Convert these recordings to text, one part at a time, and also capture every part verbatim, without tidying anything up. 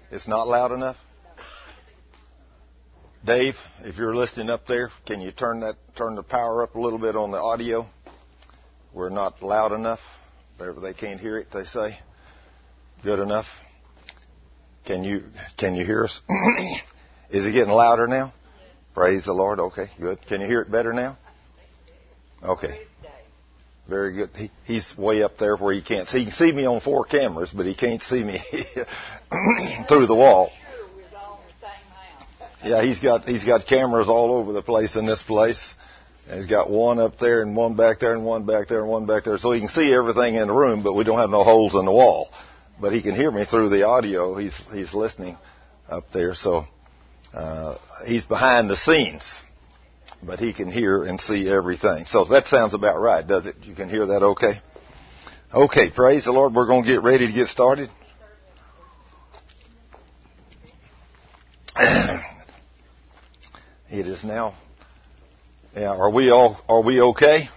It's not loud enough? Dave, if you're listening up there, can you turn that turn the power up a little bit on the audio? We're not loud enough. They can't hear it, they say. Good enough. Can you can you hear us? Is it getting louder now? Praise the Lord. Okay, good. Can you hear it better now? Okay. Very good. He, he's way up there where he can't see. He can see me on four cameras, but he can't see me through the wall. Yeah, he's got he's got cameras all over the place in this place. And he's got one up there and one back there and one back there and one back there. So he can see everything in the room, but we don't have no holes in the wall. But he can hear me through the audio. He's he's listening up there. So uh, he's behind the scenes, but he can hear and see everything. So that sounds about right, does it? You can hear that okay? Okay, praise the Lord. We're going to get ready to get started. It is now. Yeah, are we all? Are we okay?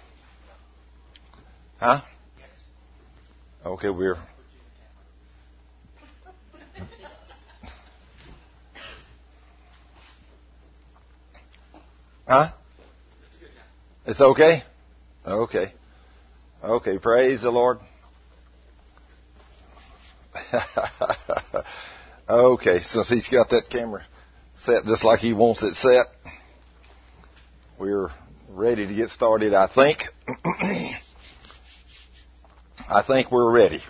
Huh? Okay, we're. Huh? It's okay? Okay. Okay, praise the Lord. Okay, since he's got that camera set just like he wants it set, we're ready to get started, I think. I think we're ready.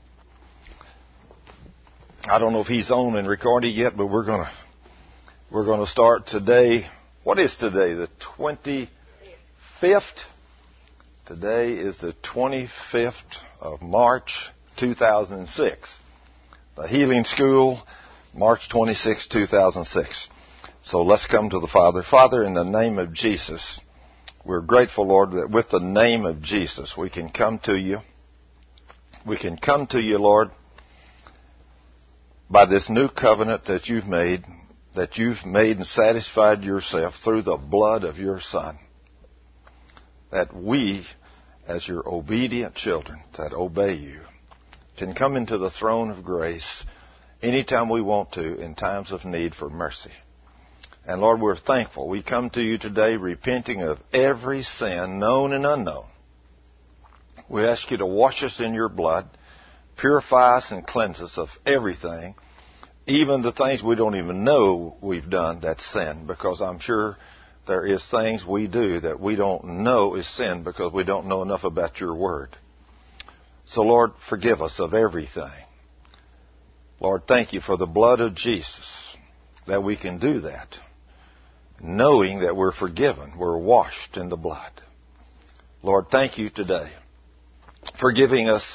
I don't know if he's on and recording yet, but we're gonna we're gonna start today. What is today? The twenty-fifth? Today is the twenty-fifth of March, two thousand six. The Healing School, March twenty-sixth, two thousand six. So let's come to the Father. Father, in the name of Jesus, we're grateful, Lord, that with the name of Jesus we can come to you. We can come to you, Lord, by this new covenant that you've made, that you've made and satisfied yourself through the blood of your Son. That we, as your obedient children that obey you, can come into the throne of grace anytime we want to in times of need for mercy. And Lord, we're thankful. We come to you today repenting of every sin, known and unknown. We ask you to wash us in your blood, purify us and cleanse us of everything, even the things we don't even know we've done that's sin, because I'm sure there is things we do that we don't know is sin because we don't know enough about your word. So, Lord, forgive us of everything. Lord, thank you for the blood of Jesus, that we can do that, knowing that we're forgiven, we're washed in the blood. Lord, thank you today for giving us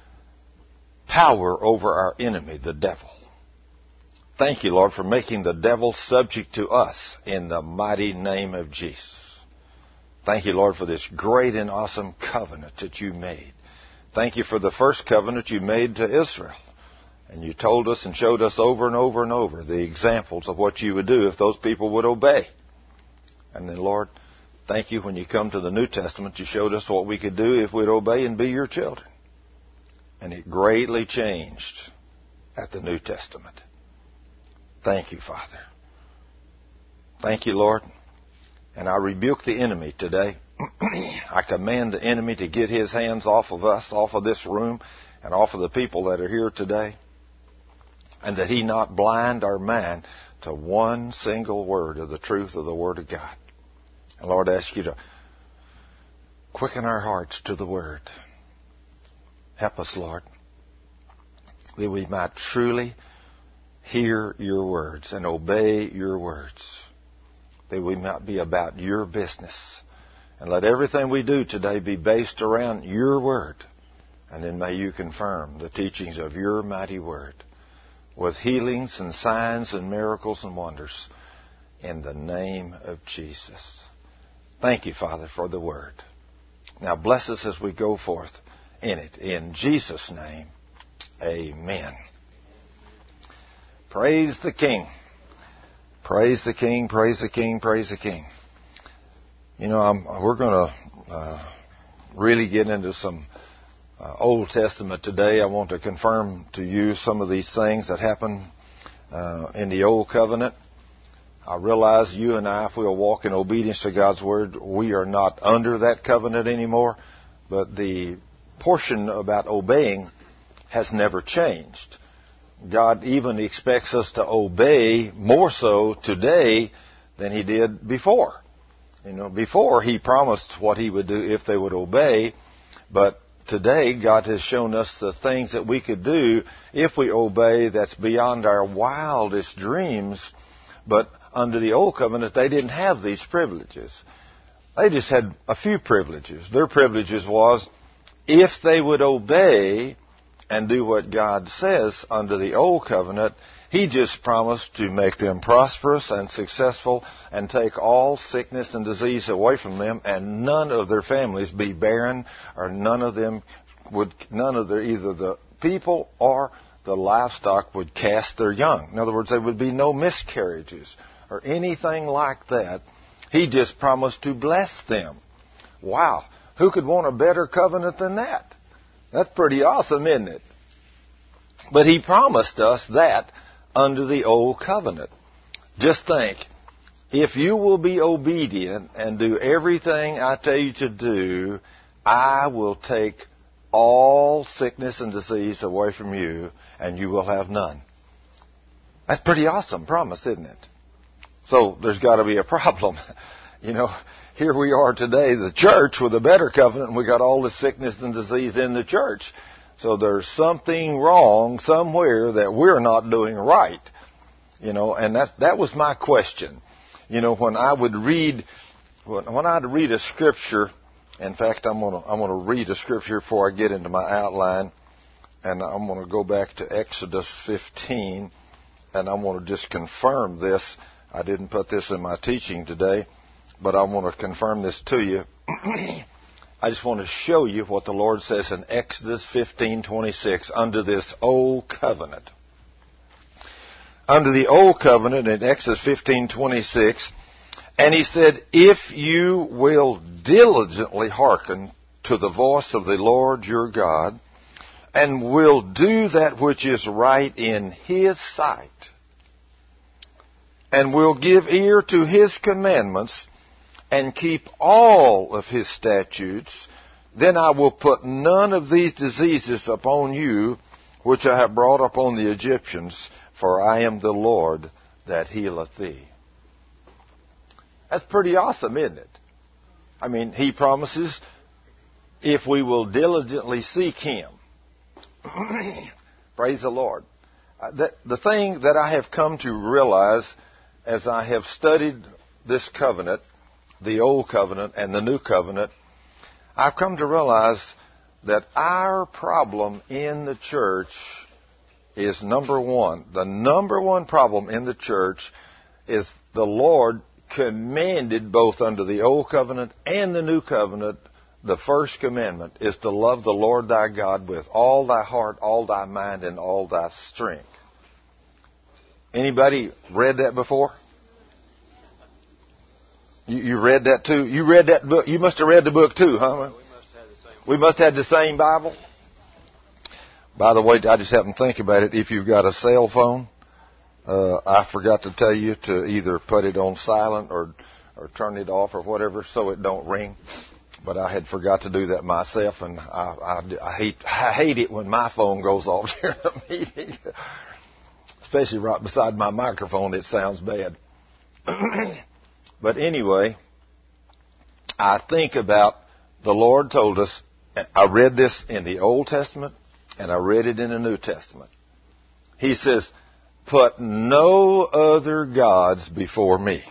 power over our enemy, the devil. Thank you, Lord, for making the devil subject to us in the mighty name of Jesus. Thank you, Lord, for this great and awesome covenant that you made. Thank you for the first covenant you made to Israel. And you told us and showed us over and over and over the examples of what you would do if those people would obey. And then, Lord, thank you when you come to the New Testament, you showed us what we could do if we'd obey and be your children. And it greatly changed at the New Testament. Thank you, Father. Thank you, Lord. And I rebuke the enemy today. I command the enemy to get his hands off of us, off of this room, and off of the people that are here today. And that he not blind our mind to one single word of the truth of the Word of God. And Lord, I ask you to quicken our hearts to the Word. Help us, Lord, that we might truly hear your words and obey your words. That we might be about your business. And let everything we do today be based around your word. And then may you confirm the teachings of your mighty word with healings and signs and miracles and wonders in the name of Jesus. Thank you, Father, for the word. Now bless us as we go forth in it. In Jesus' name, amen. Praise the King. Praise the King, praise the King, praise the King. You know, I'm, we're going to uh, really get into some uh, Old Testament today. I want to confirm to you some of these things that happened uh, in the Old Covenant. I realize you and I, if we'll walk in obedience to God's Word, we are not under that covenant anymore. But the portion about obeying has never changed. God even expects us to obey more so today than He did before. You know, before He promised what He would do if they would obey, but today God has shown us the things that we could do if we obey that's beyond our wildest dreams. But under the Old Covenant, they didn't have these privileges. They just had a few privileges. Their privileges was if they would obey and do what God says under the Old Covenant, He just promised to make them prosperous and successful and take all sickness and disease away from them, and none of their families be barren, or none of them would, none of their, either the people or the livestock would cast their young. In other words, there would be no miscarriages or anything like that. He just promised to bless them. Wow. Who could want a better covenant than that? That's pretty awesome, isn't it? But He promised us that under the Old Covenant. Just think, if you will be obedient and do everything I tell you to do, I will take all sickness and disease away from you, and you will have none. That's a pretty awesome promise, isn't it? So there's got to be a problem. You know, here we are today, the church with a better covenant, and we got all the sickness and disease in the church. So there's something wrong somewhere that we're not doing right. You know, and that's, that was my question. You know, when I would read, when, when I'd read a scripture, in fact, I'm gonna, I'm gonna read a scripture before I get into my outline, and I'm gonna go back to Exodus fifteen, and I want to just confirm this. I didn't put this in my teaching today, but I want to confirm this to you. I just want to show you what the Lord says in Exodus fifteen twenty-six under this old covenant. Under the old covenant in Exodus fifteen twenty-six, and He said, if you will diligently hearken to the voice of the Lord your God, and will do that which is right in His sight, and will give ear to His commandments, and keep all of His statutes, then I will put none of these diseases upon you, which I have brought upon the Egyptians, for I am the Lord that healeth thee. That's pretty awesome, isn't it? I mean, He promises if we will diligently seek Him. Praise the Lord. Uh, that, the thing that I have come to realize as I have studied this covenant, the Old Covenant and the New Covenant, I've come to realize that our problem in the church is number one. The number one problem in the church is the Lord commanded both under the Old Covenant and the New Covenant. The first commandment is to love the Lord thy God with all thy heart, all thy mind, and all thy strength. Anybody read that before? You, you read that too? You read that book? You must have read the book too, huh? We must have the same Bible. By the way, I just happened to think about it. If you've got a cell phone, uh, I forgot to tell you to either put it on silent or or turn it off or whatever so it don't ring. But I had forgot to do that myself, and I, I, I hate I hate it when my phone goes off during a meeting, especially right beside my microphone. It sounds bad. But anyway, I think about the Lord told us. I read this in the Old Testament, and I read it in the New Testament. He says, "Put no other gods before me.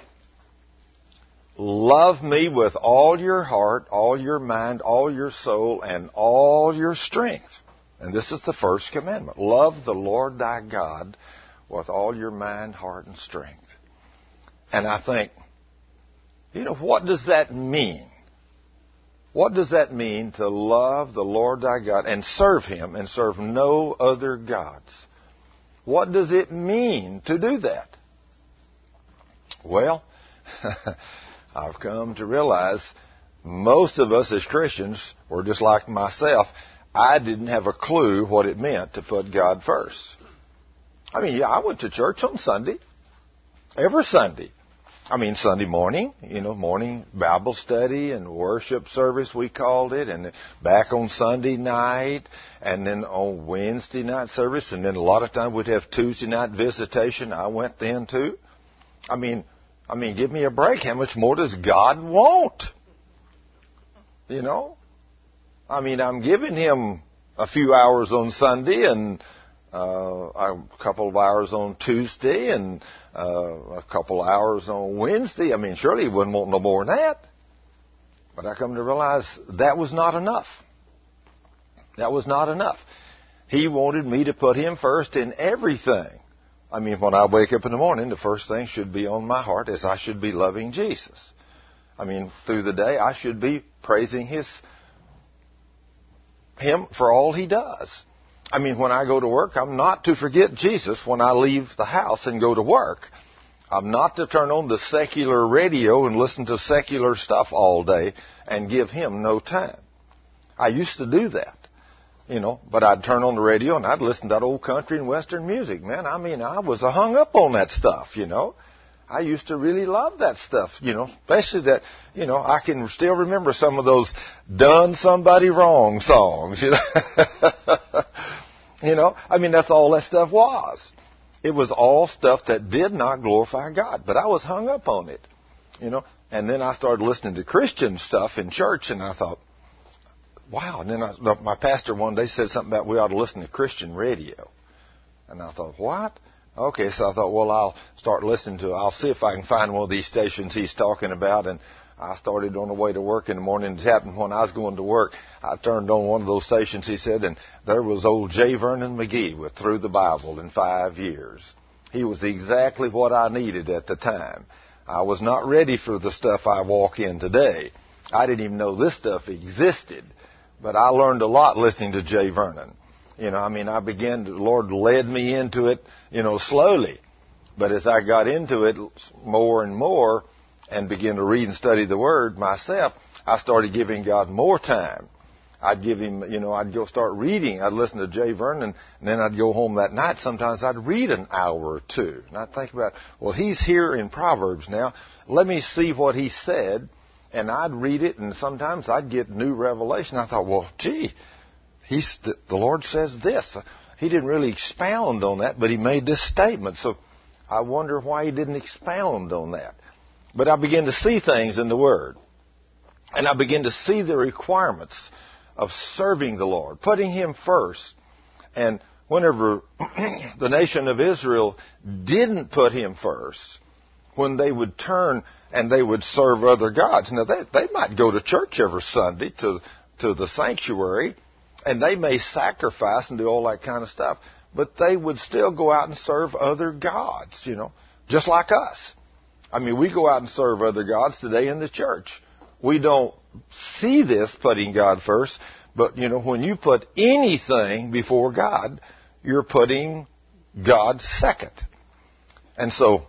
Love me with all your heart, all your mind, all your soul, and all your strength." And this is the first commandment. Love the Lord thy God with all your mind, heart, and strength. And I think, you know, what does that mean? What does that mean to love the Lord thy God and serve Him and serve no other gods? What does it mean to do that? Well, I've come to realize most of us as Christians were just like myself. I didn't have a clue what it meant to put God first. I mean, yeah, I went to church on Sunday. Every Sunday. I mean, Sunday morning, you know, morning Bible study and worship service, we called it, and back on Sunday night, and then on Wednesday night service, and then a lot of times we'd have Tuesday night visitation. I went then too. I mean, I mean, give me a break. How much more does God want? You know? I mean, I'm giving Him a few hours on Sunday and uh, a couple of hours on Tuesday and uh, a couple of hours on Wednesday. I mean, surely He wouldn't want no more than that. But I come to realize that was not enough. That was not enough. He wanted me to put Him first in everything. I mean, when I wake up in the morning, the first thing should be on my heart is I should be loving Jesus. I mean, through the day, I should be praising His Him for all He does. I mean, when I go to work, I'm not to forget Jesus when I leave the house and go to work. I'm not to turn on the secular radio and listen to secular stuff all day and give Him no time. I used to do that, you know, but I'd turn on the radio and I'd listen to that old country and western music, man. I mean, I was hung up on that stuff, you know. I used to really love that stuff, you know, especially that, you know, I can still remember some of those done somebody wrong songs, you know. You know, I mean, that's all that stuff was. It was all stuff that did not glorify God, but I was hung up on it, you know. And then I started listening to Christian stuff in church, and I thought, wow. And then I, my pastor one day said something about we ought to listen to Christian radio. And I thought, what? Okay, so I thought, well, I'll start listening to it. I'll see if I can find one of these stations he's talking about. And I started on the way to work in the morning. It happened when I was going to work. I turned on one of those stations, he said, and there was old J. Vernon McGee with Through the Bible in five years. He was exactly what I needed at the time. I was not ready for the stuff I walk in today. I didn't even know this stuff existed. But I learned a lot listening to J. Vernon. You know, I mean, I began to, the Lord led me into it, you know, slowly. But as I got into it more and more and began to read and study the Word myself, I started giving God more time. I'd give Him, you know, I'd go start reading. I'd listen to J. Vernon, and then I'd go home that night. Sometimes I'd read an hour or two. And I'd think about, well, he's here in Proverbs now. Let me see what he said. And I'd read it, and sometimes I'd get new revelation. I thought, well, gee, he's the, the Lord says this. He didn't really expound on that, but He made this statement. So I wonder why He didn't expound on that. But I began to see things in the Word. And I began to see the requirements of serving the Lord, putting Him first. And whenever the nation of Israel didn't put Him first, when they would turn and they would serve other gods. Now, they, they might go to church every Sunday to, to the sanctuary, and they may sacrifice and do all that kind of stuff, but they would still go out and serve other gods, you know, just like us. I mean, we go out and serve other gods today in the church. We don't see this putting God first, but, you know, when you put anything before God, you're putting God second. And so,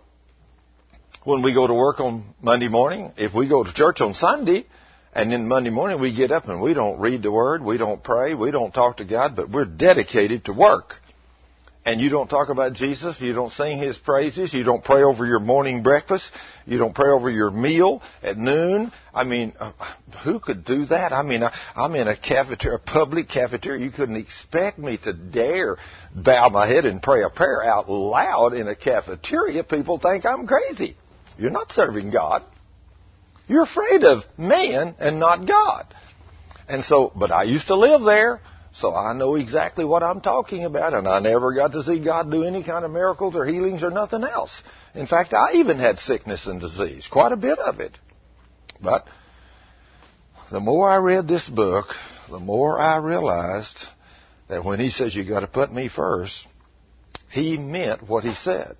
when we go to work on Monday morning, if we go to church on Sunday, and then Monday morning we get up and we don't read the Word, we don't pray, we don't talk to God, but we're dedicated to work. And you don't talk about Jesus, you don't sing His praises, you don't pray over your morning breakfast, you don't pray over your meal at noon. I mean, uh, who could do that? I mean, I, I'm in a cafeteria, a public cafeteria. You couldn't expect me to dare bow my head and pray a prayer out loud in a cafeteria. People think I'm crazy. You're not serving God. You're afraid of man and not God. And so, but I used to live there, so I know exactly what I'm talking about, and I never got to see God do any kind of miracles or healings or nothing else. In fact, I even had sickness and disease, quite a bit of it. But the more I read this book, the more I realized that when He says you got to put me first, He meant what He said.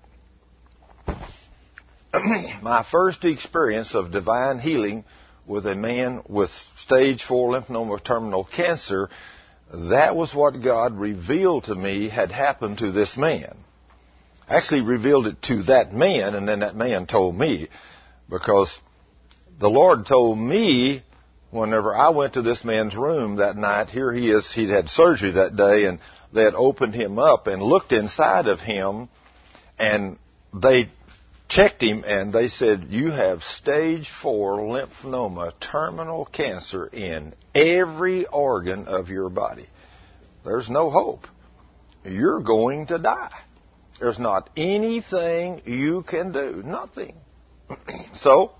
My first experience of divine healing with a man with stage four lymphoma terminal cancer, that was what God revealed to me had happened to this man. Actually revealed it to that man, and then that man told me, because the Lord told me whenever I went to this man's room that night. Here he is, he'd had surgery that day, and they had opened him up and looked inside of him, and they checked him, and they said, you have stage four lymphoma, terminal cancer in every organ of your body. There's no hope. You're going to die. There's not anything you can do. Nothing. So,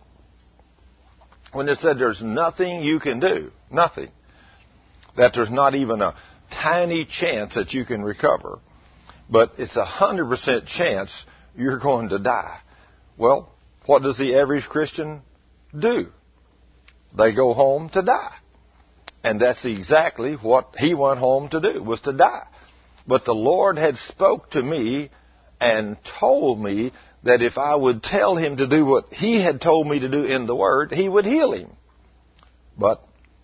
when it said there's nothing you can do, nothing, that there's not even a tiny chance that you can recover, but it's a one hundred percent chance you're going to die. Well, what does the average Christian do? They go home to die. And that's exactly what he went home to do, was to die. But the Lord had spoke to me and told me that if I would tell him to do what he had told me to do in the Word, he would heal him. But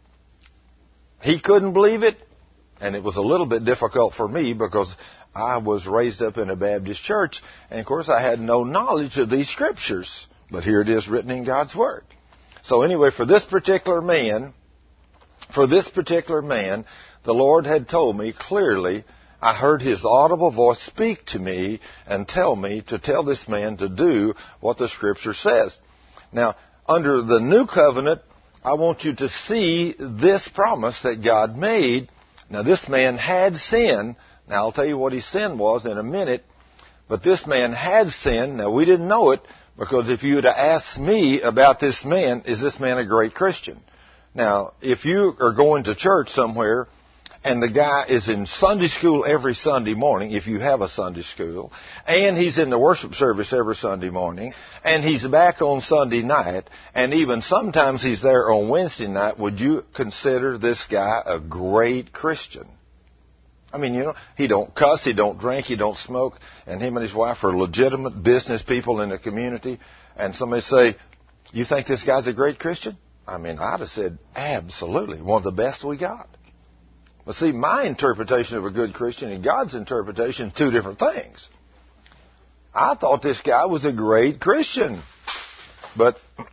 he couldn't believe it, and it was a little bit difficult for me because I was raised up in a Baptist church, and of course I had no knowledge of these scriptures. But here it is written in God's Word. So anyway, for this particular man, for this particular man, the Lord had told me clearly, I heard his audible voice speak to me and tell me to tell this man to do what the Scripture says. Now, under the new covenant, I want you to see this promise that God made. Now, this man had sin. Now, I'll tell you what his sin was in a minute. But this man had sin. Now, we didn't know it, because if you had asked me about this man, is this man a great Christian? Now, if you are going to church somewhere and the guy is in Sunday school every Sunday morning, if you have a Sunday school, and he's in the worship service every Sunday morning, and he's back on Sunday night, and even sometimes he's there on Wednesday night, would you consider this guy a great Christian? I mean, you know, he don't cuss, he don't drink, he don't smoke, and him and his wife are legitimate business people in the community, and somebody say, you think this guy's a great Christian? I mean, I'd have said, absolutely, one of the best we got. But see, my interpretation of a good Christian and God's interpretation, two different things. I thought this guy was a great Christian. But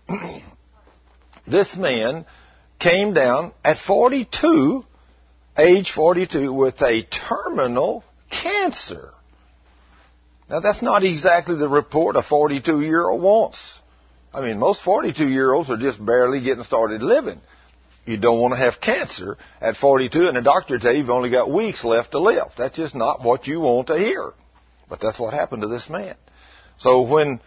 this man came down at forty-two, age forty-two, with a terminal cancer. Now, that's not exactly the report a forty-two-year-old wants. I mean, most forty-two-year-olds are just barely getting started living. You don't want to have cancer at forty-two, and the doctor tell you you've only got weeks left to live. That's just not what you want to hear. But that's what happened to this man. So when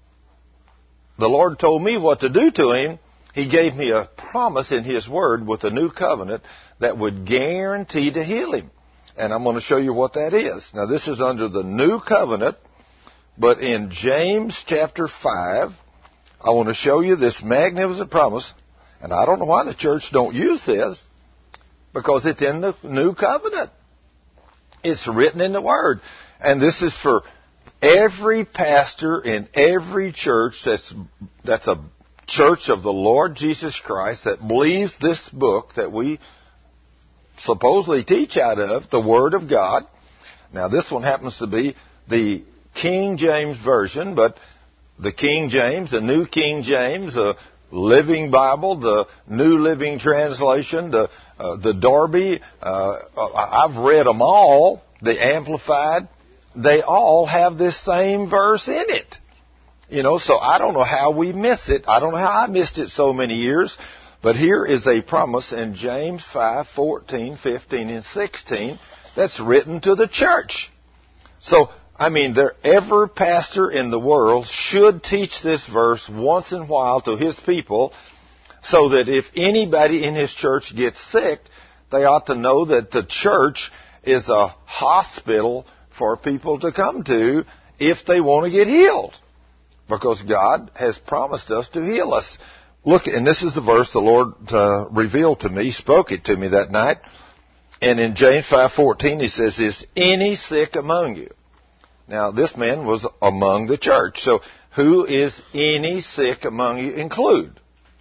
the Lord told me what to do to him, He gave me a promise in His Word with the new covenant that would guarantee to heal him. And I'm going to show you what that is. Now, this is under the new covenant, but in James chapter five, I want to show you this magnificent promise. And I don't know why the church don't use this, because it's in the new covenant. It's written in the Word. And this is for every pastor in every church that's, that's a church of the Lord Jesus Christ that believes this book that we supposedly teach out of, the Word of God. Now, this one happens to be the King James Version, but the King James, the New King James, the Living Bible, the New Living Translation, the uh, the Darby, uh, I've read them all, the Amplified. They all have this same verse in it. You know, so I don't know how we miss it. I don't know how I missed it so many years. But here is a promise in James five, fourteen, fifteen, and sixteen that's written to the church. So, I mean, there, every pastor in the world should teach this verse once in a while to his people, so that if anybody in his church gets sick, they ought to know that the church is a hospital for people to come to if they want to get healed. Because God has promised us to heal us. Look, and this is the verse the Lord uh, revealed to me, spoke it to me that night. And in James five fourteen, He says, is any sick among you? Now, this man was among the church. So, who is any sick among you include?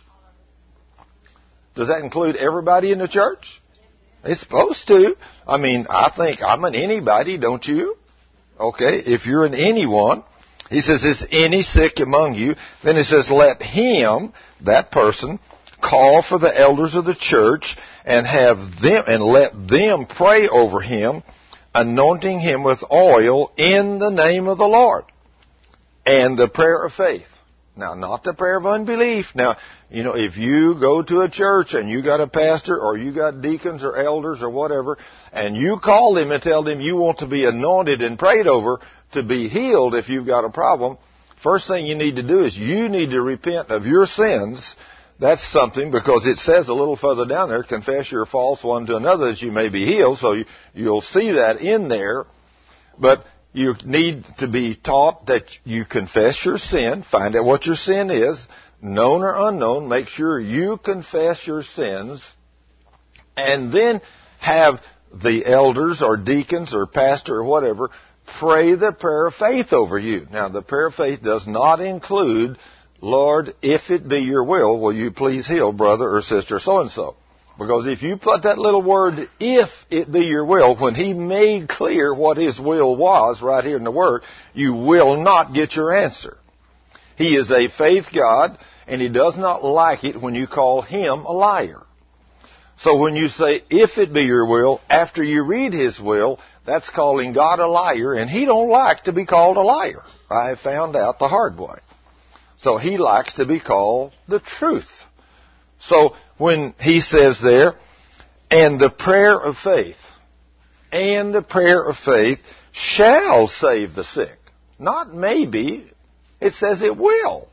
Does that include everybody in the church? It's supposed to. I mean, I think I'm an anybody, don't you? Okay, if you're an anyone, He says, is any sick among you? Then He says, let him, that person, call for the elders of the church and have them, and let them pray over him, anointing him with oil in the name of the Lord. And the prayer of faith. Now, not the prayer of unbelief. Now, you know, if you go to a church and you got a pastor or you got deacons or elders or whatever, and you call them and tell them you want to be anointed and prayed over to be healed if you've got a problem, first thing you need to do is you need to repent of your sins. That's something, because it says a little further down there, confess your faults one to another that you may be healed. So you, you'll see that in there. But you need to be taught that you confess your sin, find out what your sin is, known or unknown, make sure you confess your sins, and then have the elders or deacons or pastor or whatever pray the prayer of faith over you. Now, the prayer of faith does not include, Lord, if it be your will, will you please heal brother or sister so-and-so? Because if you put that little word, if it be your will, when he made clear what his will was right here in the Word, you will not get your answer. He is a faith God, and he does not like it when you call him a liar. So when you say, if it be your will, after you read his will, that's calling God a liar, and he don't like to be called a liar. I have found out the hard way. So he likes to be called the truth. So when he says there, and the prayer of faith, and the prayer of faith shall save the sick. Not maybe, it says it will.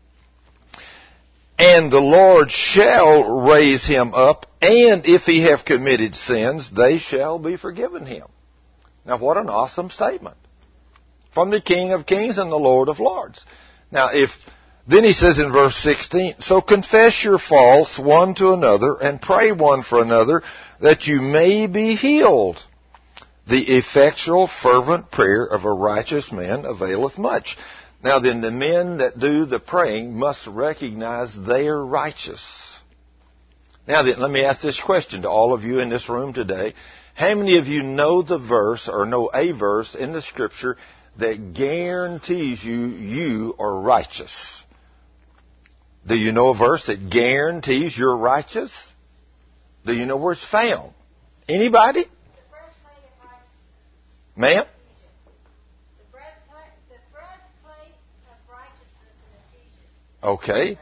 And the Lord shall raise him up, and if he have committed sins, they shall be forgiven him. Now what an awesome statement. From the King of Kings and the Lord of Lords. Now if... Then he says in verse sixteen, so confess your faults one to another and pray one for another that you may be healed. The effectual fervent prayer of a righteous man availeth much. Now then, the men that do the praying must recognize they are righteous. Now then, let me ask this question to all of you in this room today. How many of you know the verse or know a verse in the Scripture that guarantees you you are righteous? Do you know a verse that guarantees you're righteous? Do you know where it's found? Anybody? The breastplate of righteousness. Ma'am? The breastplate, the breastplate of righteousness in Ephesians. Okay.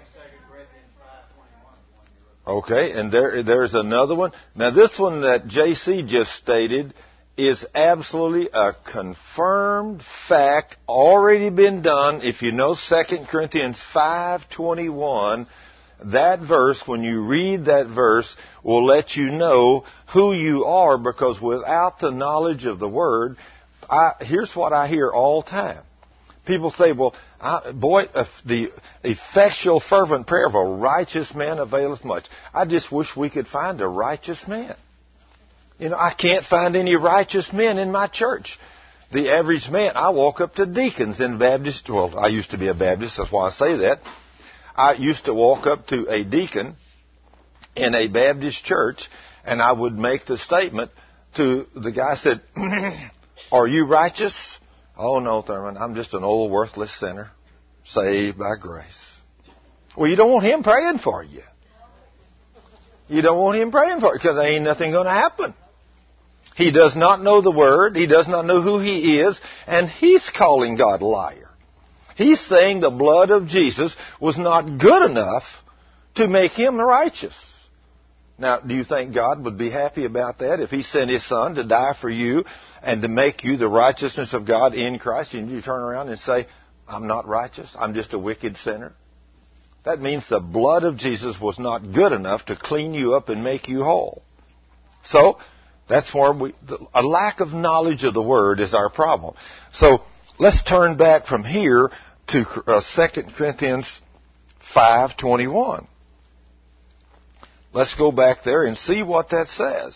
Okay, and there, there's another one. Now this one that J C just stated is absolutely a confirmed fact, already been done. If you know Second Corinthians five twenty-one, that verse, when you read that verse, will let you know who you are, because without the knowledge of the Word, I, here's what I hear all the time. People say, well, I, boy, if the effectual fervent prayer of a righteous man availeth much. I just wish we could find a righteous man. You know, I can't find any righteous men in my church. The average man, I walk up to deacons in Baptist. Well, I used to be a Baptist, that's why I say that. I used to walk up to a deacon in a Baptist church, and I would make the statement to the guy, I said, are you righteous? Oh, no, Thurman, I'm just an old worthless sinner, saved by grace. Well, you don't want him praying for you. You don't want him praying for you, because there ain't nothing going to happen. He does not know the Word. He does not know who he is. And he's calling God a liar. He's saying the blood of Jesus was not good enough to make him righteous. Now, do you think God would be happy about that if he sent his Son to die for you and to make you the righteousness of God in Christ, and you turn around and say, I'm not righteous, I'm just a wicked sinner? That means the blood of Jesus was not good enough to clean you up and make you whole. So, that's where we, a lack of knowledge of the Word is our problem. So, let's turn back from here to uh, Second Corinthians five twenty-one. Let's go back there and see what that says.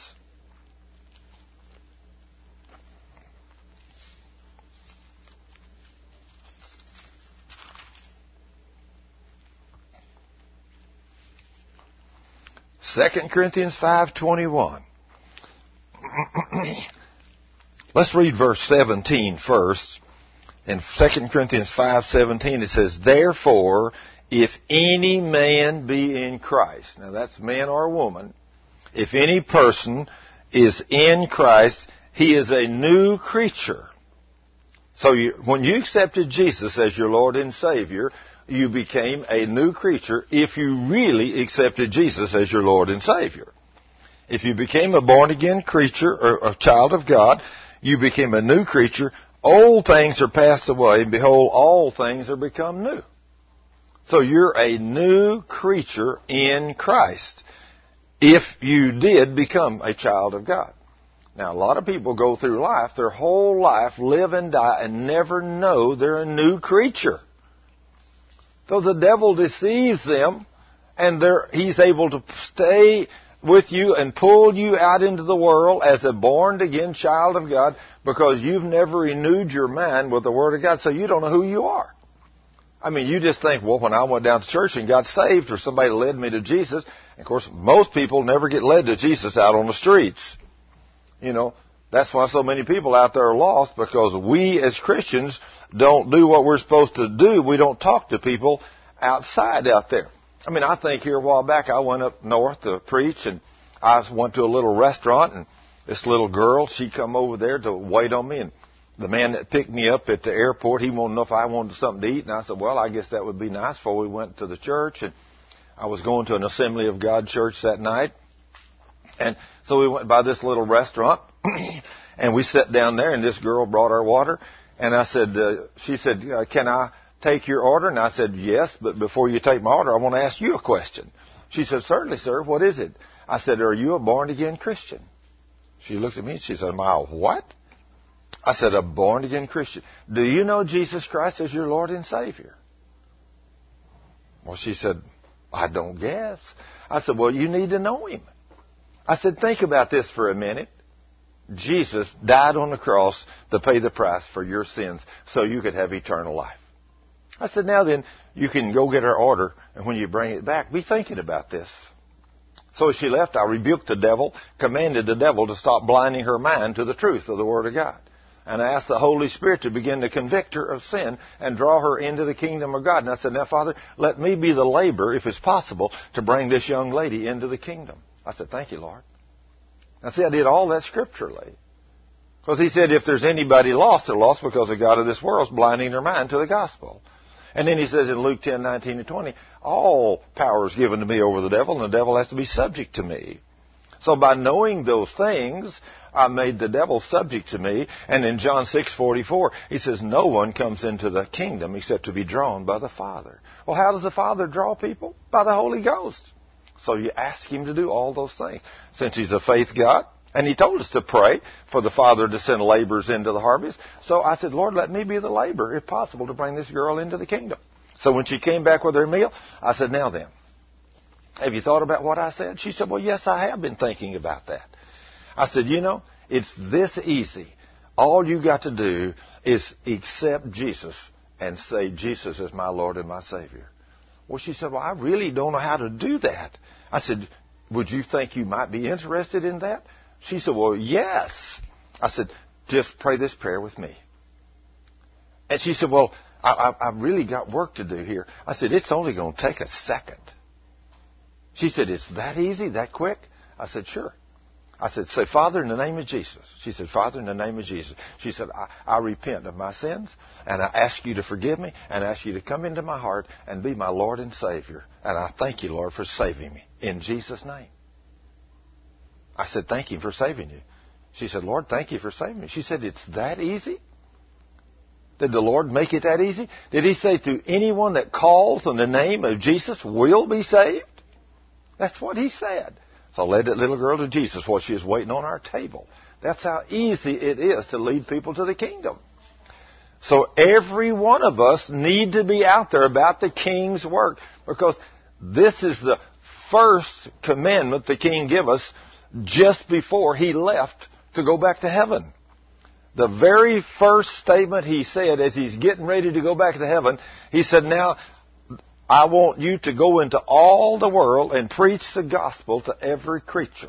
Second Corinthians five twenty-one. Let's read verse seventeen first. In Second Corinthians five seventeen it says, therefore, if any man be in Christ. Now that's man or woman. If any person is in Christ, he is a new creature. So you, when you accepted Jesus as your Lord and Savior, you became a new creature if you really accepted Jesus as your Lord and Savior. If you became a born-again creature or a child of God, you became a new creature. Old things are passed away, and behold, all things are become new. So you're a new creature in Christ if you did become a child of God. Now, a lot of people go through life, their whole life, live and die, and never know they're a new creature. So the devil deceives them, and they're, he's able to stay with you and pull you out into the world as a born-again child of God because you've never renewed your mind with the Word of God, so you don't know who you are. I mean, you just think, well, when I went down to church and got saved or somebody led me to Jesus, and of course, most people never get led to Jesus out on the streets. You know, that's why so many people out there are lost, because we as Christians don't do what we're supposed to do. We don't talk to people outside out there. I mean, I think here a while back I went up north to preach, and I went to a little restaurant, and this little girl, she come over there to wait on me, and the man that picked me up at the airport, he wanted to know if I wanted something to eat, and I said, well, I guess that would be nice before we went to the church. And I was going to an Assembly of God church that night, and so we went by this little restaurant, and we sat down there, and this girl brought our water, and I said, uh, she said, uh, can I take your order? And I said, yes, but before you take my order, I want to ask you a question. She said, certainly, sir. What is it? I said, are you a born-again Christian? She looked at me and she said, am I a what? I said, a born-again Christian. Do you know Jesus Christ as your Lord and Savior? Well, she said, I don't guess. I said, well, you need to know Him. I said, think about this for a minute. Jesus died on the cross to pay the price for your sins so you could have eternal life. I said, now then, you can go get our order, and when you bring it back, be thinking about this. So as she left, I rebuked the devil, commanded the devil to stop blinding her mind to the truth of the Word of God. And I asked the Holy Spirit to begin to convict her of sin and draw her into the kingdom of God. And I said, now, Father, let me be the laborer, if it's possible, to bring this young lady into the kingdom. I said, thank you, Lord. Now, see, I did all that scripturally. Because He said if there's anybody lost, they're lost because the God of this world is blinding their mind to the gospel. And then He says in Luke ten, nineteen and twenty, all power is given to me over the devil, and the devil has to be subject to me. So by knowing those things, I made the devil subject to me. And in John six forty-four, He says, no one comes into the kingdom except to be drawn by the Father. Well, how does the Father draw people? By the Holy Ghost. So you ask Him to do all those things. Since He's a faith God, and He told us to pray for the Father to send laborers into the harvest. So I said, Lord, let me be the laborer, if possible, to bring this girl into the kingdom. So when she came back with her meal, I said, now then, have you thought about what I said? She said, well, yes, I have been thinking about that. I said, you know, it's this easy. All you got to do is accept Jesus and say, Jesus is my Lord and my Savior. Well, she said, well, I really don't know how to do that. I said, would you think you might be interested in that? She said, well, yes. I said, just pray this prayer with me. And she said, well, I, I, I've really got work to do here. I said, it's only going to take a second. She said, it's that easy, that quick? I said, sure. I said, say, Father, in the name of Jesus. She said, Father, in the name of Jesus. She said, I, I repent of my sins, and I ask you to forgive me, and I ask you to come into my heart and be my Lord and Savior. And I thank you, Lord, for saving me. In Jesus' name. I said, thank you for saving you. She said, Lord, thank you for saving me. She said, it's that easy? Did the Lord make it that easy? Did He say to anyone that calls on the name of Jesus will be saved? That's what He said. So I led that little girl to Jesus while she was waiting on our table. That's how easy it is to lead people to the kingdom. So every one of us need to be out there about the King's work, because this is the first commandment the King gave us just before He left to go back to heaven. The very first statement He said as He's getting ready to go back to heaven, He said, now, I want you to go into all the world and preach the gospel to every creature.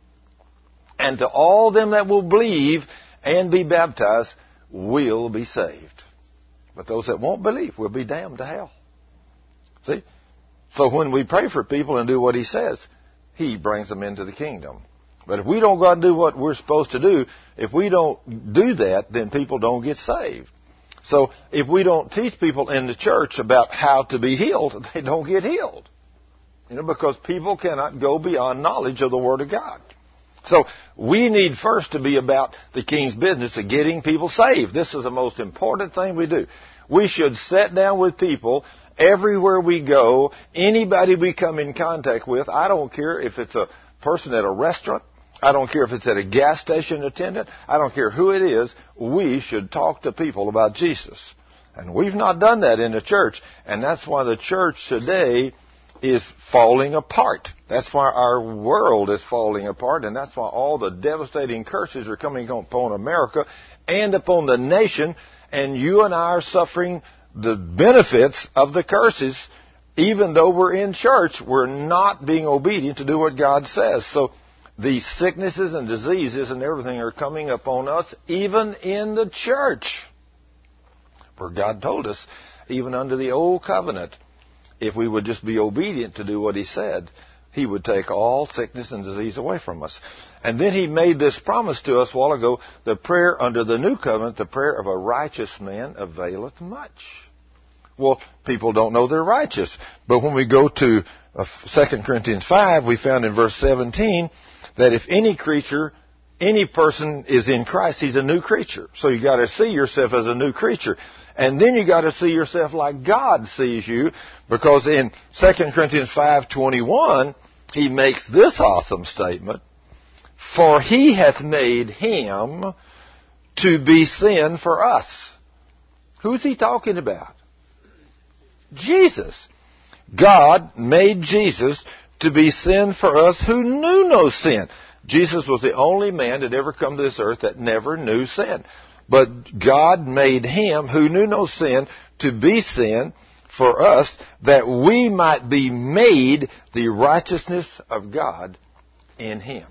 And to all them that will believe and be baptized will be saved. But those that won't believe will be damned to hell. See? So when we pray for people and do what He says, He brings them into the kingdom. But if we don't go out and do what we're supposed to do, if we don't do that, then people don't get saved. So if we don't teach people in the church about how to be healed, they don't get healed. You know, because people cannot go beyond knowledge of the Word of God. So we need first to be about the King's business of getting people saved. This is the most important thing we do. We should sit down with people everywhere we go, anybody we come in contact with. I don't care if it's a person at a restaurant. I don't care if it's at a gas station attendant. I don't care who it is. We should talk to people about Jesus. And we've not done that in the church. And that's why the church today is falling apart. That's why our world is falling apart. And that's why all the devastating curses are coming upon America and upon the nation. And you and I are suffering the benefits of the curses. Even though we're in church, we're not being obedient to do what God says. So these sicknesses and diseases and everything are coming upon us, even in the church. For God told us, even under the old covenant, if we would just be obedient to do what He said, He would take all sickness and disease away from us. And then He made this promise to us a while ago, the prayer under the new covenant, the prayer of a righteous man availeth much. Well, people don't know they're righteous. But when we go to uh, Second Corinthians five, we found in verse seventeen that if any creature, any person is in Christ, he's a new creature. So you got to see yourself as a new creature. And then you got to see yourself like God sees you, because in Second Corinthians five twenty-one, he makes this awesome statement, for He hath made Him to be sin for us. Who's He talking about? Jesus. God made Jesus to be sin for us who knew no sin. Jesus was the only man that ever come to this earth that never knew sin. But God made Him who knew no sin to be sin for us, that we might be made the righteousness of God in Him.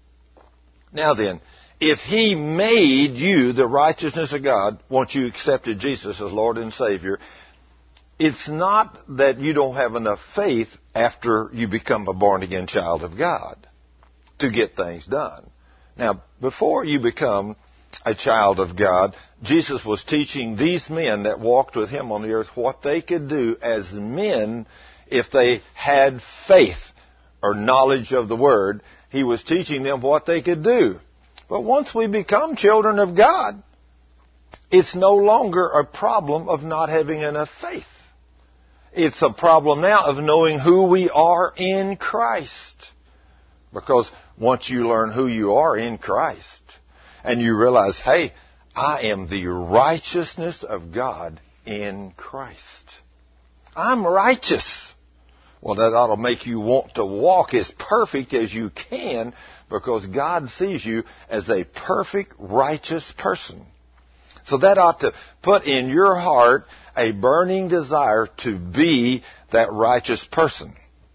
Now then, if He made you the righteousness of God once you accepted Jesus as Lord and Savior, it's not that you don't have enough faith after you become a born-again child of God to get things done. Now, before you become a child of God, Jesus was teaching these men that walked with Him on the earth what they could do as men if they had faith or knowledge of the Word. He was teaching them what they could do. But once we become children of God, it's no longer a problem of not having enough faith. It's a problem now of knowing who we are in Christ. Because once you learn who you are in Christ, and you realize, hey, I am the righteousness of God in Christ. I'm righteous. Well, that ought to make you want to walk as perfect as you can, because God sees you as a perfect, righteous person. So that ought to put in your heart a burning desire to be that righteous person.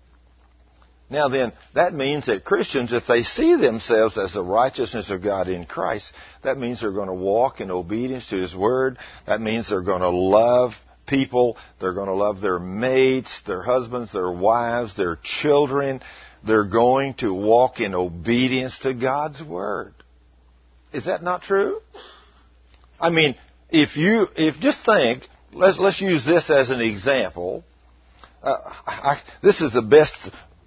Now then, that means that Christians, if they see themselves as the righteousness of God in Christ, that means they're going to walk in obedience to His Word. That means they're going to love people. They're going to love their mates, their husbands, their wives, their children. They're going to walk in obedience to God's Word. Is that not true? I mean, if you, if just think, let's, let's use this as an example. Uh, I, this is the best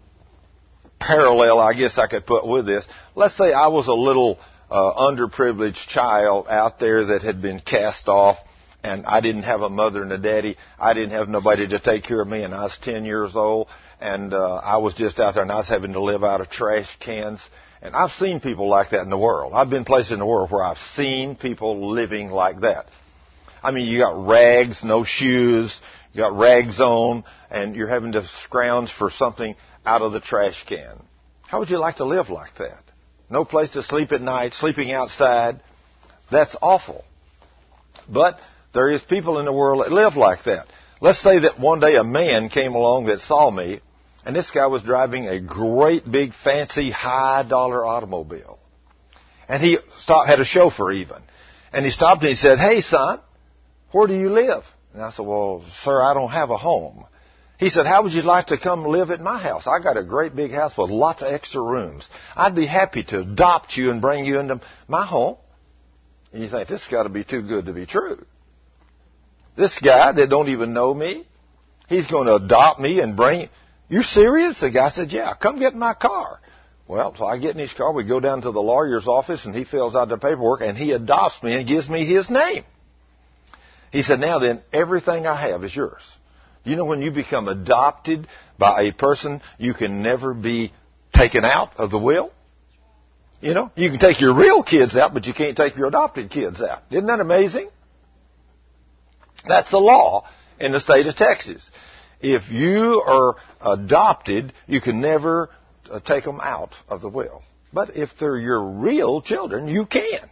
parallel I guess I could put with this. Let's say I was a little uh, underprivileged child out there that had been cast off, and I didn't have a mother and a daddy. I didn't have nobody to take care of me, and I was ten years old, and uh, I was just out there, and I was having to live out of trash cans. And I've seen people like that in the world. I've been places in the world where I've seen people living like that. I mean, you got rags, no shoes, you got rags on, and you're having to scrounge for something out of the trash can. How would you like to live like that? No place to sleep at night, sleeping outside. That's awful. But there is people in the world that live like that. Let's say that one day a man came along that saw me, and this guy was driving a great big fancy high dollar automobile. And he stopped, had a chauffeur even. And he stopped and he said, "Hey son, where do you live?" And I said, "Well, sir, I don't have a home." He said, how would you like to come live at my house? I got a great big house with lots of extra rooms. I'd be happy to adopt you and bring you into my home. And you think, this has got to be too good to be true. This guy that don't even know me, he's going to adopt me and bring... You serious? The guy said, yeah, come get in my car. Well, so I get in his car, we go down to the lawyer's office, and he fills out the paperwork, and he adopts me and gives me his name. He said, now then, everything I have is yours. You know, when you become adopted by a person, you can never be taken out of the will. You know, you can take your real kids out, but you can't take your adopted kids out. Isn't that amazing? That's the law in the state of Texas. If you are adopted, you can never uh, take them out of the will. But if they're your real children, you can.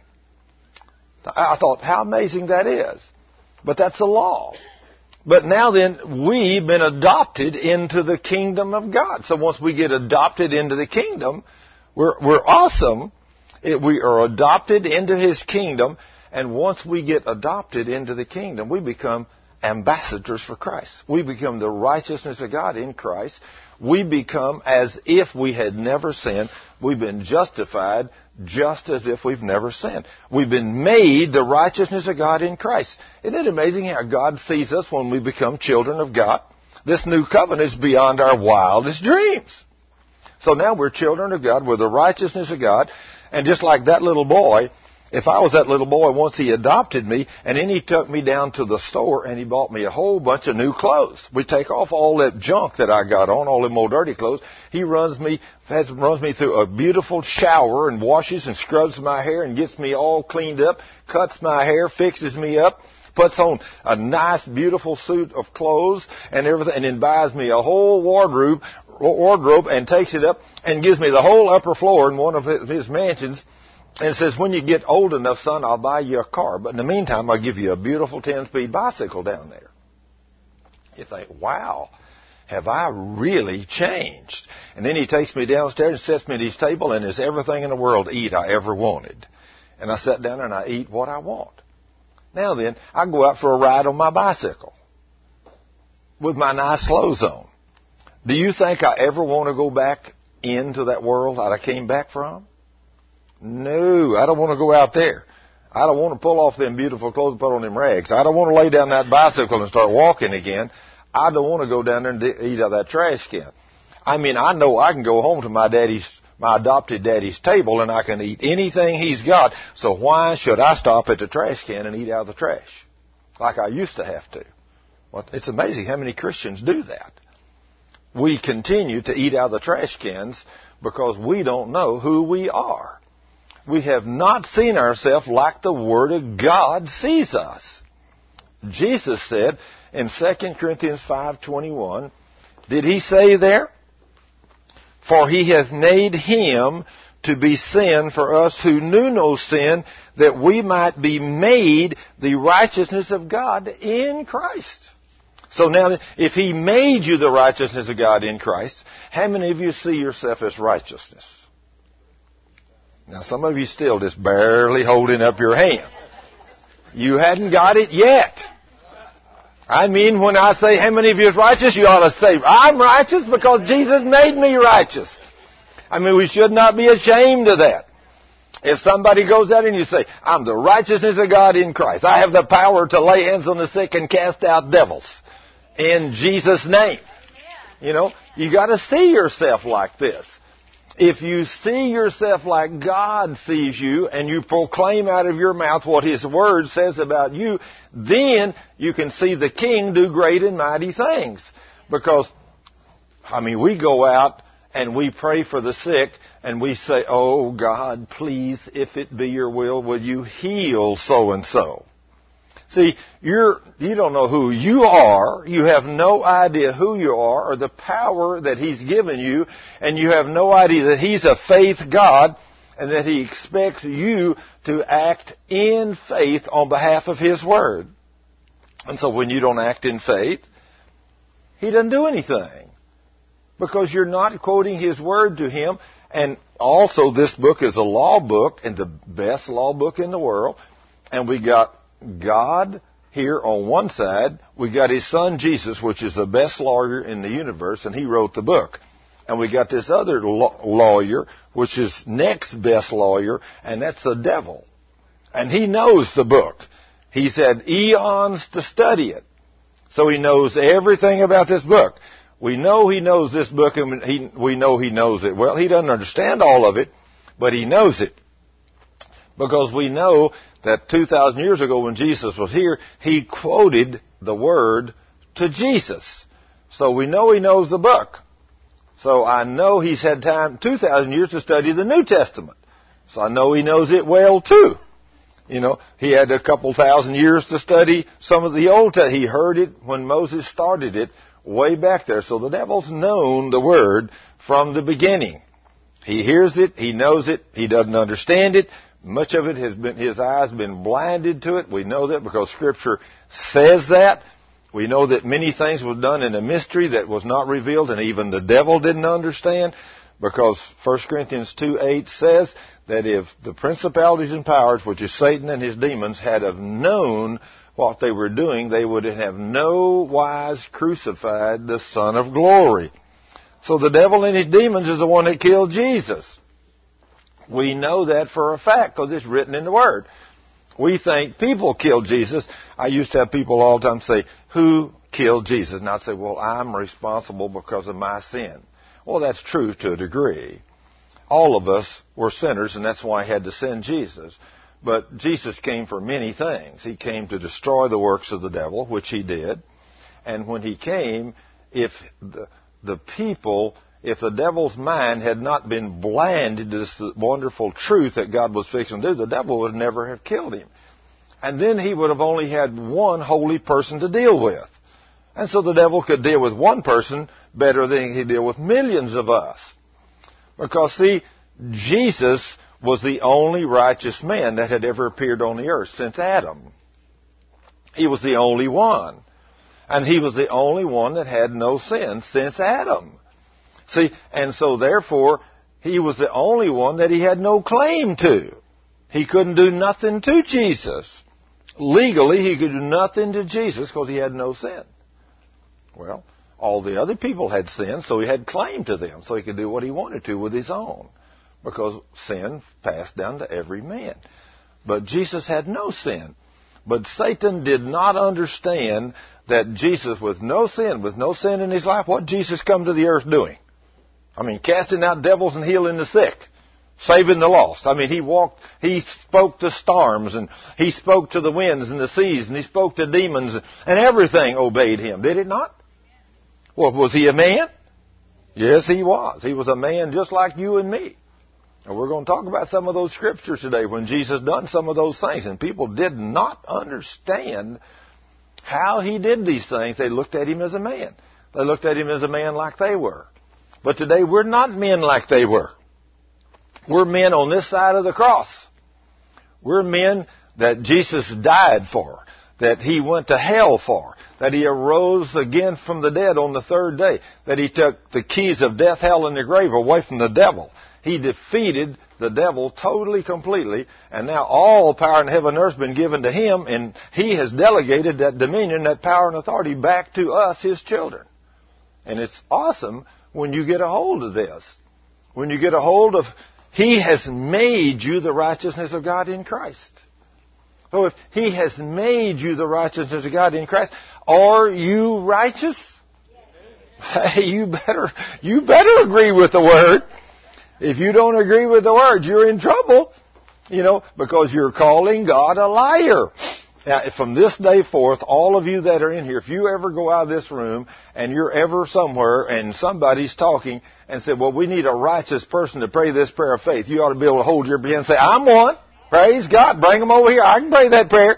I thought, how amazing that is. But that's the law. But now then, we've been adopted into the kingdom of God. So once we get adopted into the kingdom, we're, we're awesome. It, we are adopted into His kingdom. And once we get adopted into the kingdom, we become ambassadors for Christ. We become the righteousness of God in Christ. We become as if we had never sinned. We've been justified just as if we've never sinned. We've been made the righteousness of God in Christ. Isn't it amazing how God sees us when we become children of God? This new covenant is beyond our wildest dreams. So now we're children of God. We're the righteousness of God. And just like that little boy, if I was that little boy, once he adopted me, and then he took me down to the store and he bought me a whole bunch of new clothes. We take off all that junk that I got on, all them old dirty clothes. He runs me, has, runs me through a beautiful shower and washes and scrubs my hair and gets me all cleaned up, cuts my hair, fixes me up, puts on a nice, beautiful suit of clothes and everything, and then buys me a whole wardrobe, wardrobe and takes it up and gives me the whole upper floor in one of his mansions. And it says, when you get old enough, son, I'll buy you a car. But in the meantime, I'll give you a beautiful ten-speed bicycle down there. You think, wow, have I really changed? And then he takes me downstairs and sets me at his table, and there's everything in the world to eat I ever wanted. And I sit down and I eat what I want. Now then, I go out for a ride on my bicycle with my nice clothes on. Do you think I ever want to go back into that world that I came back from? No, I don't want to go out there. I don't want to pull off them beautiful clothes and put on them rags. I don't want to lay down that bicycle and start walking again. I don't want to go down there and eat out of that trash can. I mean, I know I can go home to my daddy's, my adopted daddy's table and I can eat anything he's got. So why should I stop at the trash can and eat out of the trash like I used to have to? Well, it's amazing how many Christians do that. We continue to eat out of the trash cans because we don't know who we are. We have not seen ourselves like the Word of God sees us. Jesus said in Second Corinthians five twenty-one, did He say there? For He hath made Him to be sin for us who knew no sin, that we might be made the righteousness of God in Christ. So now, if He made you the righteousness of God in Christ, how many of you see yourself as righteousness? Now, some of you still just barely holding up your hand. You hadn't got it yet. I mean, when I say how many of you is righteous, you ought to say, I'm righteous because Jesus made me righteous. I mean, we should not be ashamed of that. If somebody goes out and you say, I'm the righteousness of God in Christ. I have the power to lay hands on the sick and cast out devils in Jesus' name. You know, you got to see yourself like this. If you see yourself like God sees you and you proclaim out of your mouth what His Word says about you, then you can see the King do great and mighty things. Because, I mean, we go out and we pray for the sick and we say, oh God, please, if it be your will, will you heal so-and-so? See, you're, you don't know who you are. You have no idea who you are or the power that He's given you. And you have no idea that He's a faith God and that He expects you to act in faith on behalf of His Word. And so when you don't act in faith, He doesn't do anything. Because you're not quoting His Word to Him. And also this book is a law book and the best law book in the world. And we got God here on one side, we got his son Jesus, which is the best lawyer in the universe, and he wrote the book. And we got this other lawyer, which is next best lawyer, and that's the devil. And he knows the book. He's had eons to study it. So he knows everything about this book. We know he knows this book, and he, we know he knows it. Well, he doesn't understand all of it, but he knows it. Because we know that two thousand years ago when Jesus was here, he quoted the word to Jesus. So we know he knows the book. So I know he's had time, two thousand years, to study the New Testament. So I know he knows it well, too. You know, he had a couple thousand years to study some of the Old Testament. He heard it when Moses started it way back there. So the devil's known the word from the beginning. He hears it, he knows it, he doesn't understand it. Much of it has been, his eyes have been blinded to it. We know that because Scripture says that. We know that many things were done in a mystery that was not revealed, and even the devil didn't understand, because First Corinthians two eight says that if the principalities and powers, which is Satan and his demons, had have known what they were doing, they would have no wise crucified the Son of Glory. So the devil and his demons is the one that killed Jesus. We know that for a fact because it's written in the Word. We think people killed Jesus. I used to have people all the time say, who killed Jesus? And I say, well, I'm responsible because of my sin. Well, that's true to a degree. All of us were sinners, and that's why I had to send Jesus. But Jesus came for many things. He came to destroy the works of the devil, which he did. And when he came, if the, the people... If the devil's mind had not been blinded to this wonderful truth that God was fixing to do, the devil would never have killed him. And then he would have only had one holy person to deal with. And so the devil could deal with one person better than he could deal with millions of us. Because, see, Jesus was the only righteous man that had ever appeared on the earth since Adam. He was the only one. And he was the only one that had no sin since Adam. See, and so therefore, he was the only one that he had no claim to. He couldn't do nothing to Jesus. Legally, he could do nothing to Jesus because he had no sin. Well, all the other people had sin, so he had claim to them, so he could do what he wanted to with his own, because sin passed down to every man. But Jesus had no sin. But Satan did not understand that Jesus, with no sin, with no sin in his life, what Jesus come to the earth doing? I mean, casting out devils and healing the sick, saving the lost. I mean, he walked, he spoke to storms, and he spoke to the winds and the seas, and he spoke to demons, and everything obeyed him. Did it not? Well, was he a man? Yes, he was. He was a man just like you and me. And we're going to talk about some of those scriptures today when Jesus done some of those things. And people did not understand how he did these things. They looked at him as a man. They looked at him as a man like they were. But today we're not men like they were. We're men on this side of the cross. We're men that Jesus died for, that he went to hell for, that he arose again from the dead on the third day, that he took the keys of death, hell, and the grave away from the devil. He defeated the devil totally, completely, and now all power in heaven and earth has been given to him, and he has delegated that dominion, that power and authority back to us, his children. And it's awesome when you get a hold of this. When you get a hold of, he has made you the righteousness of God in Christ. So if he has made you the righteousness of God in Christ, are you righteous? Yes. Hey, you better, you better agree with the Word. If you don't agree with the Word, you're in trouble, you know, because you're calling God a liar. Now, from this day forth, all of you that are in here, if you ever go out of this room and you're ever somewhere and somebody's talking and say, well, we need a righteous person to pray this prayer of faith, you ought to be able to hold your hand and say, I'm one. Praise God. Bring them over here. I can pray that prayer.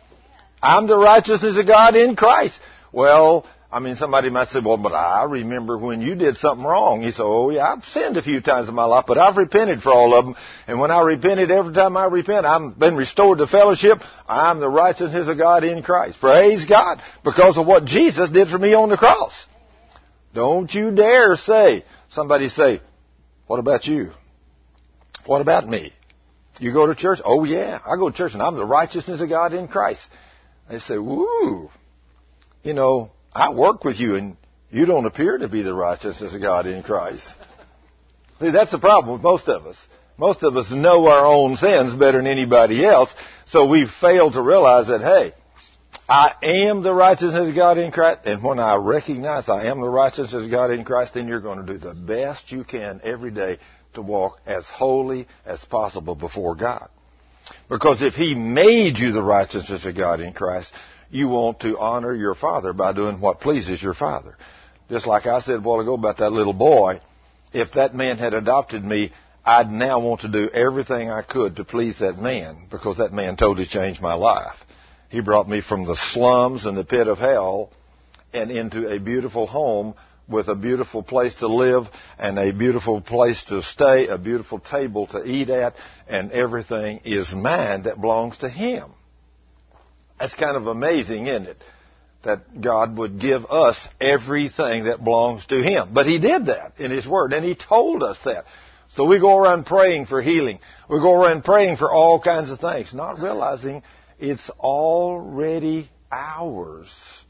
I'm the righteousness of God in Christ. Well, I mean, somebody might say, well, but I remember when you did something wrong. You say, oh, yeah, I've sinned a few times in my life, but I've repented for all of them. And when I repented, every time I repent, I've been restored to fellowship. I'm the righteousness of God in Christ. Praise God, because of what Jesus did for me on the cross. Don't you dare say, somebody say, what about you? What about me? You go to church? Oh, yeah, I go to church, and I'm the righteousness of God in Christ. They say, woo, you know, I work with you and you don't appear to be the righteousness of God in Christ. See, that's the problem with most of us. Most of us know our own sins better than anybody else, so we fail to realize that, hey, I am the righteousness of God in Christ, and when I recognize I am the righteousness of God in Christ, then you're going to do the best you can every day to walk as holy as possible before God. Because if He made you the righteousness of God in Christ, you want to honor your Father by doing what pleases your Father. Just like I said a while ago about that little boy, if that man had adopted me, I'd now want to do everything I could to please that man, because that man totally changed my life. He brought me from the slums and the pit of hell and into a beautiful home with a beautiful place to live and a beautiful place to stay, a beautiful table to eat at, and everything is mine that belongs to Him. That's kind of amazing, isn't it? That God would give us everything that belongs to Him. But He did that in His Word, and He told us that. So we go around praying for healing. We go around praying for all kinds of things, not realizing it's already ours.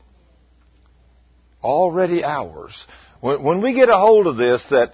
Already ours. When, when we get a hold of this, that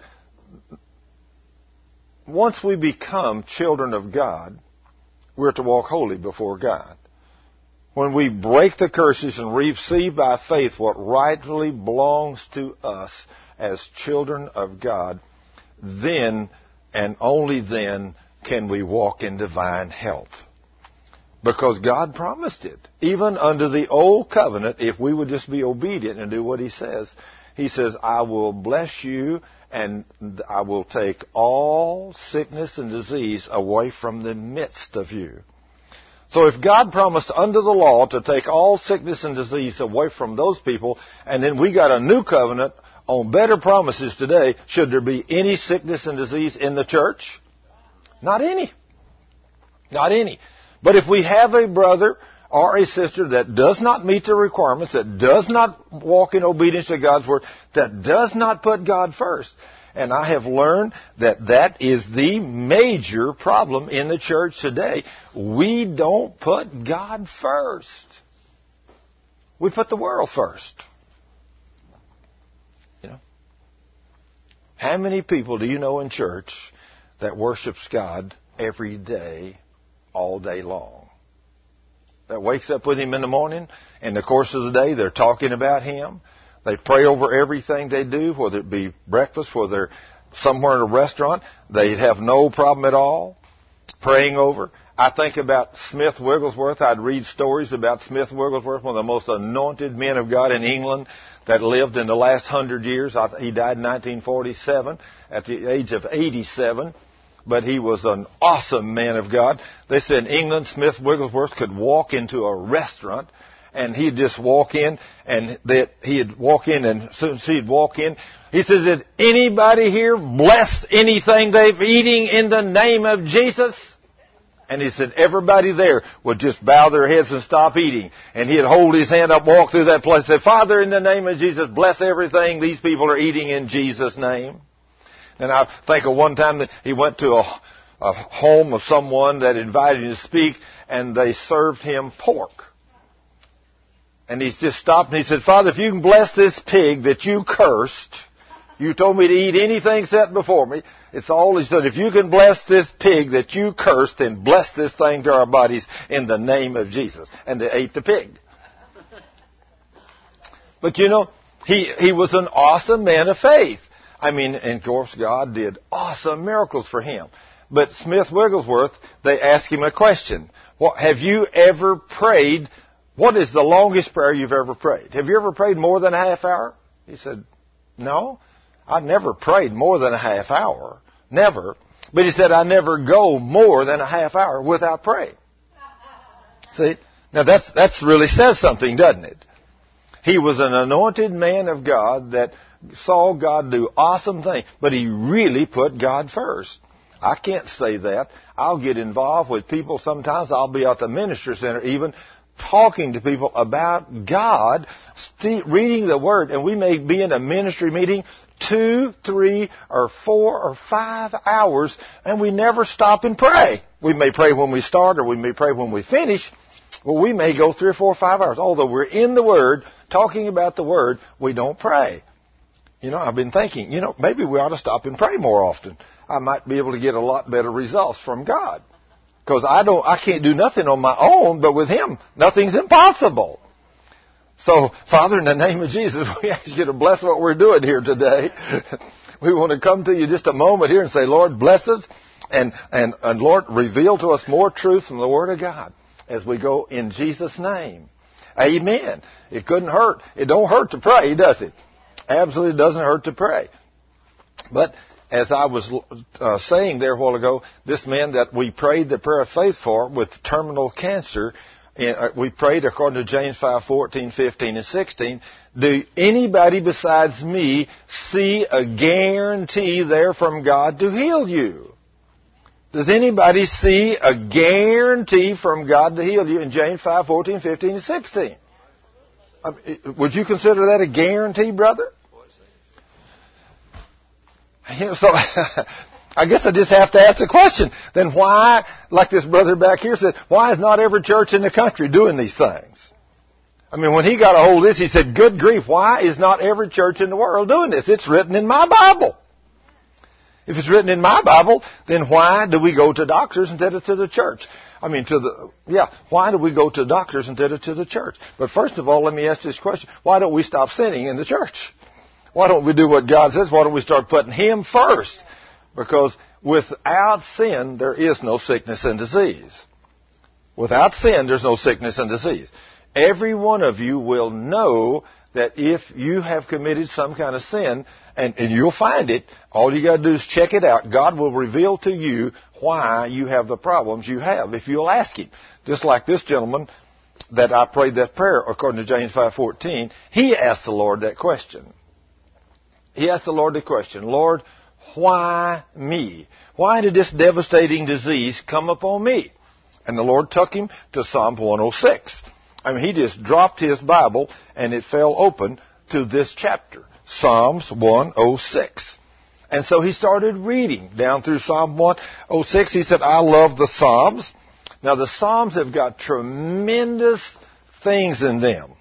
once we become children of God, we're to walk holy before God. When we break the curses and receive by faith what rightfully belongs to us as children of God, then and only then can we walk in divine health. Because God promised it. Even under the old covenant, if we would just be obedient and do what He says, He says, I will bless you and I will take all sickness and disease away from the midst of you. So if God promised under the law to take all sickness and disease away from those people, and then we got a new covenant on better promises today, should there be any sickness and disease in the church? Not any. Not any. But if we have a brother or a sister that does not meet the requirements, that does not walk in obedience to God's Word, that does not put God first, and I have learned that that is the major problem in the church today. We don't put God first. We put the world first. You know? How many people do you know in church that worships God every day, all day long? That wakes up with Him in the morning, in the course of the day, they're talking about Him. They pray over everything they do, whether it be breakfast, whether they're somewhere in a restaurant. They have no problem at all praying over. I think about Smith Wigglesworth. I'd read stories about Smith Wigglesworth, one of the most anointed men of God in England that lived in the last hundred years. He died in nineteen forty-seven at the age of eighty-seven. But he was an awesome man of God. They said in England, Smith Wigglesworth could walk into a restaurant and he'd just walk in, and that he'd walk in, and as soon as he'd walk in, he says, did anybody here bless anything they've eating in the name of Jesus? And he said everybody there would just bow their heads and stop eating. And he'd hold his hand up, walk through that place, and say, Father, in the name of Jesus, bless everything these people are eating in Jesus' name. And I think of one time that he went to a, a home of someone that invited him to speak, and they served him pork. And he just stopped and he said, Father, if you can bless this pig that you cursed, you told me to eat anything set before me. It's all he said. If you can bless this pig that you cursed, then bless this thing to our bodies in the name of Jesus. And they ate the pig. But you know, he, he was an awesome man of faith. I mean, and of course, God did awesome miracles for him. But Smith Wigglesworth, they asked him a question. Well, have you ever prayed? What is the longest prayer you've ever prayed? Have you ever prayed more than a half hour? He said, no, I never prayed more than a half hour. Never. But he said, I never go more than a half hour without praying. See? Now that's, that's really says something, doesn't it? He was an anointed man of God that saw God do awesome things, but he really put God first. I can't say that. I'll get involved with people. Sometimes I'll be at the ministry center even talking to people about God, reading the Word, and we may be in a ministry meeting two, three, or four, or five hours, and we never stop and pray. We may pray when we start, or we may pray when we finish, Well, we may go three or four or five hours. Although we're in the Word, talking about the Word, we don't pray. You know, I've been thinking, you know, maybe we ought to stop and pray more often. I might be able to get a lot better results from God. Because I don't, I can't do nothing on my own, but with Him, nothing's impossible. So, Father, in the name of Jesus, we ask you to bless what we're doing here today. We want to come to you just a moment here and say, Lord, bless us. And, and, and Lord, reveal to us more truth from the Word of God as we go in Jesus' name. Amen. It couldn't hurt. It don't hurt to pray, does it? Absolutely doesn't hurt to pray. But as I was uh, saying there a while ago, this man that we prayed the prayer of faith for with terminal cancer, uh, we prayed according to James five fourteen, fifteen, and sixteen. Do anybody besides me see a guarantee there from God to heal you? Does anybody see a guarantee from God to heal you in James five fourteen, fifteen, and sixteen? Um, would you consider that a guarantee, brother? You know, so I guess I just have to ask the question. Then why, like this brother back here said, why is not every church in the country doing these things? I mean, when he got a hold of this, he said, good grief, why is not every church in the world doing this? It's written in my Bible. If it's written in my Bible, then why do we go to doctors instead of to the church? I mean, to the, yeah, why do we go to doctors instead of to the church? But first of all, let me ask this question. Why don't we stop sinning in the church? Why don't we do what God says? Why don't we start putting Him first? Because without sin, there is no sickness and disease. Without sin, there's no sickness and disease. Every one of you will know that if you have committed some kind of sin, and, and you'll find it, all you got to do is check it out. God will reveal to you why you have the problems you have if you'll ask Him. Just like this gentleman that I prayed that prayer according to James five fourteen, he asked the Lord that question. He asked the Lord the question, Lord, why me? Why did this devastating disease come upon me? And the Lord took him to Psalm one oh six. I mean, he just dropped his Bible and it fell open to this chapter, Psalms one oh six. And so he started reading down through Psalm one oh six. He said, I love the Psalms. Now, the Psalms have got tremendous things in them.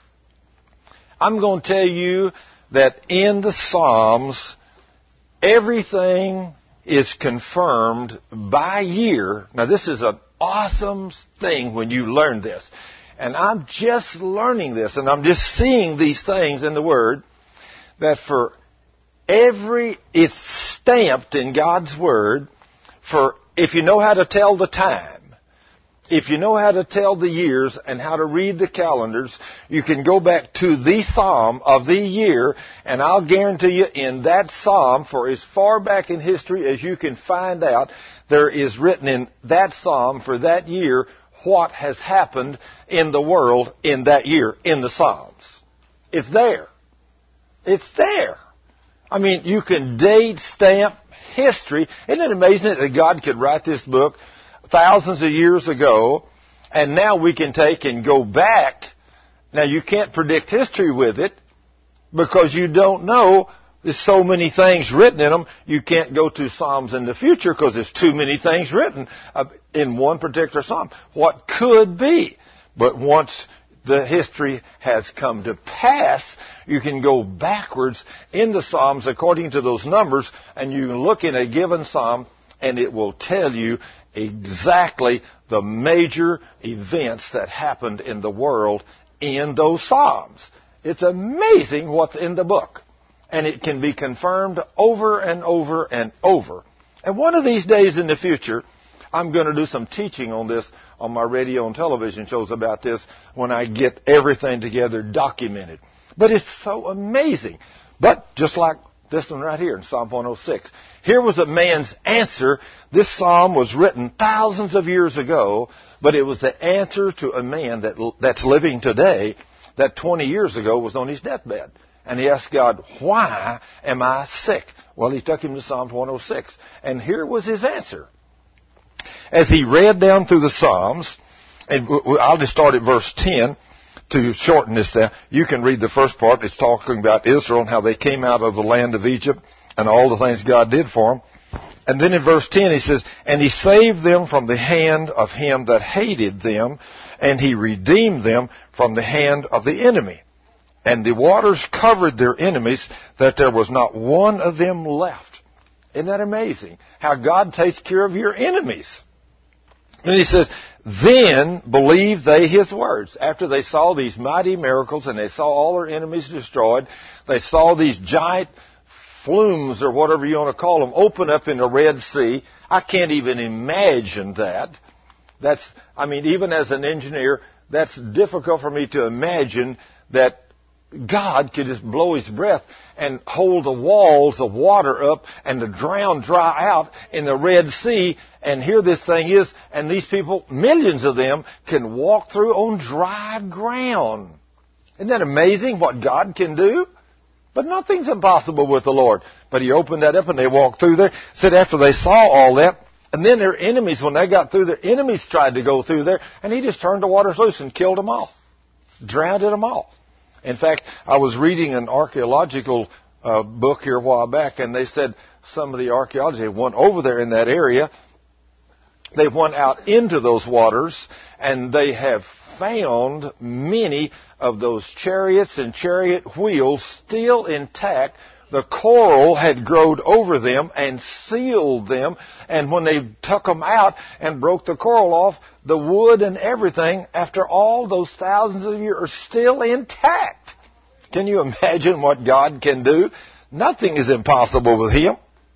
I'm going to tell you that in the Psalms, everything is confirmed by year. Now, this is an awesome thing when you learn this. And I'm just learning this, and I'm just seeing these things in the Word, that for every, it's stamped in God's Word, for if you know how to tell the time, if you know how to tell the years and how to read the calendars, you can go back to the psalm of the year, and I'll guarantee you in that psalm, for as far back in history as you can find out, there is written in that psalm for that year what has happened in the world in that year in the Psalms. It's there. It's there. I mean, you can date, stamp, history. Isn't it amazing that God could write this book thousands of years ago, and now we can take and go back. Now, you can't predict history with it because you don't know. There's so many things written in them, you can't go to Psalms in the future because there's too many things written in one particular Psalm. What could be? But once the history has come to pass, you can go backwards in the Psalms according to those numbers, and you can look in a given Psalm, and it will tell you exactly the major events that happened in the world in those Psalms. It's amazing what's in the book. And it can be confirmed over and over and over. And one of these days in the future, I'm going to do some teaching on this on my radio and television shows about this when I get everything together documented. But it's so amazing. But just like this one right here in Psalm one oh six. Here was a man's answer. This psalm was written thousands of years ago, but it was the answer to a man that that's living today that twenty years ago was on his deathbed. And he asked God, why am I sick? Well, he took him to Psalm one oh six. And here was his answer. As he read down through the Psalms, and I'll just start at verse ten to shorten this down. You can read the first part. It's talking about Israel and how they came out of the land of Egypt and all the things God did for them. And then in verse ten he says, and he saved them from the hand of him that hated them, and he redeemed them from the hand of the enemy. And the waters covered their enemies, that there was not one of them left. Isn't that amazing? How God takes care of your enemies. And he says, then believed they his words. After they saw these mighty miracles and they saw all their enemies destroyed, they saw these giant flumes or whatever you want to call them open up in the Red Sea. I can't even imagine that. That's, I mean, even as an engineer, that's difficult for me to imagine that God could just blow his breath and hold the walls of water up and the drown dry out in the Red Sea. And here this thing is, and these people, millions of them, can walk through on dry ground. Isn't that amazing what God can do? But nothing's impossible with the Lord. But he opened that up and they walked through there. Said after they saw all that, and then their enemies, when they got through, their enemies tried to go through there, and he just turned the waters loose and killed them all. Drowned them all. In fact, I was reading an archaeological uh, book here a while back, and they said some of the archaeology went over there in that area. They went out into those waters, and they have found many of those chariots and chariot wheels still intact. The coral had grown over them and sealed them, and when they took them out and broke the coral off, the wood and everything, after all those thousands of years, are still intact. Can you imagine what God can do? Nothing is impossible with him.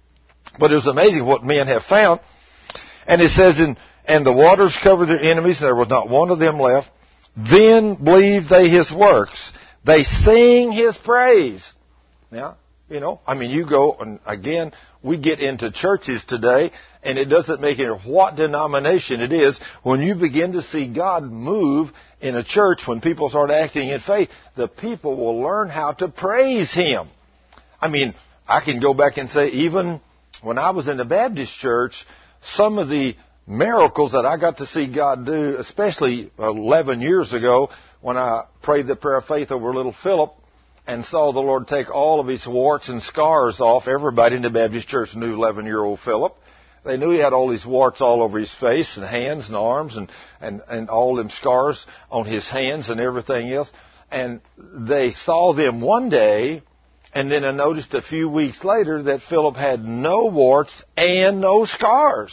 But it was amazing what men have found. And it says, in, and the waters covered their enemies, and there was not one of them left. Then believed they his works. They sing his praise. Now, you know, I mean, you go, and again, we get into churches today, and it doesn't make it what denomination it is. When you begin to see God move in a church, when people start acting in faith, the people will learn how to praise him. I mean, I can go back and say, even when I was in the Baptist church, some of the miracles that I got to see God do, especially eleven years ago, when I prayed the prayer of faith over little Philip, and saw the Lord take all of his warts and scars off. Everybody in the Baptist church knew eleven-year-old Philip. They knew he had all these warts all over his face and hands and arms and, and, and all them scars on his hands and everything else. And they saw them one day, and then I noticed a few weeks later that Philip had no warts and no scars.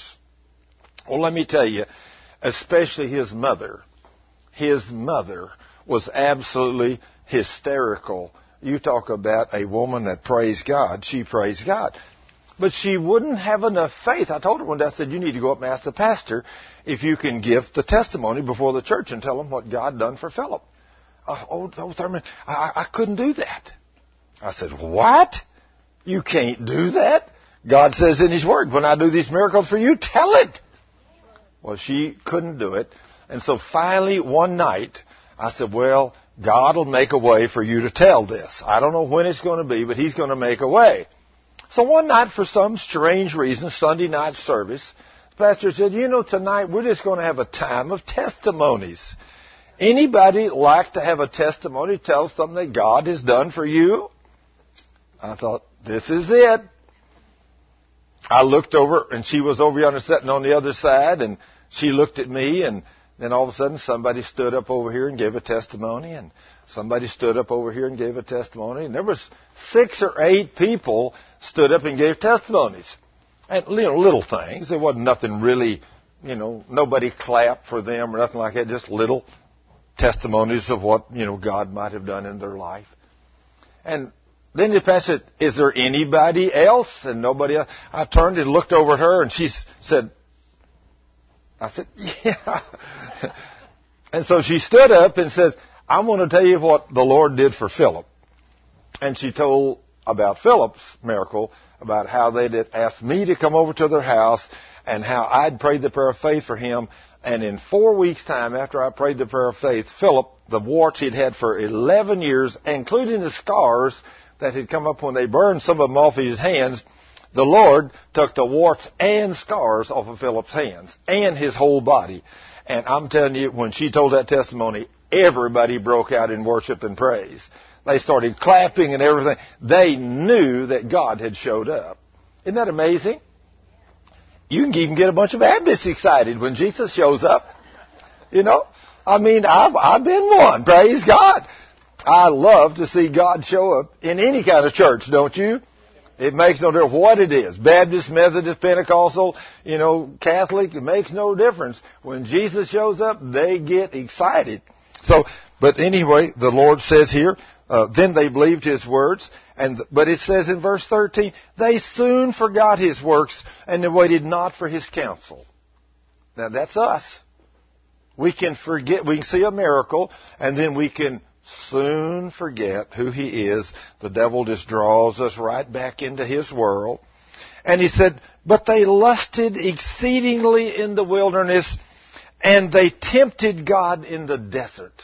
Well, let me tell you, especially his mother. His mother was absolutely hysterical. You talk about a woman that praised God. She praised God. But she wouldn't have enough faith. I told her one day, I said, you need to go up and ask the pastor if you can give the testimony before the church and tell them what God done for Philip. Uh, oh, oh Thurman, I, I couldn't do that. I said, what? You can't do that? God says in his word, when I do these miracles for you, tell it. Well, she couldn't do it. And so finally one night, I said, well, God will make a way for you to tell this. I don't know when it's going to be, but he's going to make a way. So one night, for some strange reason, Sunday night service, the pastor said, you know, tonight we're just going to have a time of testimonies. Anybody like to have a testimony, tell something that God has done for you? I thought, this is it. I looked over, and she was over yonder sitting on the other side, and she looked at me, and then all of a sudden somebody stood up over here and gave a testimony, and somebody stood up over here and gave a testimony, and there was six or eight people stood up and gave testimonies. And, you know, little things. There wasn't nothing really, you know, nobody clapped for them or nothing like that, just little testimonies of what, you know, God might have done in their life. And then the pastor said, is there anybody else? And nobody else. I turned and looked over at her, and she said, I said, yeah. And so she stood up and says, I want to tell you what the Lord did for Philip. And she told about Philip's miracle, about how they did asked me to come over to their house and how I'd prayed the prayer of faith for him. And in four weeks' time after I prayed the prayer of faith, Philip, the warts he'd had for eleven years, including the scars that had come up when they burned some of them off his hands, the Lord took the warts and scars off of Philip's hands and his whole body. And I'm telling you, when she told that testimony, everybody broke out in worship and praise. They started clapping and everything. They knew that God had showed up. Isn't that amazing? You can even get a bunch of Baptists excited when Jesus shows up. You know, I mean, I've, I've been one. Praise God. I love to see God show up in any kind of church, don't you? It makes no difference what it is. Baptist, Methodist, Pentecostal, you know, Catholic, it makes no difference. When Jesus shows up, they get excited. So, but anyway, the Lord says here, uh, then they believed His words. And, but it says in verse thirteen, they soon forgot His works and they waited not for His counsel. Now that's us. We can forget, we can see a miracle and then we can soon forget who He is. The devil just draws us right back into his world. And he said, but they lusted exceedingly in the wilderness and they tempted God in the desert.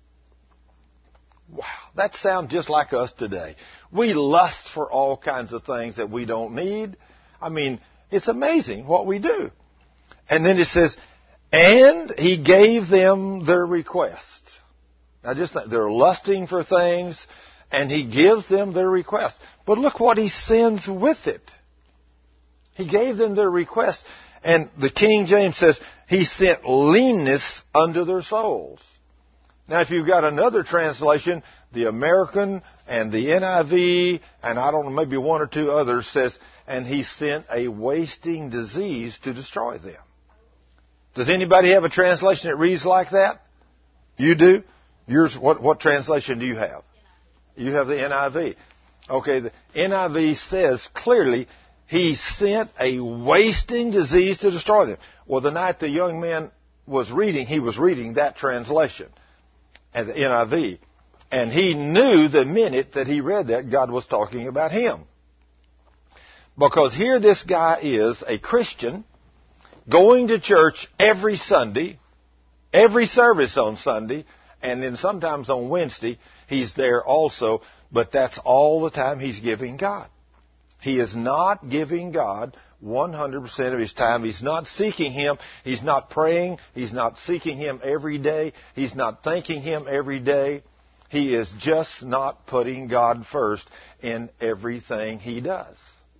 Wow, that sounds just like us today. We lust for all kinds of things that we don't need. I mean, it's amazing what we do. And then it says, and He gave them their request. Now just think, they're lusting for things, and He gives them their request. But look what He sends with it. He gave them their request. And the King James says, He sent leanness unto their souls. Now, if you've got another translation, the American and the N I V, and I don't know, maybe one or two others, says, and He sent a wasting disease to destroy them. Does anybody have a translation that reads like that? You do? Yours, what, what translation do you have? You have the N I V. Okay, the N I V says clearly, He sent a wasting disease to destroy them. Well, the night the young man was reading, he was reading that translation. And the N I V. And he knew the minute that he read that, God was talking about him. Because here this guy is a Christian, going to church every Sunday, every service on Sunday, and then sometimes on Wednesday, he's there also, but that's all the time he's giving God. He is not giving God one hundred percent of his time. He's not seeking Him. He's not praying. He's not seeking Him every day. He's not thanking Him every day. He is just not putting God first in everything he does.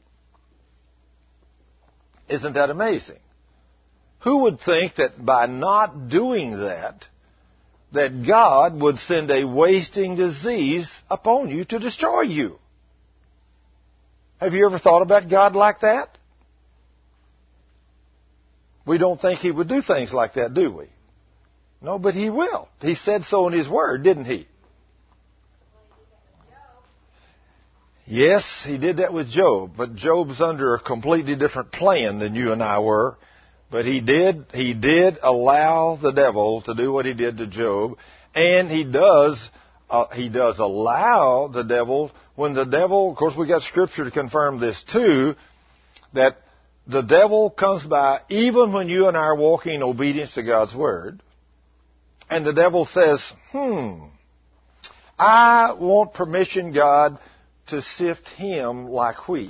Isn't that amazing? Who would think that by not doing that, that God would send a wasting disease upon you to destroy you? Have you ever thought about God like that? We don't think He would do things like that, do we? No, but He will. He said so in His Word, didn't He? Yes, He did that with Job, but Job's under a completely different plan than you and I were. But he did, he did allow the devil to do what he did to Job, and he does, uh, he does allow the devil, when the devil, of course we got Scripture to confirm this too, that the devil comes by even when you and I are walking in obedience to God's Word, and the devil says, hmm, I want permission, God, to sift him like wheat.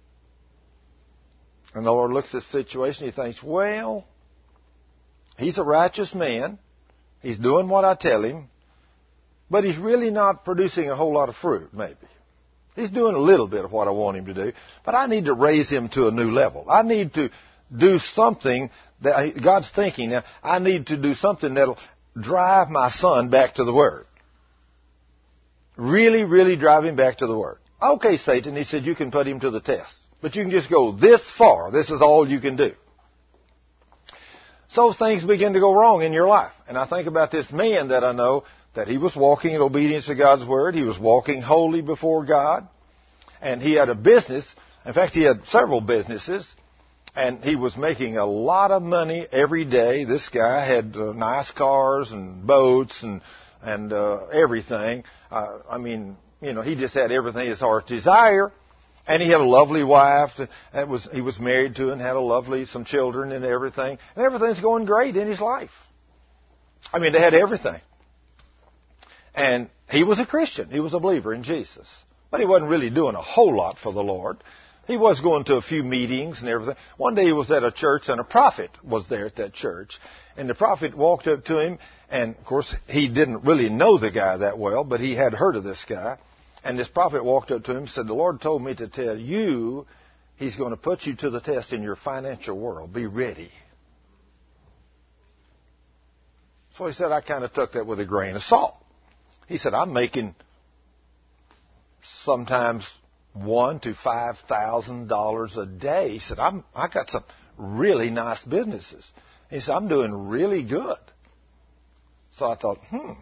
And the Lord looks at the situation, He thinks, well, he's a righteous man. He's doing what I tell him. But he's really not producing a whole lot of fruit, maybe. He's doing a little bit of what I want him to do. But I need to raise him to a new level. I need to do something that God's thinking. Now, I need to do something that'll drive my son back to the Word. Really, really drive him back to the Word. Okay, Satan, he said, you can put him to the test. But you can just go this far. This is all you can do. So things begin to go wrong in your life. And I think about this man that I know, that he was walking in obedience to God's Word. He was walking holy before God. And he had a business. In fact, he had several businesses. And he was making a lot of money every day. This guy had uh, nice cars and boats and, and uh, everything. Uh, I mean, you know, he just had everything his heart desired. And he had a lovely wife that was he was married to and had a lovely, some children and everything. And everything's going great in his life. I mean, they had everything. And he was a Christian. He was a believer in Jesus. But he wasn't really doing a whole lot for the Lord. He was going to a few meetings and everything. One day he was at a church and a prophet was there at that church. And the prophet walked up to him. And, of course, he didn't really know the guy that well, but he had heard of this guy. And this prophet walked up to him and said, the Lord told me to tell you, He's going to put you to the test in your financial world. Be ready. So he said, I kind of took that with a grain of salt. He said, I'm making sometimes one to five thousand dollars a day. He said, I'm I got some really nice businesses. He said, I'm doing really good. So I thought, hmm.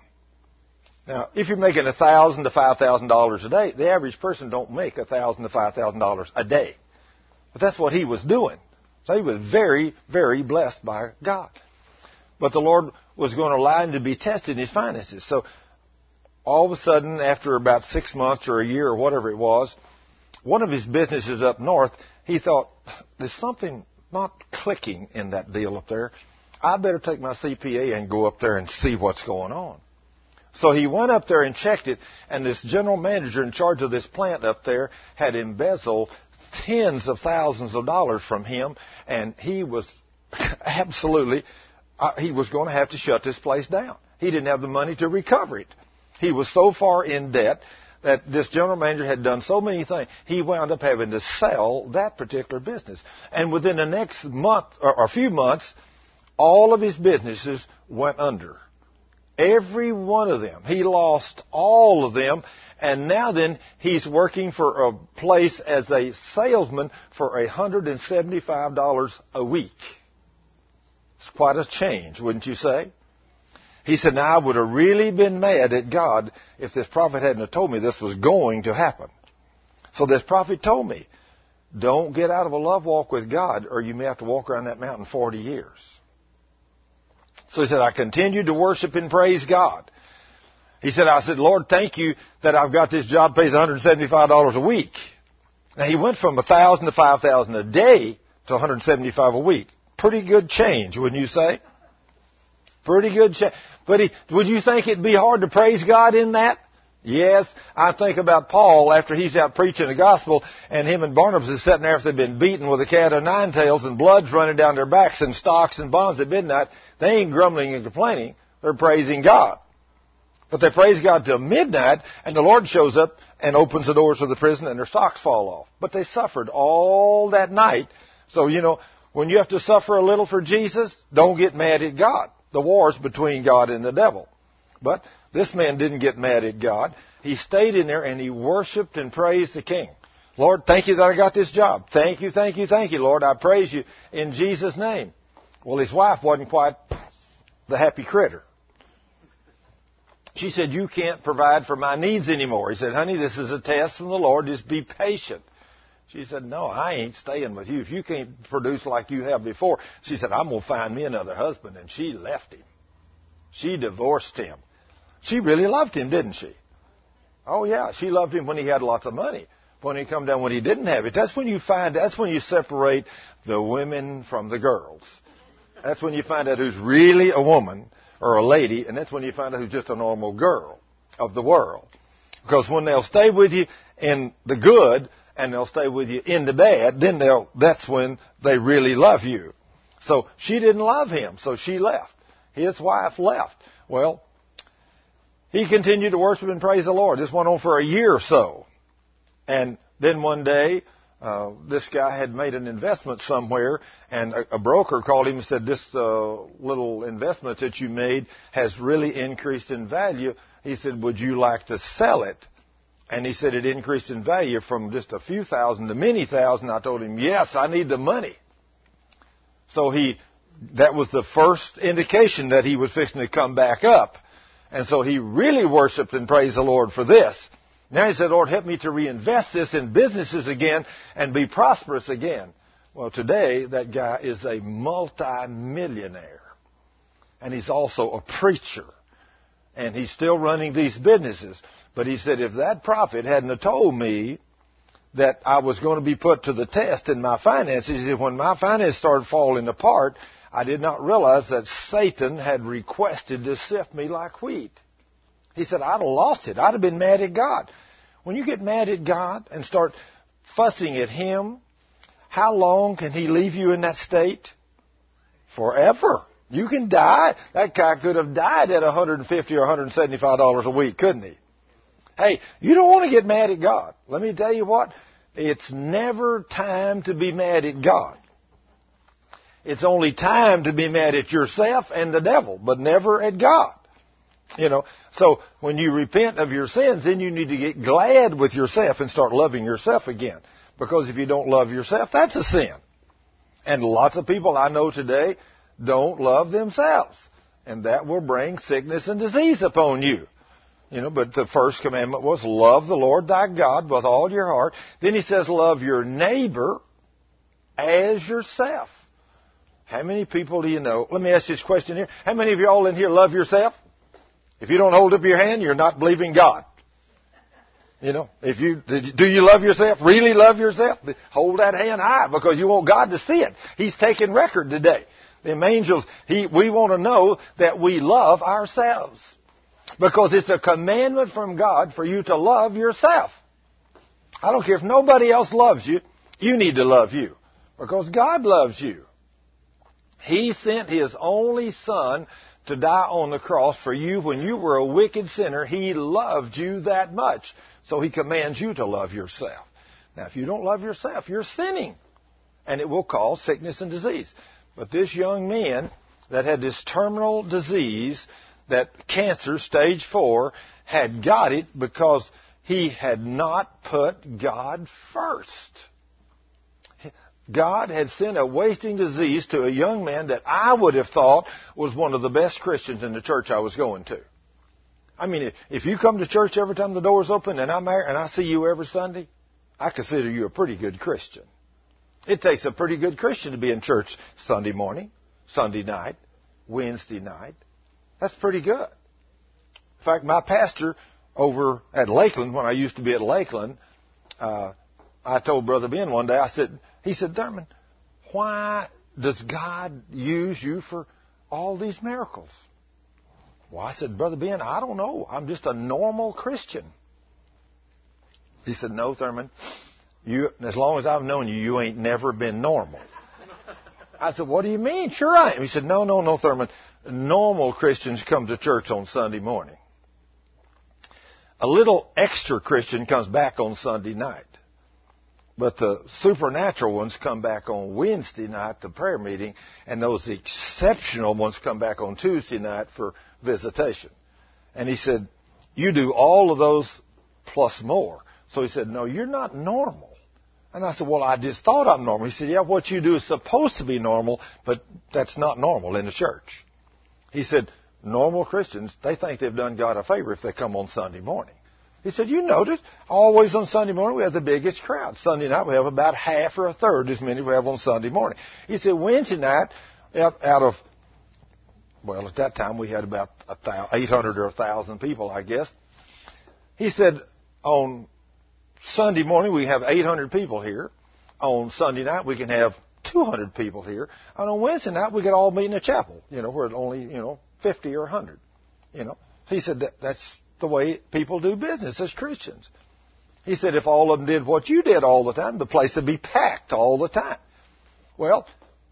Now, if you're making a thousand to five thousand dollars a day, the average person don't make a thousand to five thousand dollars a day. But that's what he was doing. So he was very, very blessed by God. But the Lord was going to allow him to be tested in his finances. So all of a sudden, after about six months or a year or whatever it was, one of his businesses up north, he thought, there's something not clicking in that deal up there. I better take my C P A and go up there and see what's going on. So he went up there and checked it, and this general manager in charge of this plant up there had embezzled tens of thousands of dollars from him, and he was absolutely, uh, he was going to have to shut this place down. He didn't have the money to recover it. He was so far in debt that this general manager had done so many things, he wound up having to sell that particular business. And within the next month, or a few months, all of his businesses went under. Every one of them. He lost all of them. And now then, he's working for a place as a salesman for one hundred seventy-five dollars a week. It's quite a change, wouldn't you say? He said, now, I would have really been mad at God if this prophet hadn't have told me this was going to happen. So this prophet told me, don't get out of a love walk with God, or you may have to walk around that mountain forty years. So he said, I continued to worship and praise God. He said, I said, Lord, thank you that I've got this job pays one hundred seventy-five dollars a week. Now, he went from one thousand to five thousand a day to one hundred seventy-five a week. Pretty good change, wouldn't you say? Pretty good change. But he, would you think it'd be hard to praise God in that? Yes. I think about Paul after he's out preaching the gospel, and him and Barnabas is sitting there after they've been beaten with a cat of nine tails and blood's running down their backs and stocks and bonds at midnight. They ain't grumbling and complaining. They're praising God. But they praise God till midnight, and the Lord shows up and opens the doors of the prison, and their socks fall off. But they suffered all that night. So, you know, when you have to suffer a little for Jesus, don't get mad at God. The war's between God and the devil. But this man didn't get mad at God. He stayed in there and he worshiped and praised the King. Lord, thank you that I got this job. Thank you, thank you, thank you, Lord. I praise you in Jesus' name. Well, his wife wasn't quite the happy critter. She said, you can't provide for my needs anymore. He said, honey, this is a test from the Lord. Just be patient. She said, no, I ain't staying with you. If you can't produce like you have before. She said, I'm going to find me another husband. And she left him. She divorced him. She really loved him, didn't she? Oh, yeah. She loved him when he had lots of money. When he come down when he didn't have it. That's when you find, that's when you separate the women from the girls. That's when you find out who's really a woman or a lady. And that's when you find out who's just a normal girl of the world. Because when they'll stay with you in the good, and they'll stay with you in the bad, then they'll, that's when they really love you. So she didn't love him, so she left. His wife left. Well, he continued to worship and praise the Lord. This went on for a year or so. And then one day, uh, this guy had made an investment somewhere, and a, a broker called him and said, this uh, little investment that you made has really increased in value. He said, would you like to sell it? And he said it increased in value from just a few thousand to many thousand. I told him, yes, I need the money. So he, that was the first indication that he was fixing to come back up. And so he really worshiped and praised the Lord for this. Now he said, Lord, help me to reinvest this in businesses again and be prosperous again. Well, today that guy is a multi-millionaire. And he's also a preacher. And he's still running these businesses. But he said, if that prophet hadn't have told me that I was going to be put to the test in my finances, he said, when my finances started falling apart, I did not realize that Satan had requested to sift me like wheat. He said, I'd have lost it. I'd have been mad at God. When you get mad at God and start fussing at Him, how long can He leave you in that state? Forever. You can die. That guy could have died at one hundred fifty dollars or one hundred seventy-five dollars a week, couldn't he? Hey, you don't want to get mad at God. Let me tell you what. It's never time to be mad at God. It's only time to be mad at yourself and the devil, but never at God. You know, so when you repent of your sins, then you need to get glad with yourself and start loving yourself again. Because if you don't love yourself, that's a sin. And lots of people I know today don't love themselves. And that will bring sickness and disease upon you. You know, but the first commandment was love the Lord thy God with all your heart. Then he says love your neighbor as yourself. How many people do you know? Let me ask you this question here. How many of you all in here love yourself? If you don't hold up your hand, you're not believing God. You know, if you, do you love yourself? Really love yourself? Hold that hand high because you want God to see it. He's taking record today. Them angels, he, we want to know that we love ourselves. Because it's a commandment from God for you to love yourself. I don't care if nobody else loves you, you need to love you. Because God loves you. He sent His only Son to die on the cross for you when you were a wicked sinner. He loved you that much. So He commands you to love yourself. Now, if you don't love yourself, you're sinning. And it will cause sickness and disease. But this young man that had this terminal disease, that cancer, stage four, had got it because he had not put God first. God had sent a wasting disease to a young man that I would have thought was one of the best Christians in the church I was going to. I mean, if you come to church every time the door's open and I'm there and I see you every Sunday, I consider you a pretty good Christian. It takes a pretty good Christian to be in church Sunday morning, Sunday night, Wednesday night. That's pretty good. In fact, my pastor over at Lakeland, when I used to be at Lakeland, uh, I told Brother Ben one day, I said, he said, Thurman, why does God use you for all these miracles? Well, I said, Brother Ben, I don't know. I'm just a normal Christian. He said, no, Thurman, you, as long as I've known you, you ain't never been normal. I said, what do you mean? Sure I am. He said, no, no, no, Thurman. Normal Christians come to church on Sunday morning. A little extra Christian comes back on Sunday night. But the supernatural ones come back on Wednesday night, the prayer meeting, and those exceptional ones come back on Tuesday night for visitation. And he said, you do all of those plus more. So he said, no, you're not normal. And I said, well, I just thought I'm normal. He said, yeah, what you do is supposed to be normal, but that's not normal in the church. He said, normal Christians, they think they've done God a favor if they come on Sunday morning. He said, you notice, always on Sunday morning we have the biggest crowd. Sunday night we have about half or a third as many we have on Sunday morning. He said, Wednesday night, out of, well, at that time we had about eight hundred or one thousand people, I guess. He said, on Sunday morning we have eight hundred people here. On Sunday night we can have two hundred people here. And on Wednesday night we could all meet in a chapel, you know, where it only, you know, fifty or one hundred, you know. He said that that's the way people do business as Christians. He said if all of them did what you did all the time, the place would be packed all the time. Well,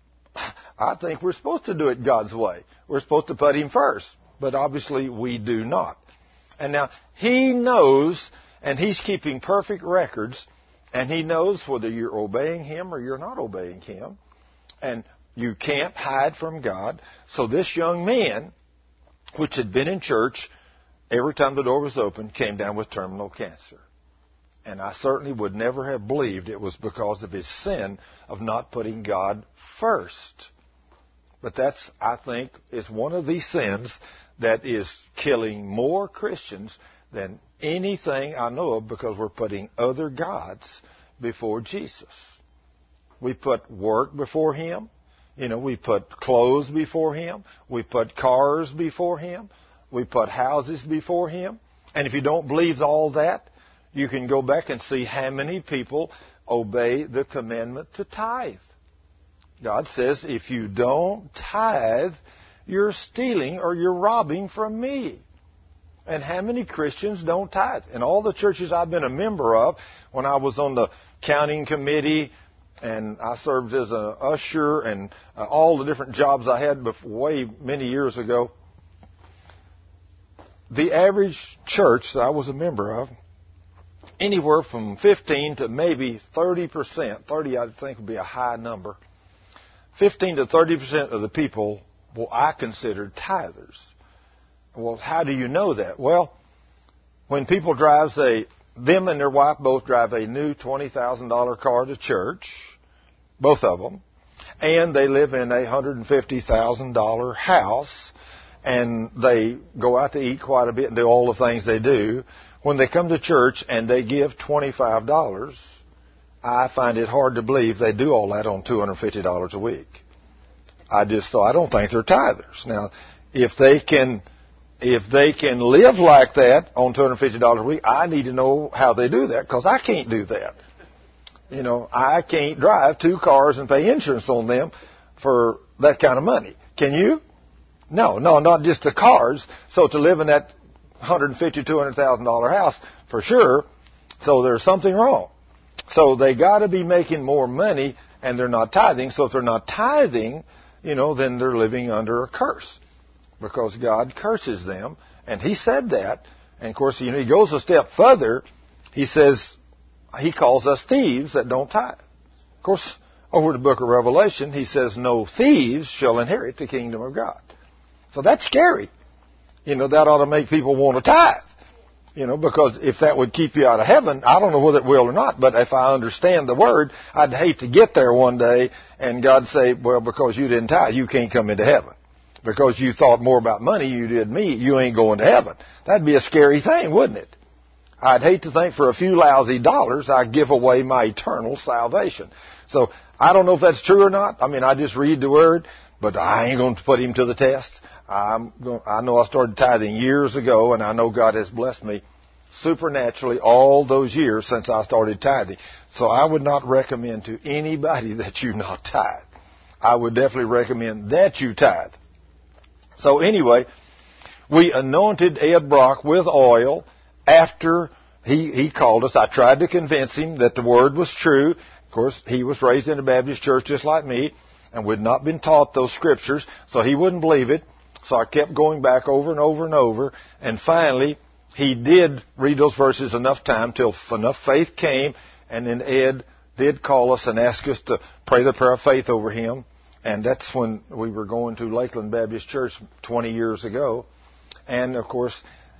I think we're supposed to do it God's way. We're supposed to put Him first. But obviously we do not. And now He knows, and He's keeping perfect records, and He knows whether you're obeying Him or you're not obeying Him. And you can't hide from God. So this young man, which had been in church every time the door was open, came down with terminal cancer. And I certainly would never have believed it was because of his sin of not putting God first. But that's, I think, is one of these sins that is killing more Christians than anything I know of, because we're putting other gods before Jesus. We put work before Him. You know, we put clothes before Him. We put cars before Him. We put houses before Him. And if you don't believe all that, you can go back and see how many people obey the commandment to tithe. God says, if you don't tithe, you're stealing or you're robbing from me. And how many Christians don't tithe? In all the churches I've been a member of, when I was on the counting committee, and I served as an usher, and uh, all the different jobs I had before, way many years ago, the average church that I was a member of anywhere from fifteen to maybe thirty percent, thirty I think would be a high number, fifteen to thirty percent of the people, well, I consider tithers. Well, how do you know that? Well, when people drive, say, them and their wife both drive a new twenty thousand dollars car to church, both of them, and they live in a one hundred fifty thousand dollars house, and they go out to eat quite a bit and do all the things they do. When they come to church and they give twenty-five dollars, I find it hard to believe they do all that on two hundred fifty dollars a week. I just thought, I don't think they're tithers. Now, if they can, if they can live like that on two hundred fifty dollars a week, I need to know how they do that, because I can't do that. You know, I can't drive two cars and pay insurance on them for that kind of money. Can you? No, no, not just the cars. So to live in that one hundred fifty thousand dollars, two hundred thousand dollars house, for sure, so there's something wrong. So they got to be making more money, and they're not tithing. So if they're not tithing, you know, then they're living under a curse, because God curses them. And he said that. And, of course, you know, he goes a step further. He says, he calls us thieves that don't tithe. Of course, over the book of Revelation, he says, no thieves shall inherit the kingdom of God. So that's scary. You know, that ought to make people want to tithe. You know, because if that would keep you out of heaven, I don't know whether it will or not, but if I understand the word, I'd hate to get there one day and God say, well, because you didn't tithe, you can't come into heaven. Because you thought more about money you did me, you ain't going to heaven. That'd be a scary thing, wouldn't it? I'd hate to think for a few lousy dollars I give away my eternal salvation. So I don't know if that's true or not. I mean, I just read the word, but I ain't going to put him to the test. I'm going, I know I started tithing years ago, and I know God has blessed me supernaturally all those years since I started tithing. So I would not recommend to anybody that you not tithe. I would definitely recommend that you tithe. So anyway, we anointed Ed Brock with oil after he, he called us. I tried to convince him that the word was true. Of course, he was raised in a Baptist church just like me, and would not been taught those scriptures, so he wouldn't believe it. So I kept going back over and over and over, and finally he did read those verses enough time till enough faith came, and then Ed did call us and ask us to pray the prayer of faith over him. And that's when we were going to Lakeland Baptist Church twenty years ago. And, of course,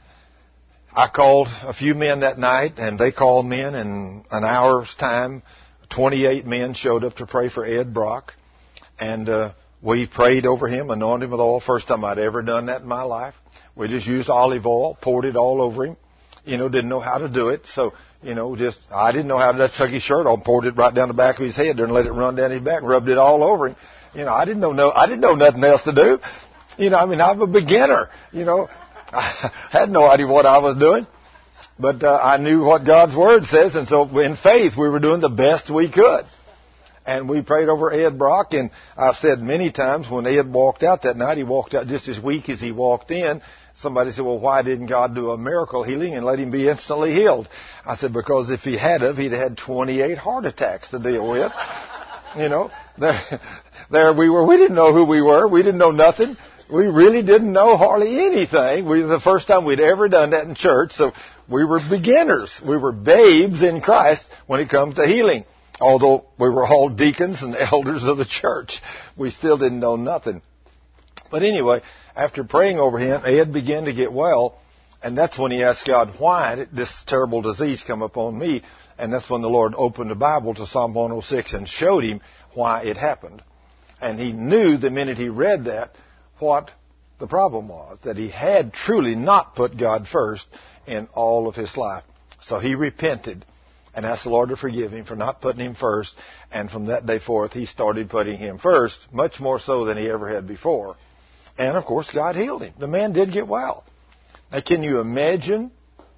I called a few men that night, and they called men. In an hour's time, twenty-eight men showed up to pray for Ed Brock. And uh, we prayed over him, anointed him with oil. First time I'd ever done that in my life. We just used olive oil, poured it all over him. You know, didn't know how to do it. So, you know, just, I didn't know how to, just took his shirt off, poured it right down the back of his head there and let it run down his back, rubbed it all over him. You know, I didn't know, no, I didn't know nothing else to do. You know, I mean, I'm a beginner. You know, I had no idea what I was doing. But uh, I knew what God's Word says, and so in faith we were doing the best we could. And we prayed over Ed Brock, and I've said many times when Ed walked out that night, he walked out just as weak as he walked in. Somebody said, well, why didn't God do a miracle healing and let him be instantly healed? I said, because if he had of, he'd had twenty-eight heart attacks to deal with. You know, there, there we were. We didn't know who we were. We didn't know nothing. We really didn't know hardly anything. We, the first time we'd ever done that in church, so we were beginners. We were babes in Christ when it comes to healing. Although we were all deacons and elders of the church, we still didn't know nothing. But anyway, after praying over him, Ed began to get well, and that's when he asked God, why did this terrible disease come upon me? And that's when the Lord opened the Bible to Psalm one oh six and showed him why it happened. And he knew the minute he read that what the problem was, that he had truly not put God first in all of his life. So he repented and asked the Lord to forgive him for not putting him first. And from that day forth, he started putting him first, much more so than he ever had before. And, of course, God healed him. The man did get well. Now, can you imagine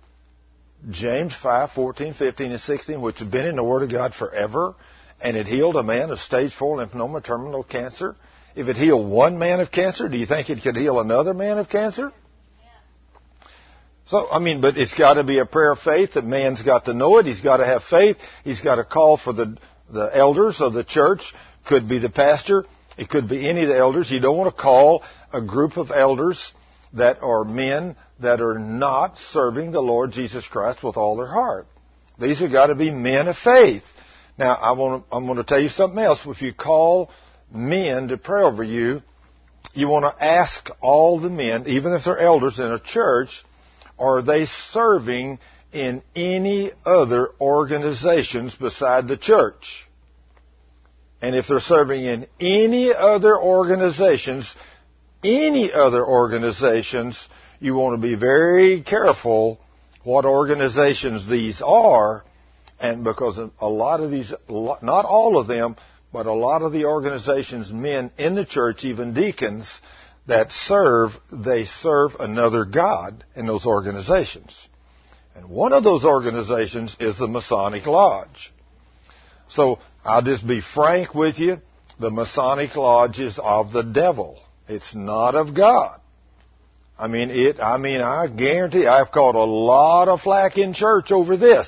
James five, fourteen, fifteen, and sixteen, which have been in the Word of God forever, and it healed a man of stage four lymphoma, terminal cancer? If it healed one man of cancer, do you think it could heal another man of cancer? So, I mean, but it's got to be a prayer of faith. The man's got to know it. He's got to have faith. He's got to call for the, the elders of the church. Could be the pastor. It could be any of the elders. You don't want to call a group of elders that are men that are not serving the Lord Jesus Christ with all their heart. These have got to be men of faith. Now, I want to, I'm going to tell you something else. If you call men to pray over you, you want to ask all the men, even if they're elders in a church, are they serving in any other organizations beside the church? And if they're serving in any other organizations, any other organizations, you want to be very careful what organizations these are, and because a lot of these, not all of them, but a lot of the organizations, men in the church, even deacons, that serve, they serve another God in those organizations. And one of those organizations is the Masonic Lodge. So I'll just be frank with you. The Masonic Lodge is of the devil. It's not of God. I mean, it, I mean, I guarantee I've caught a lot of flack in church over this.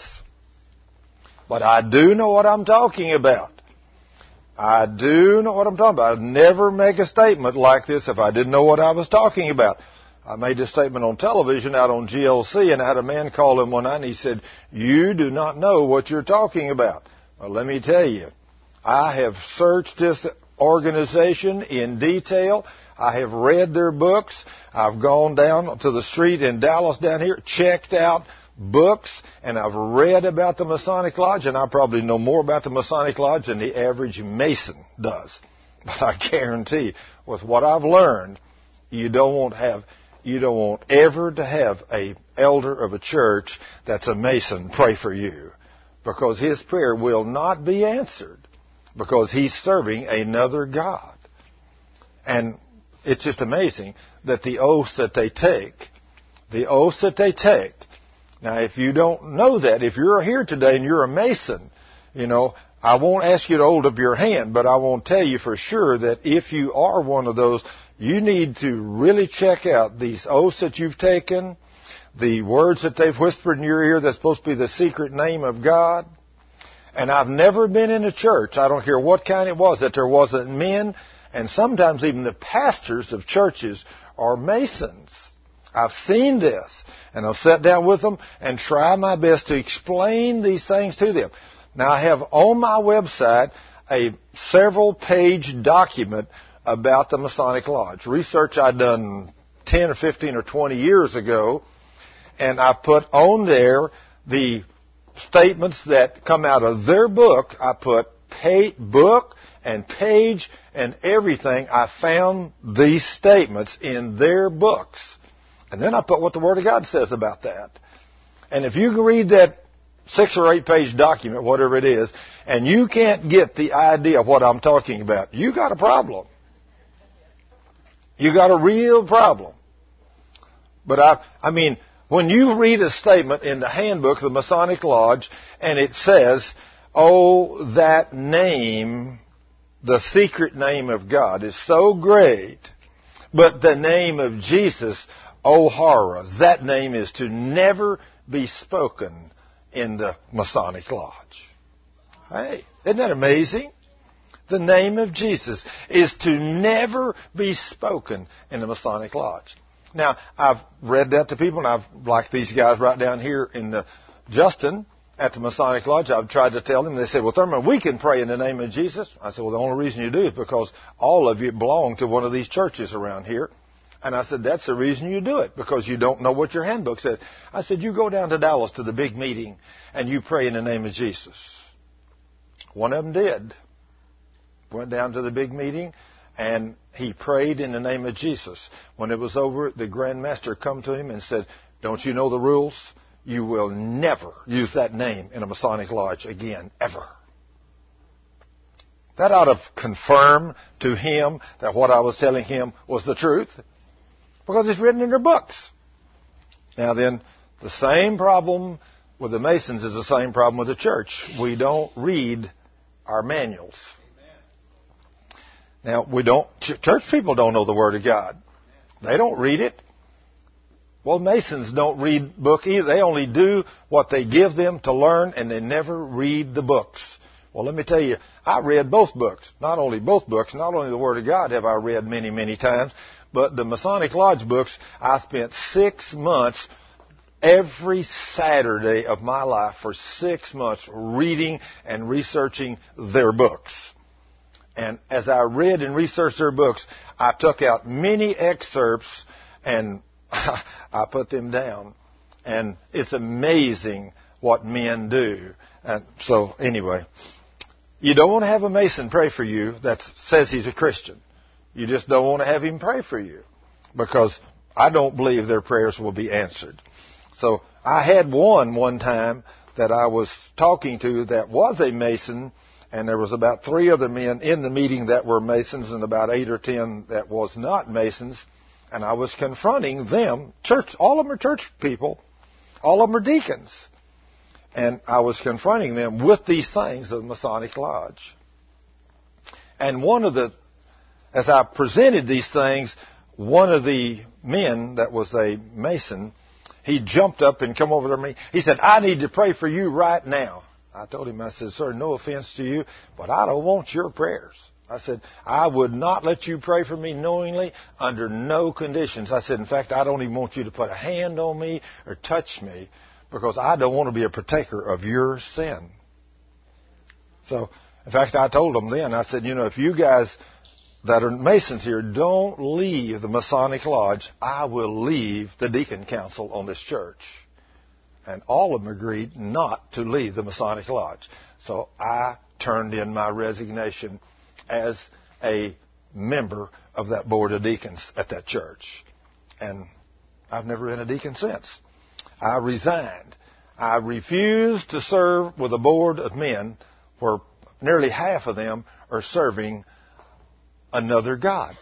But I do know what I'm talking about. I do know what I'm talking about. I'd never make a statement like this if I didn't know what I was talking about. I made this statement on television out on G L C, and I had a man call in one night, and he said, "You do not know what you're talking about." Well, let me tell you, I have searched this organization in detail. I have read their books. I've gone down to the street in Dallas down here, checked out books, and I've read about the Masonic Lodge, and I probably know more about the Masonic Lodge than the average Mason does. But I guarantee, with what I've learned, you don't want to have, you don't want ever to have a elder of a church that's a Mason pray for you, because his prayer will not be answered, because he's serving another God. And it's just amazing that the oaths that they take, the oaths that they take. Now, if you don't know that, if you're here today and you're a Mason, you know, I won't ask you to hold up your hand, but I won't tell you for sure that if you are one of those, you need to really check out these oaths that you've taken, the words that they've whispered in your ear that's supposed to be the secret name of God. And I've never been in a church, I don't care what kind it was, that there wasn't men, and sometimes even the pastors of churches are Masons. I've seen this, and I've sat down with them and tried my best to explain these things to them. Now, I have on my website a several-page document about the Masonic Lodge, research I'd done ten or fifteen or twenty years ago, and I put on there the statements that come out of their book. I put pay, book and page and everything. I found these statements in their books. And then I put what the Word of God says about that. And if you can read that six or eight page document, whatever it is, and you can't get the idea of what I'm talking about, you got a problem. You got a real problem. But I, I mean, when you read a statement in the handbook of the Masonic Lodge, and it says, "Oh, that name, the secret name of God, is so great, but the name of Jesus, oh horror, that name is to never be spoken in the Masonic Lodge." Hey, isn't that amazing? The name of Jesus is to never be spoken in the Masonic Lodge. Now, I've read that to people, and I've, like these guys right down here in the Justin at the Masonic Lodge, I've tried to tell them. They said, "Well, Thurman, we can pray in the name of Jesus." I said, "Well, the only reason you do is because all of you belong to one of these churches around here." And I said, "That's the reason you do it, because you don't know what your handbook says." I said, "You go down to Dallas to the big meeting, and you pray in the name of Jesus." One of them did. Went down to the big meeting, and he prayed in the name of Jesus. When it was over, the Grand Master come to him and said, "Don't you know the rules? You will never use that name in a Masonic Lodge again, ever." That ought to confirm to him that what I was telling him was the truth, because it's written in their books. Now then, the same problem with the Masons is the same problem with the church. We don't read our manuals. Now, we don't, church people don't know the Word of God. They don't read it. Well, Masons don't read book either. They only do what they give them to learn, and they never read the books. Well, let me tell you, I read both books. Not only both books, not only the Word of God have I read many, many times, but the Masonic Lodge books, I spent six months every Saturday of my life for six months reading and researching their books. And as I read and researched their books, I took out many excerpts and I put them down. And it's amazing what men do. And so anyway, you don't want to have a Mason pray for you that says he's a Christian. You just don't want to have him pray for you, because I don't believe their prayers will be answered. So I had one one time that I was talking to that was a Mason, and there was about three other men in the meeting that were Masons and about eight or ten that was not Masons. And I was confronting them, church, all of them are church people, all of them are deacons. And I was confronting them with these things of the Masonic Lodge. And one of the, as I presented these things, one of the men that was a Mason, he jumped up and come over to me. He said, I need to pray for you right now. I told him, I said, sir, no offense to you, but I don't want your prayers. I said, I would not let you pray for me knowingly under no conditions. I said, in fact, I don't even want you to put a hand on me or touch me, because I don't want to be a partaker of your sin. So, in fact, I told them then, I said, you know, if you guys that are Masons here don't leave the Masonic Lodge, I will leave the deacon council on this church. And all of them agreed not to leave the Masonic Lodge. So I turned in my resignation as a member of that board of deacons at that church. And I've never been a deacon since. I resigned. I refused to serve with a board of men where nearly half of them are serving another God.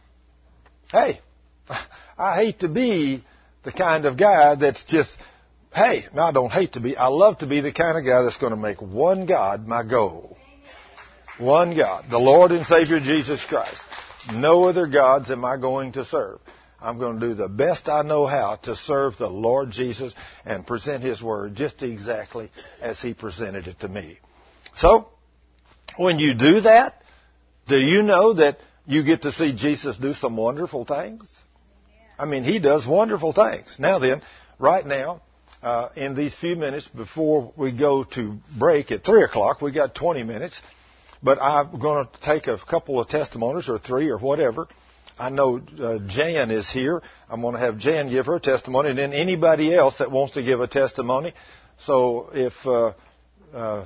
Hey, I hate to be the kind of guy that's just, hey, no, I don't hate to be. I love to be the kind of guy that's going to make one God my goal. One God, the Lord and Savior Jesus Christ. No other gods am I going to serve. I'm going to do the best I know how to serve the Lord Jesus and present His Word just exactly as He presented it to me. So, when you do that, do you know that you get to see Jesus do some wonderful things? I mean, He does wonderful things. Now then, right now, uh, in these few minutes before we go to break at three o'clock, we got twenty minutes. But I'm going to take a couple of testimonies, or three, or whatever. I know uh, Jan is here. I'm going to have Jan give her testimony, and then anybody else that wants to give a testimony. So if... Uh, uh,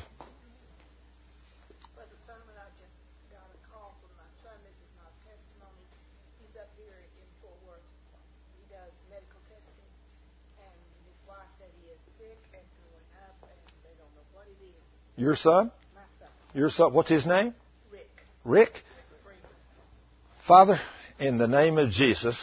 Brother Thurman, I just got a call from my son. This is not testimony. He's up here in Fort Worth. He does medical testing, and his wife said he is sick and going up, and they don't know what it is. Your son? Your son, what's his name? Rick. Rick? Father, in the name of Jesus,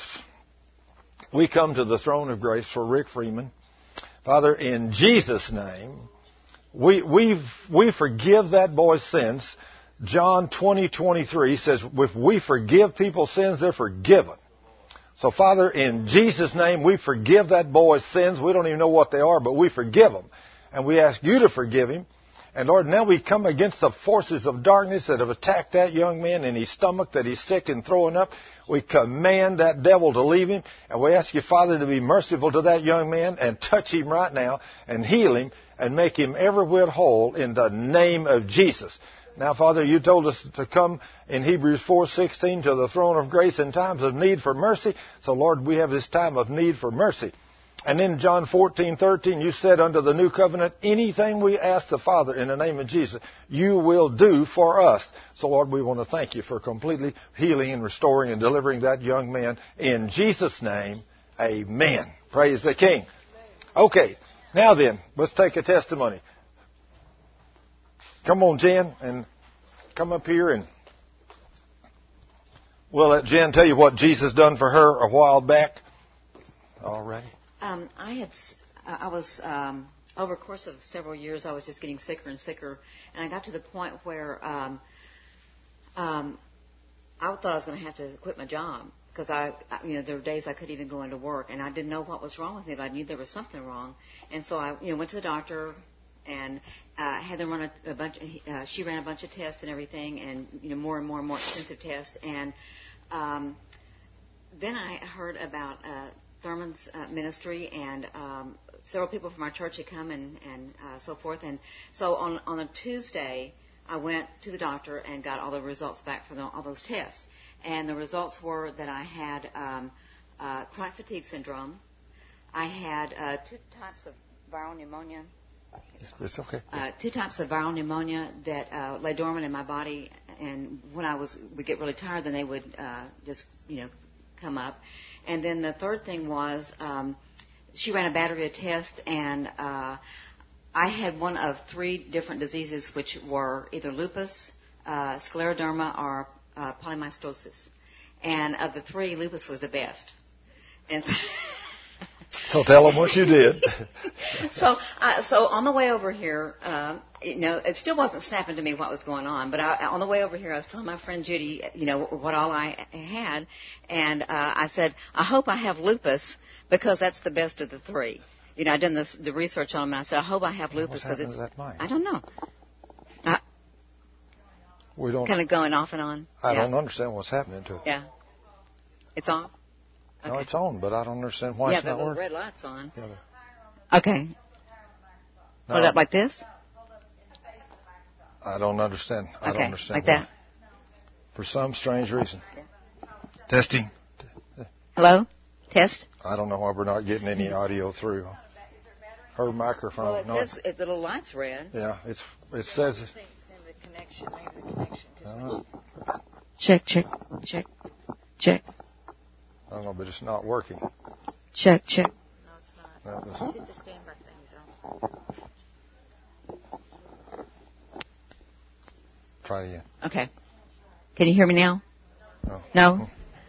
we come to the throne of grace for Rick Freeman. Father, in Jesus' name, we we we forgive that boy's sins. John twenty twenty-three says, if we forgive people's sins, they're forgiven. So, Father, in Jesus' name, we forgive that boy's sins. We don't even know what they are, but we forgive them. And we ask you to forgive him. And Lord, now we come against the forces of darkness that have attacked that young man in his stomach, that he's sick and throwing up. We command that devil to leave him. And we ask you, Father, to be merciful to that young man and touch him right now and heal him and make him every whit whole in the name of Jesus. Now, Father, you told us to come in Hebrews four sixteen to the throne of grace in times of need for mercy. So, Lord, we have this time of need for mercy. And in John fourteen thirteen, you said under the new covenant, anything we ask the Father in the name of Jesus, you will do for us. So, Lord, we want to thank you for completely healing and restoring and delivering that young man. In Jesus' name, amen. Praise the King. Okay, now then, let's take a testimony. Come on, Jen, and come up here, and we'll let Jen tell you what Jesus done for her a while back. All righty. Um, I had, I was, um, over the course of several years, I was just getting sicker and sicker, and I got to the point where um, um, I thought I was going to have to quit my job, because I, you know, there were days I couldn't even go into work, and I didn't know what was wrong with me, but I knew there was something wrong, and so I, you know, went to the doctor and uh, had them run a, a bunch. Uh, she ran a bunch of tests and everything, and you know, more and more and more extensive tests, and um, then I heard about Uh, Thurman's uh, ministry, and um, several people from our church had come and, and uh, so forth. And so on, on a Tuesday, I went to the doctor and got all the results back from the, all those tests. And the results were that I had um, uh, chronic fatigue syndrome. I had uh, two types of viral pneumonia. It's okay. Uh, two types of viral pneumonia that uh, lay dormant in my body, and when I was would get really tired, then they would uh, just you know come up. And then the third thing was um, she ran a battery of tests, and uh, I had one of three different diseases, which were either lupus, uh, scleroderma, or uh, polymystosis. And of the three, lupus was the best. And so tell them what you did. so, uh, so on the way over here, um, you know, it still wasn't snapping to me what was going on. But I, on the way over here, I was telling my friend Judy, you know, what all I had, and uh, I said, I hope I have lupus because that's the best of the three. You know, I'd done this, the research on them, and I said, I hope I have lupus because it's. That mind? I don't know. I, we don't. Kind of going off and on. I yeah. don't understand what's happening to it. Yeah. It's off. No, Okay. it's on, but I don't understand why yeah, it's not the working. red light's on. Yeah, the, Okay. no, Hold up like this? I don't understand. I okay, don't understand like why. that. For some strange reason. Yeah. Testing. Hello? Test? I don't know why we're not getting any audio through. Her microphone. Well, it no, says it, the little light's red. yeah, it's it says. I think it's in the connection, maybe the connection. I don't know. Check, check, check, check, I don't know, but it's not working. check, check. No, it's not. That was- It's a standby thing. So. try it again. Okay. Can you hear me now? No. No?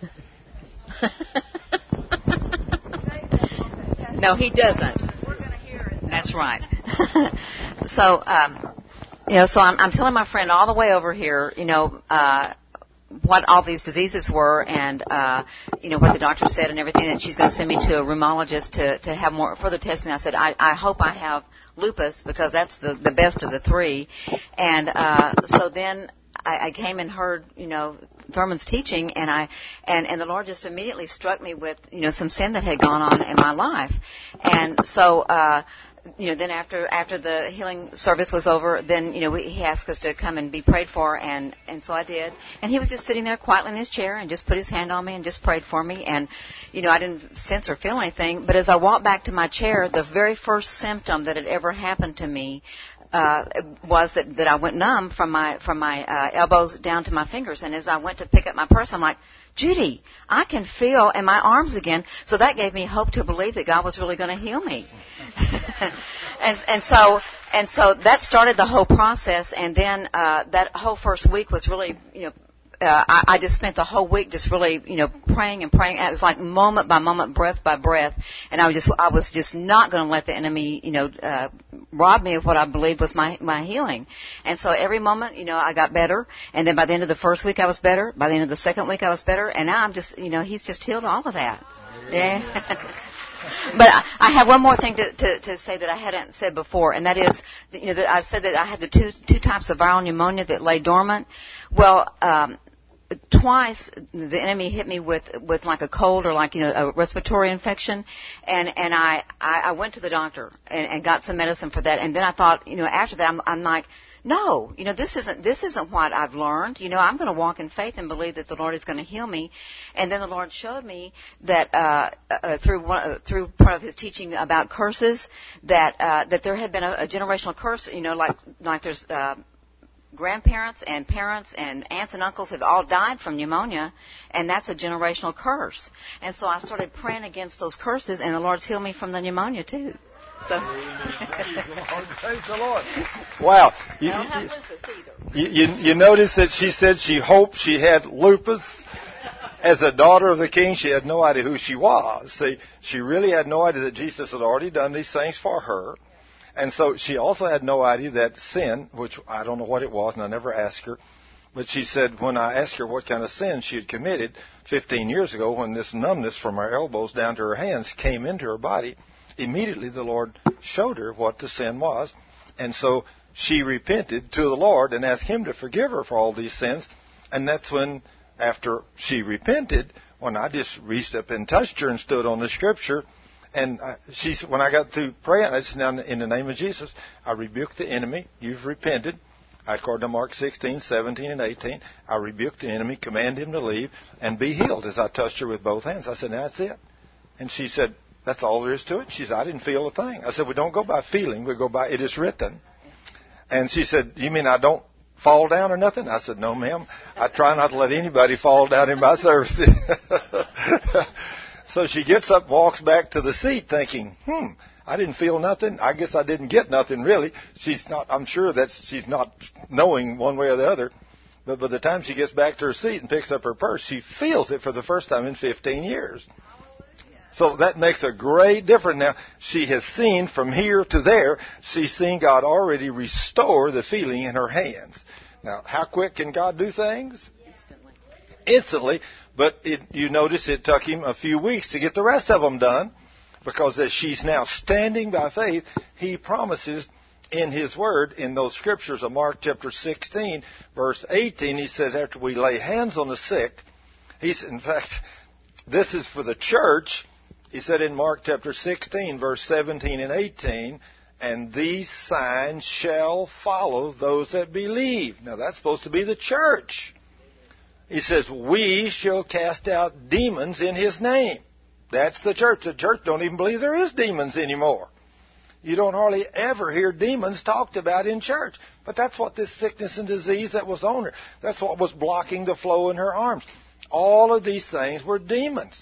No, he doesn't. We're going to hear it. That's right. so, um, you know, so I'm, I'm telling my friend all the way over here, you know, uh, what all these diseases were and, uh, you know, what the doctor said and everything, and she's going to send me to a rheumatologist to, to have more further testing. I said, I, I hope I have lupus because that's the, the best of the three. And uh, so then I, I came and heard, you know, Thurman's teaching, and I and, and the Lord just immediately struck me with, you know, some sin that had gone on in my life. And so, uh, you know, then after after the healing service was over, then, you know, we, he asked us to come and be prayed for, and, and so I did. And he was just sitting there quietly in his chair and just put his hand on me and just prayed for me. And, you know, I didn't sense or feel anything. But as I walked back to my chair, the very first symptom that had ever happened to me uh, was that, that I went numb from my from my uh, elbows down to my fingers. And as I went to pick up my purse, I'm like, Judy, I can feel in my arms again. So that gave me hope to believe that God was really going to heal me. and and so and so that started the whole process. And then uh, that whole first week was really, you know, uh, I, I just spent the whole week just really, you know, praying and praying. It was like moment by moment, breath by breath. And I was just I was just not going to let the enemy, you know, uh, rob me of what I believed was my my healing. And so every moment, you know, I got better. And then by the end of the first week, I was better. By the end of the second week, I was better. And now I'm just, you know, he's just healed all of that. Yeah. But I, I have one more thing to, to, to say that I hadn't said before, and that is, you know, that I said that I had the two two types of viral pneumonia that lay dormant. Well, um, twice the enemy hit me with with like a cold or like, you know, a respiratory infection, and and I I, I went to the doctor and, and got some medicine for that, and then I thought, you know, after that I'm, I'm like, no, you know, this isn't this isn't what I've learned. You know, I'm going to walk in faith and believe that the Lord is going to heal me. And then the Lord showed me that uh, uh, through one, uh, through part of His teaching about curses, that uh, that there had been a, a generational curse. You know, like like there's uh, grandparents and parents and aunts and uncles have all died from pneumonia, and that's a generational curse. And so I started praying against those curses, and the Lord's healed me from the pneumonia too. So. Praise the Lord. Wow. You, I don't have you, lupus either. you, you, you notice that she said she hoped she had lupus. As a daughter of the King, she had no idea who she was. See, she really had no idea that Jesus had already done these things for her. And so she also had no idea that sin, which I don't know what it was, and I never asked her, but she said when I asked her what kind of sin she had committed fifteen years ago, when this numbness from her elbows down to her hands came into her body, immediately the Lord showed her what the sin was. And so she repented to the Lord and asked Him to forgive her for all these sins. And that's when, after she repented, when I just reached up and touched her and stood on the Scripture, And uh, she, when I got through praying, I said, now in the name of Jesus, I rebuke the enemy. You've repented. According to Mark sixteen, seventeen, and eighteen, I rebuke the enemy, command him to leave, and be healed, as I touched her with both hands. I said, now that's it. And she said, that's all there is to it. She said, I didn't feel a thing. I said, we don't go by feeling. We go by it is written. And she said, you mean I don't fall down or nothing? I said, no, ma'am. I try not to let anybody fall down in my service. So she gets up, walks back to the seat thinking, hmm, I didn't feel nothing. I guess I didn't get nothing really. She's not, I'm sure that she's not knowing one way or the other. But by the time she gets back to her seat and picks up her purse, she feels it for the first time in fifteen years. So that makes a great difference. Now, she has seen from here to there, she's seen God already restore the feeling in her hands. Now, how quick can God do things? Instantly. Instantly. But it, you notice it took him a few weeks to get the rest of them done, because as she's now standing by faith, he promises in his word, in those scriptures of Mark chapter sixteen, verse eighteen, he says, after we lay hands on the sick, he's, in fact, this is for the church. He said in Mark chapter sixteen, verse seventeen and eighteen, and these signs shall follow those that believe. Now that's supposed to be the church. He says, we shall cast out demons in his name. That's the church. The church don't even believe there is demons anymore. You don't hardly ever hear demons talked about in church. But that's what this sickness and disease that was on her. That's what was blocking the flow in her arms. All of these things were demons.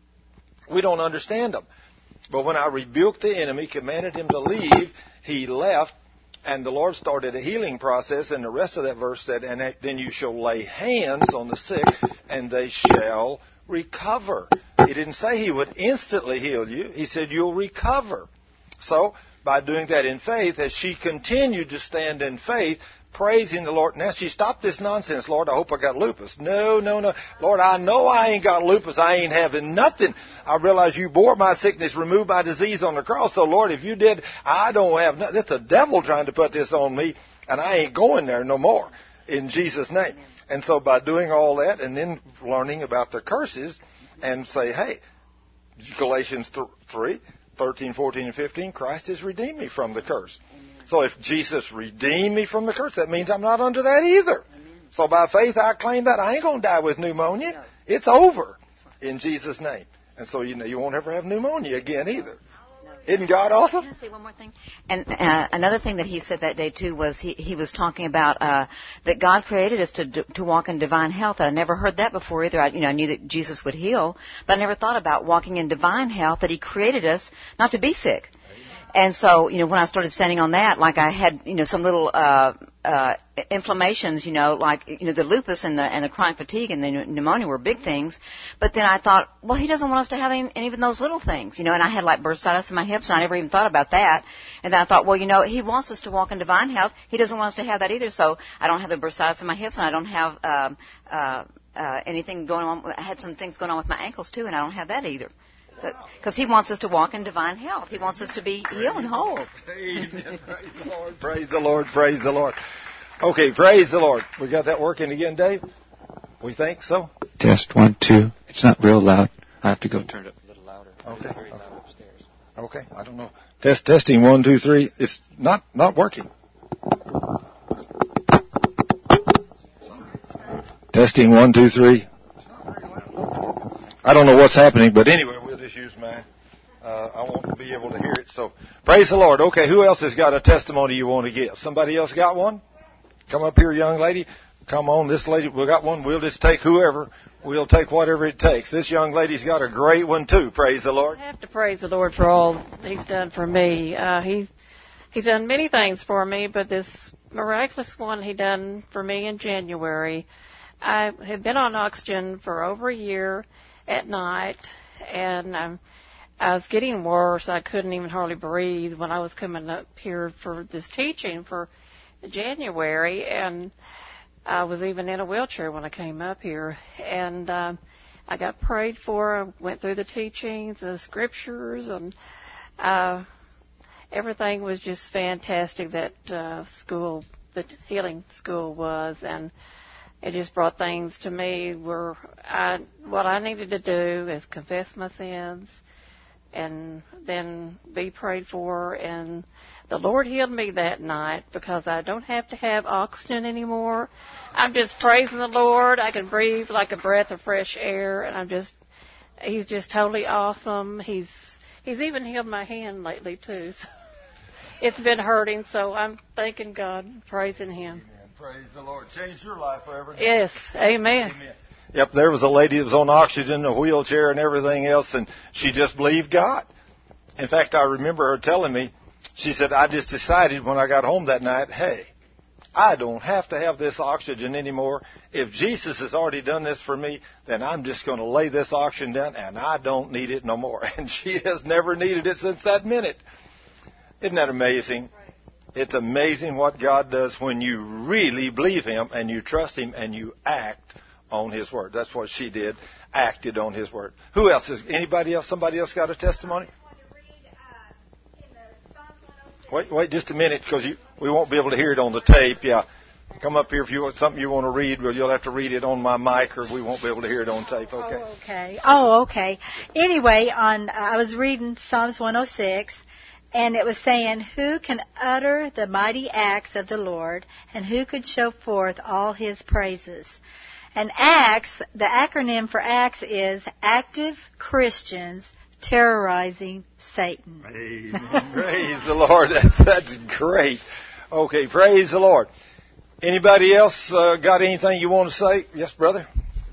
We don't understand them. But when I rebuked the enemy, commanded him to leave, he left, and the Lord started a healing process, and the rest of that verse said, and then you shall lay hands on the sick, and they shall recover. He didn't say he would instantly heal you. He said you'll recover. So, by doing that in faith, as she continued to stand in faith, praising the Lord. Now she stopped this nonsense. Lord, I hope I got lupus. No, no, no. Lord, I know I ain't got lupus. I ain't having nothing. I realize you bore my sickness, removed my disease on the cross. So, Lord, if you did, I don't have nothing. It's the devil trying to put this on me, and I ain't going there no more in Jesus' name. And so by doing all that and then learning about the curses and say, hey, Galatians three, thirteen, fourteen, and fifteen, Christ has redeemed me from the curse. So if Jesus redeemed me from the curse, that means I'm not under that either. Amen. So by faith, I claim that I ain't going to die with pneumonia. No. It's over in Jesus' name. And so you know you won't ever have pneumonia again either. No. Isn't God awesome? Can I say one more thing? And uh, another thing that he said that day too was he, he was talking about uh, that God created us to to walk in divine health. I never heard that before either. I, you know, I knew that Jesus would heal, but I never thought about walking in divine health. That He created us not to be sick. And so, you know, when I started standing on that, like I had, you know, some little uh, uh, inflammations, you know, like, you know, the lupus and the and the chronic fatigue and the pneumonia were big things. But then I thought, well, He doesn't want us to have any, even those little things, you know. And I had like bursitis in my hips, and I never even thought about that. And then I thought, well, you know, He wants us to walk in divine health. He doesn't want us to have that either. So I don't have the bursitis in my hips, and I don't have um, uh, uh, anything going on. I had some things going on with my ankles too, and I don't have that either. Because He wants us to walk in divine health. He wants us to be healed and whole. Amen. Praise the Lord. Praise the Lord. Praise the Lord. Okay, praise the Lord. We got that working again, Dave? We think so? Test one, two. It's not real loud. I have to go turn it up a little louder. Okay. It's very loud upstairs. Okay, I don't know. Test testing one, two, three. It's not not working. Testing one, two, three. I don't know what's happening, but anyway, we'll just use mine. Uh, I won't be able to hear it. So, praise the Lord. Okay, who else has got a testimony you want to give? Somebody else got one? Come up here, young lady. Come on, this lady. We got one. We'll just take whoever. We'll take whatever it takes. This young lady's got a great one too. Praise the Lord. I have to praise the Lord for all He's done for me. Uh, he's He's done many things for me, but this miraculous one He done for me in January. I had been on oxygen for over a year at night, and um, I was getting worse. I couldn't even hardly breathe when I was coming up here for this teaching for January, and I was even in a wheelchair when I came up here. And uh, I got prayed for. I went through the teachings, the scriptures, and uh, everything was just fantastic. That uh, school, the healing school was, and it just brought things to me where I, what I needed to do is confess my sins and then be prayed for. And the Lord healed me that night because I don't have to have oxygen anymore. I'm just praising the Lord. I can breathe like a breath of fresh air, and I'm just, He's just totally awesome. He's He's even healed my hand lately too. So it's been hurting, so I'm thanking God, praising Him. Amen. Praise the Lord. Change your life forever. Yes, amen. Amen. Yep, there was a lady that was on oxygen, a wheelchair, and everything else, and she just believed God. In fact, I remember her telling me, she said, I just decided when I got home that night, hey, I don't have to have this oxygen anymore. If Jesus has already done this for me, then I'm just going to lay this oxygen down, and I don't need it no more. And she has never needed it since that minute. Isn't that amazing? It's amazing what God does when you really believe Him and you trust Him and you act on His Word. That's what she did, acted on His Word. Who else? Is anybody else? Somebody else got a testimony? Wait, wait just a minute, because we won't be able to hear it on the tape. Yeah, come up here if you want something you want to read. Well, you'll have to read it on my mic, or we won't be able to hear it on tape. Okay. Oh, okay. Oh, okay. Anyway, on uh, I was reading Psalms one oh six, and it was saying, "Who can utter the mighty acts of the Lord, and who could show forth all His praises?" And ACTS, the acronym for ACTS is Active Christians Terrorizing Satan. Amen. Praise the Lord. That's, that's great. Okay, praise the Lord. Anybody else uh, got anything you want to say? Yes, brother?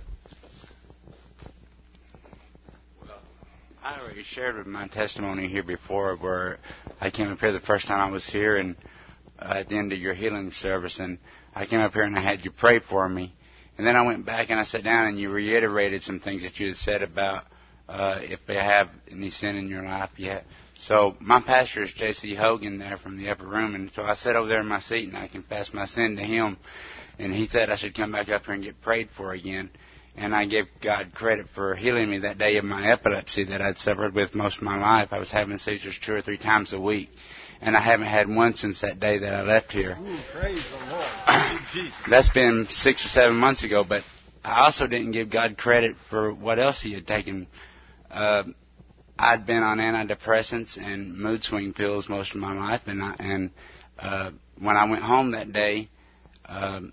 Well, I already shared with my testimony here before where I came up here the first time I was here and uh, at the end of your healing service, and I came up here and I had you pray for me. And then I went back and I sat down and you reiterated some things that you had said about Uh, if they have any sin in your life yet. So my pastor is J C Hogan there from the upper room, and so I sat over there in my seat and I confessed my sin to him, and he said I should come back up here and get prayed for again. And I gave God credit for healing me that day of my epilepsy that I'd suffered with most of my life. I was having seizures two or three times a week, and I haven't had one since that day that I left here. Ooh, praise the Lord. Jesus. That's been six or seven months ago, but I also didn't give God credit for what else He had taken. Uh, I'd been on antidepressants and mood swing pills most of my life, and I, and uh, when I went home that day, uh,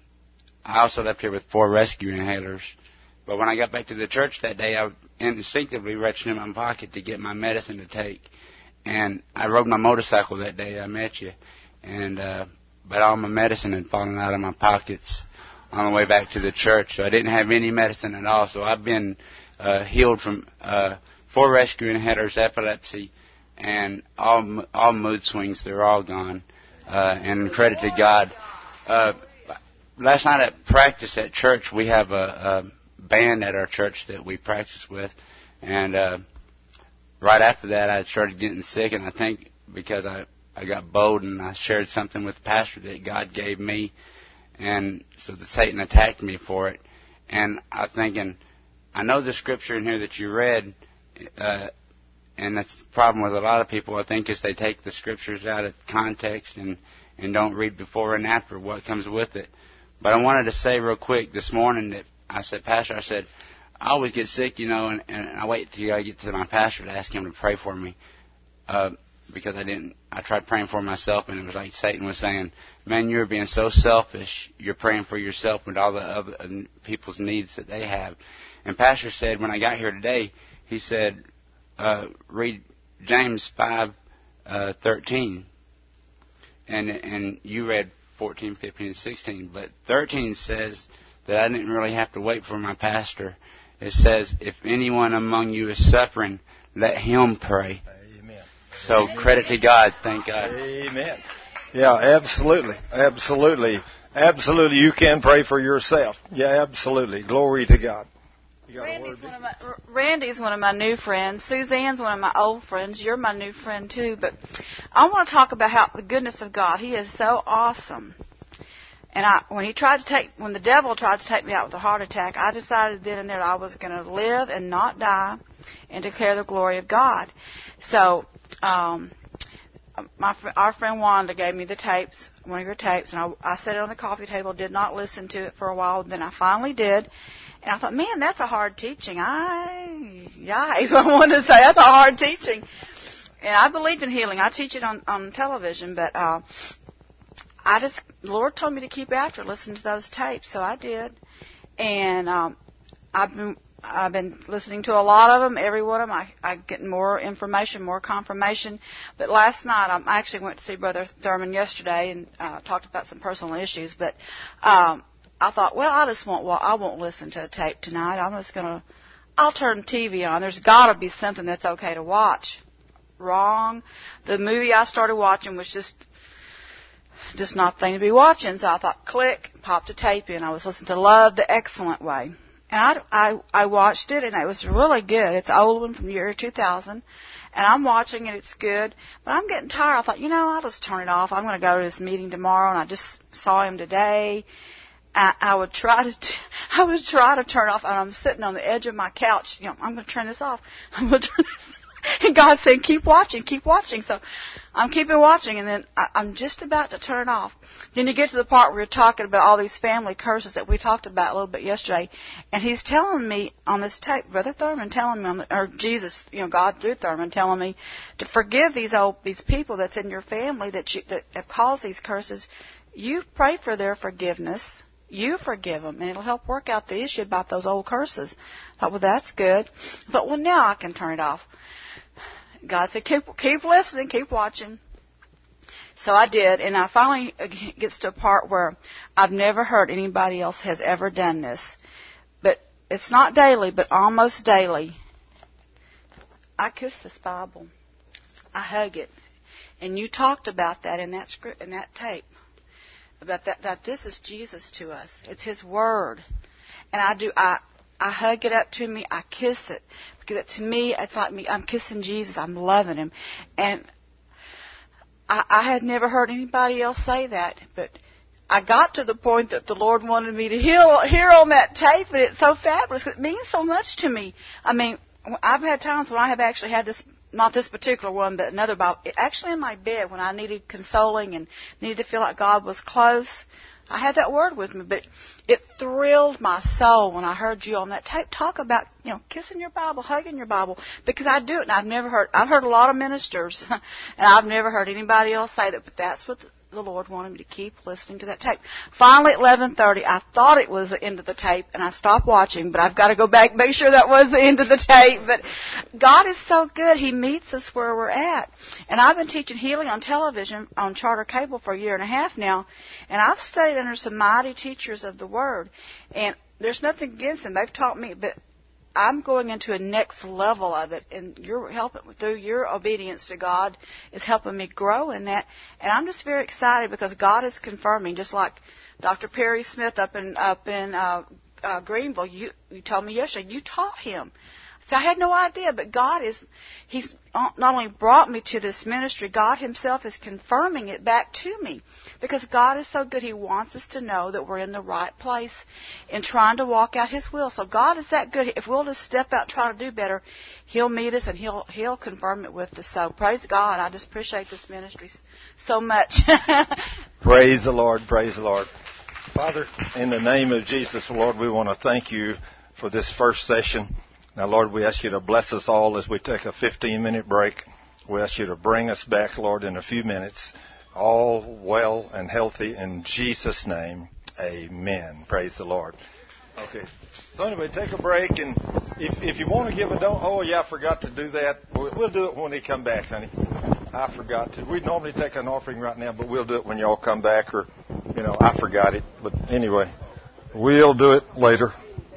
I also left here with four rescue inhalers. But when I got back to the church that day, I instinctively reached in my pocket to get my medicine to take, and I rode my motorcycle that day I met you, and uh, but all my medicine had fallen out of my pockets on the way back to the church, so I didn't have any medicine at all. So I've been uh, healed from uh, four rescue inhalers, epilepsy, and all all mood swings. They're all gone, uh, and credit to God. Uh, last night at practice at church, we have a, a band at our church that we practice with, and uh, right after that, I started getting sick, and I think because I I got bold and I shared something with the pastor that God gave me, and so the Satan attacked me for it. And I'm thinking, I know the scripture in here that you read, uh, and that's the problem with a lot of people, I think, is they take the scriptures out of context and, and don't read before and after what comes with it. But I wanted to say real quick this morning that I said, Pastor, I said, I always get sick, you know, and, and I wait till I get to my pastor to ask him to pray for me. Uh, because I didn't, I tried praying for myself, and it was like Satan was saying, man, you're being so selfish. You're praying for yourself and all the other people's needs that they have. And Pastor said, when I got here today, he said, uh, read James five, uh, thirteen. And, and you read fourteen, fifteen, and sixteen. But thirteen says that I didn't really have to wait for my pastor. It says, if anyone among you is suffering, let him pray. So credit to God. Thank God. Amen. Yeah, absolutely. Absolutely. Absolutely. You can pray for yourself. Yeah, absolutely. Glory to God. You got a word, Randy's, one of my, Randy's one of my new friends. Suzanne's one of my old friends. You're my new friend, too. But I want to talk about how the goodness of God. He is so awesome. And I, when he tried to take, when the devil tried to take me out with a heart attack, I decided then and there I was going to live and not die and declare the glory of God. So, um, my our friend Wanda gave me the tapes, one of your tapes, and I, I set it on the coffee table, did not listen to it for a while. Then I finally did, And I thought, man, that's a hard teaching. I, yeah, is what I wanted to say. That's a hard teaching. And I believed in healing. I teach it on, on television, but uh, I just, the Lord told me to keep after, listen to those tapes, so I did. And um, I've been I've been listening to a lot of them, every one of them. I, I get more information, more confirmation. But last night, I actually went to see Brother Thurman yesterday and uh, talked about some personal issues. But um, I thought, well, I just won't. Well, I won't listen to a tape tonight. I'm just gonna. I'll turn T V on. There's got to be something that's okay to watch. Wrong. The movie I started watching was just. Just not the thing to be watching. So I thought, click, popped a tape in. I was listening to Love the Excellent Way. And I, I, I watched it, and it was really good. It's an old one from the year two thousand. And I'm watching it. It's good. But I'm getting tired. I thought, you know, I'll just turn it off. I'm going to go to this meeting tomorrow, and I just saw him today. I, I would try to, I would try to turn it off, and I'm sitting on the edge of my couch. You know, I'm going to turn this off. I'm going to turn this off. And God said, keep watching, keep watching. So I'm keeping watching, and then I, I'm just about to turn it off. Then you get to the part where you're talking about all these family curses that we talked about a little bit yesterday. And he's telling me on this tape, Brother Thurman telling me, on the, or Jesus, you know, God through Thurman telling me to forgive these old, these people that's in your family that, you, that have caused these curses. You pray for their forgiveness. You forgive them, and it'll help work out the issue about those old curses. I thought, well, that's good. But, well, now I can turn it off. God said, keep, keep listening, keep watching. So I did, and I finally gets to a part where I've never heard anybody else has ever done this. But it's not daily, but almost daily. I kiss this Bible. I hug it. And you talked about that in that script, in that tape. About that, that this is Jesus to us. It's His Word. And I do, I, I hug it up to me. I kiss it. Because to me, it's like me, I'm kissing Jesus. I'm loving Him. And I, I had never heard anybody else say that. But I got to the point that the Lord wanted me to heal, hear on that tape. And it's so fabulous. It means so much to me. I mean, I've had times when I have actually had this, not this particular one, but another Bible, actually in my bed when I needed consoling and needed to feel like God was close. I had that word with me, but it thrilled my soul when I heard you on that tape talk about, you know, kissing your Bible, hugging your Bible, because I do it, and I've never heard, I've heard a lot of ministers, and I've never heard anybody else say that, but that's what the Lord wanted me to keep listening to that tape. Finally, at eleven thirty, I thought it was the end of the tape, and I stopped watching, but I've got to go back and make sure that was the end of the tape. But God is so good. He meets us where we're at. And I've been teaching healing on television, on Charter Cable, for a year and a half now, and I've studied under some mighty teachers of the Word. And there's nothing against them. They've taught me, but I'm going into a next level of it, and you're helping through your obedience to God is helping me grow in that. And I'm just very excited because God is confirming, just like Doctor Perry Smith up in up in uh, uh, Greenville. You you told me yesterday you taught him. So I had no idea, but God is, He's not only brought me to this ministry, God Himself is confirming it back to me. Because God is so good, He wants us to know that we're in the right place in trying to walk out His will. So God is that good. If we'll just step out and try to do better, He'll meet us and He'll He'll confirm it with us. So praise God. I just appreciate this ministry so much. Praise the Lord. Praise the Lord. Father, in the name of Jesus, Lord, we want to thank You for this first session. Now, Lord, we ask You to bless us all as we take a fifteen-minute break. We ask You to bring us back, Lord, in a few minutes, all well and healthy in Jesus' name. Amen. Praise the Lord. Okay. So anyway, take a break, and if if you want to give a don't, oh yeah, I forgot to do that. We'll, we'll do it when they come back, honey. I forgot to. We normally take an offering right now, but we'll do it when y'all come back, or you know, I forgot it. But anyway, we'll do it later.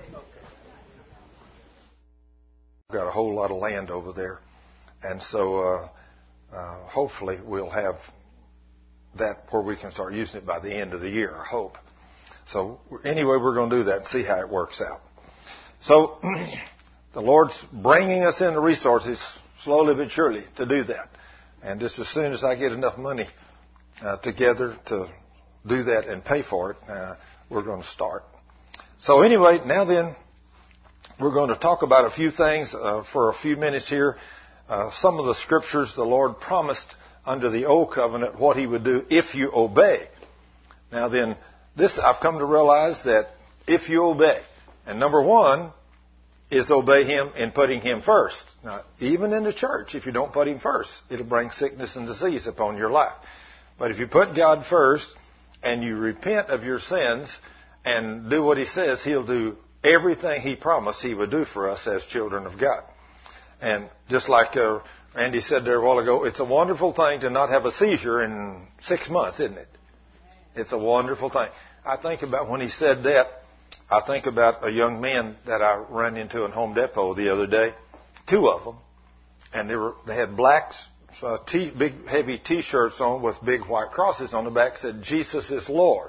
Got a whole lot of land over there, and so uh, uh, hopefully we'll have that where we can start using it by the end of the year, I hope. So anyway, we're going to do that and see how it works out. So the Lord's bringing us in the resources slowly but surely to do that, and just as soon as I get enough money uh, together to do that and pay for it, uh, we're going to start. So anyway, now then, we're going to talk about a few things uh, for a few minutes here. Uh, some of the scriptures the Lord promised under the Old Covenant what He would do if you obey. Now then, this I've come to realize that if you obey, And number one is obey Him in putting Him first. Now, even in the church, if you don't put Him first, it'll bring sickness and disease upon your life. But if you put God first and you repent of your sins and do what He says, He'll do everything He promised He would do for us as children of God. And just like uh, Randy said there a while ago, it's a wonderful thing to not have a seizure in six months, isn't it? It's a wonderful thing. I think about when he said that, I think about a young man that I ran into in Home Depot the other day, two of them, and they were they had black, uh, t- big heavy T-shirts on with big white crosses on the back, said Jesus is Lord.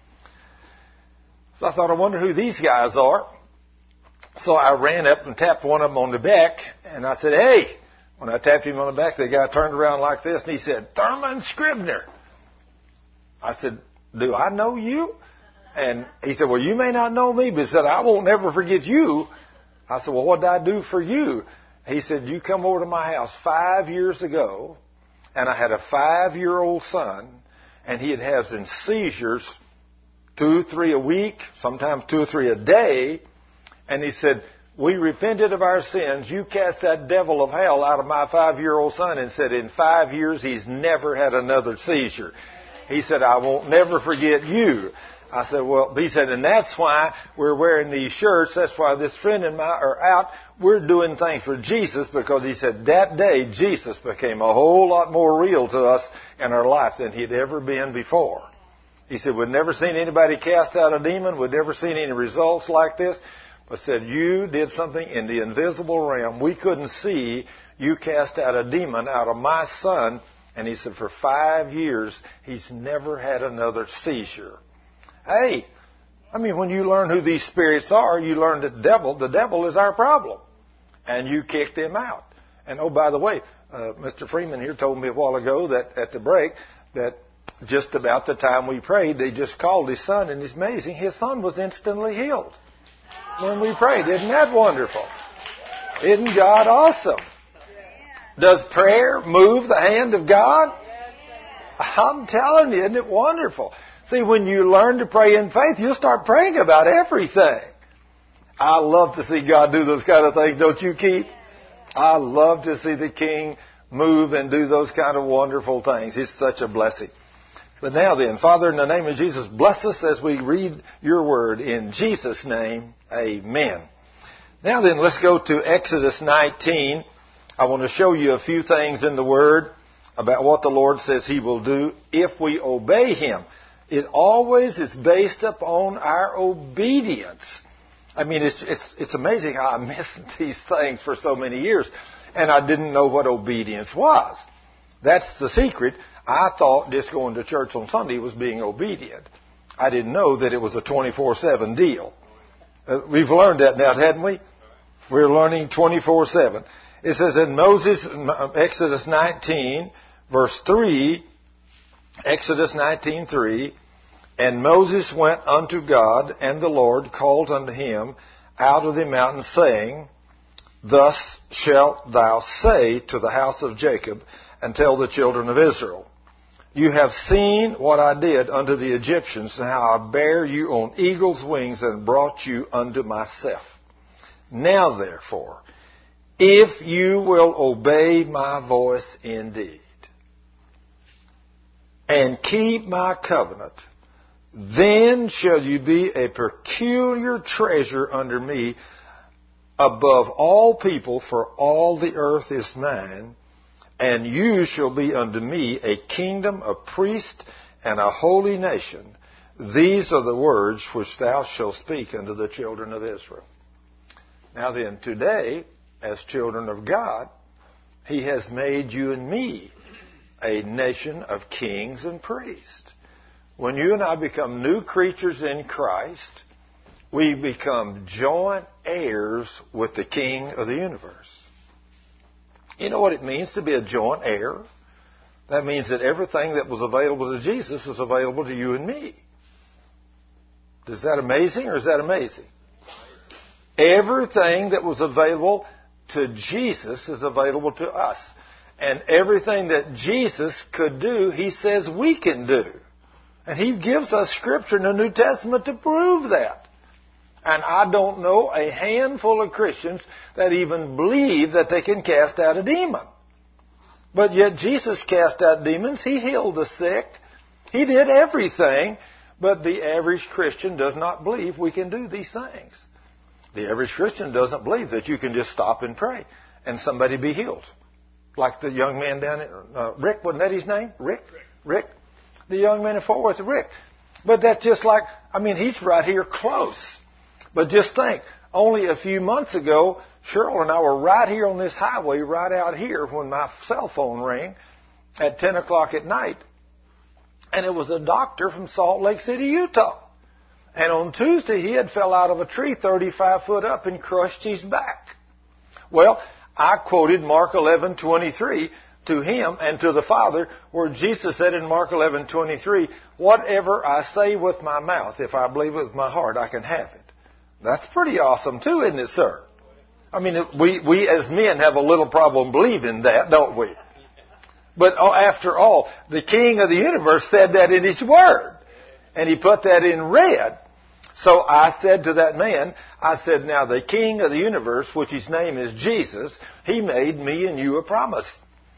So I thought, I wonder who these guys are. So I ran up and tapped one of them on the back, and I said, hey. When I tapped him on the back, the guy turned around like this, and he said, Thurman Scribner. I said, do I know you? And he said, well, you may not know me, but he said, I won't never forget you. I said, well, what did I do for you? He said, you come over to my house five years ago, and I had a five-year-old son, and he'd have some seizures, two, three a week, sometimes two or three a day. And he said, we repented of our sins. You cast that devil of hell out of my five-year-old son, and said, in five years, he's never had another seizure. He said, I won't never forget you. I said, well, he said, and that's why we're wearing these shirts. That's why this friend and I are out. We're doing things for Jesus, because he said that day Jesus became a whole lot more real to us in our life than he'd ever been before. He said, we'd never seen anybody cast out a demon. We'd never seen any results like this. But said, you did something in the invisible realm. We couldn't see. You cast out a demon out of my son. And he said, for five years, he's never had another seizure. Hey, I mean, when you learn who these spirits are, you learn that the devil, the devil is our problem. And you kick them out. And oh, by the way, uh, Mister Freeman here told me a while ago that at the break that just about the time we prayed, they just called his son, and it's amazing. His son was instantly healed when we prayed. Isn't that wonderful? Isn't God awesome? Does prayer move the hand of God? I'm telling you, isn't it wonderful? See, when you learn to pray in faith, you'll start praying about everything. I love to see God do those kind of things, don't you, Keith? I love to see the King move and do those kind of wonderful things. It's such a blessing. But now then, Father, in the name of Jesus, bless us as we read your word. In Jesus' name, amen. Now then, let's go to Exodus nineteen. I want to show you a few things in the Word about what the Lord says He will do if we obey Him. It always is based upon our obedience. I mean, it's it's it's amazing how I missed these things for so many years, and I didn't know what obedience was. That's the secret. I thought just going to church on Sunday was being obedient. I didn't know that it was a twenty-four seven deal. Uh, we've learned that now, hadn't we? We're learning twenty-four seven. It says in Moses, Exodus nineteen, verse three, Exodus nineteen three, and Moses went unto God, and the Lord called unto him out of the mountain, saying, Thus shalt thou say to the house of Jacob, and tell the children of Israel, You have seen what I did unto the Egyptians, and how I bare you on eagle's wings, and brought you unto myself. Now therefore, if you will obey my voice indeed, and keep my covenant, then shall you be a peculiar treasure under me above all people, for all the earth is mine, and you shall be unto me a kingdom, a priest, and a holy nation. These are the words which thou shalt speak unto the children of Israel. Now then, today, as children of God, He has made you and me a nation of kings and priests. When you and I become new creatures in Christ, we become joint heirs with the King of the universe. You know what it means to be a joint heir? That means that everything that was available to Jesus is available to you and me. Is that amazing, or is that amazing? Everything that was available to Jesus is available to us. And everything that Jesus could do, He says we can do. And He gives us Scripture in the New Testament to prove that. And I don't know a handful of Christians that even believe that they can cast out a demon. But yet Jesus cast out demons. He healed the sick. He did everything. But the average Christian does not believe we can do these things. The average Christian doesn't believe that you can just stop and pray and somebody be healed. Like the young man down in, uh, Rick, wasn't that his name? Rick? Rick? The young man in Fort Worth, Rick. But that's just like, I mean, he's right here close. But just think, only a few months ago, Cheryl and I were right here on this highway, right out here, when my cell phone rang at ten o'clock at night. And it was a doctor from Salt Lake City, Utah. And on Tuesday, he had fell out of a tree thirty-five foot up and crushed his back. Well, I quoted Mark eleven twenty-three to him and to the Father, where Jesus said in Mark eleven twenty-three, whatever I say with my mouth, if I believe with my heart, I can have it. That's pretty awesome too, isn't it, sir? I mean, we, we as men have a little problem believing that, don't we? But after all, the King of the universe said that in His Word. And He put that in red. So I said to that man, I said, now the King of the universe, which His name is Jesus, He made me and you a promise.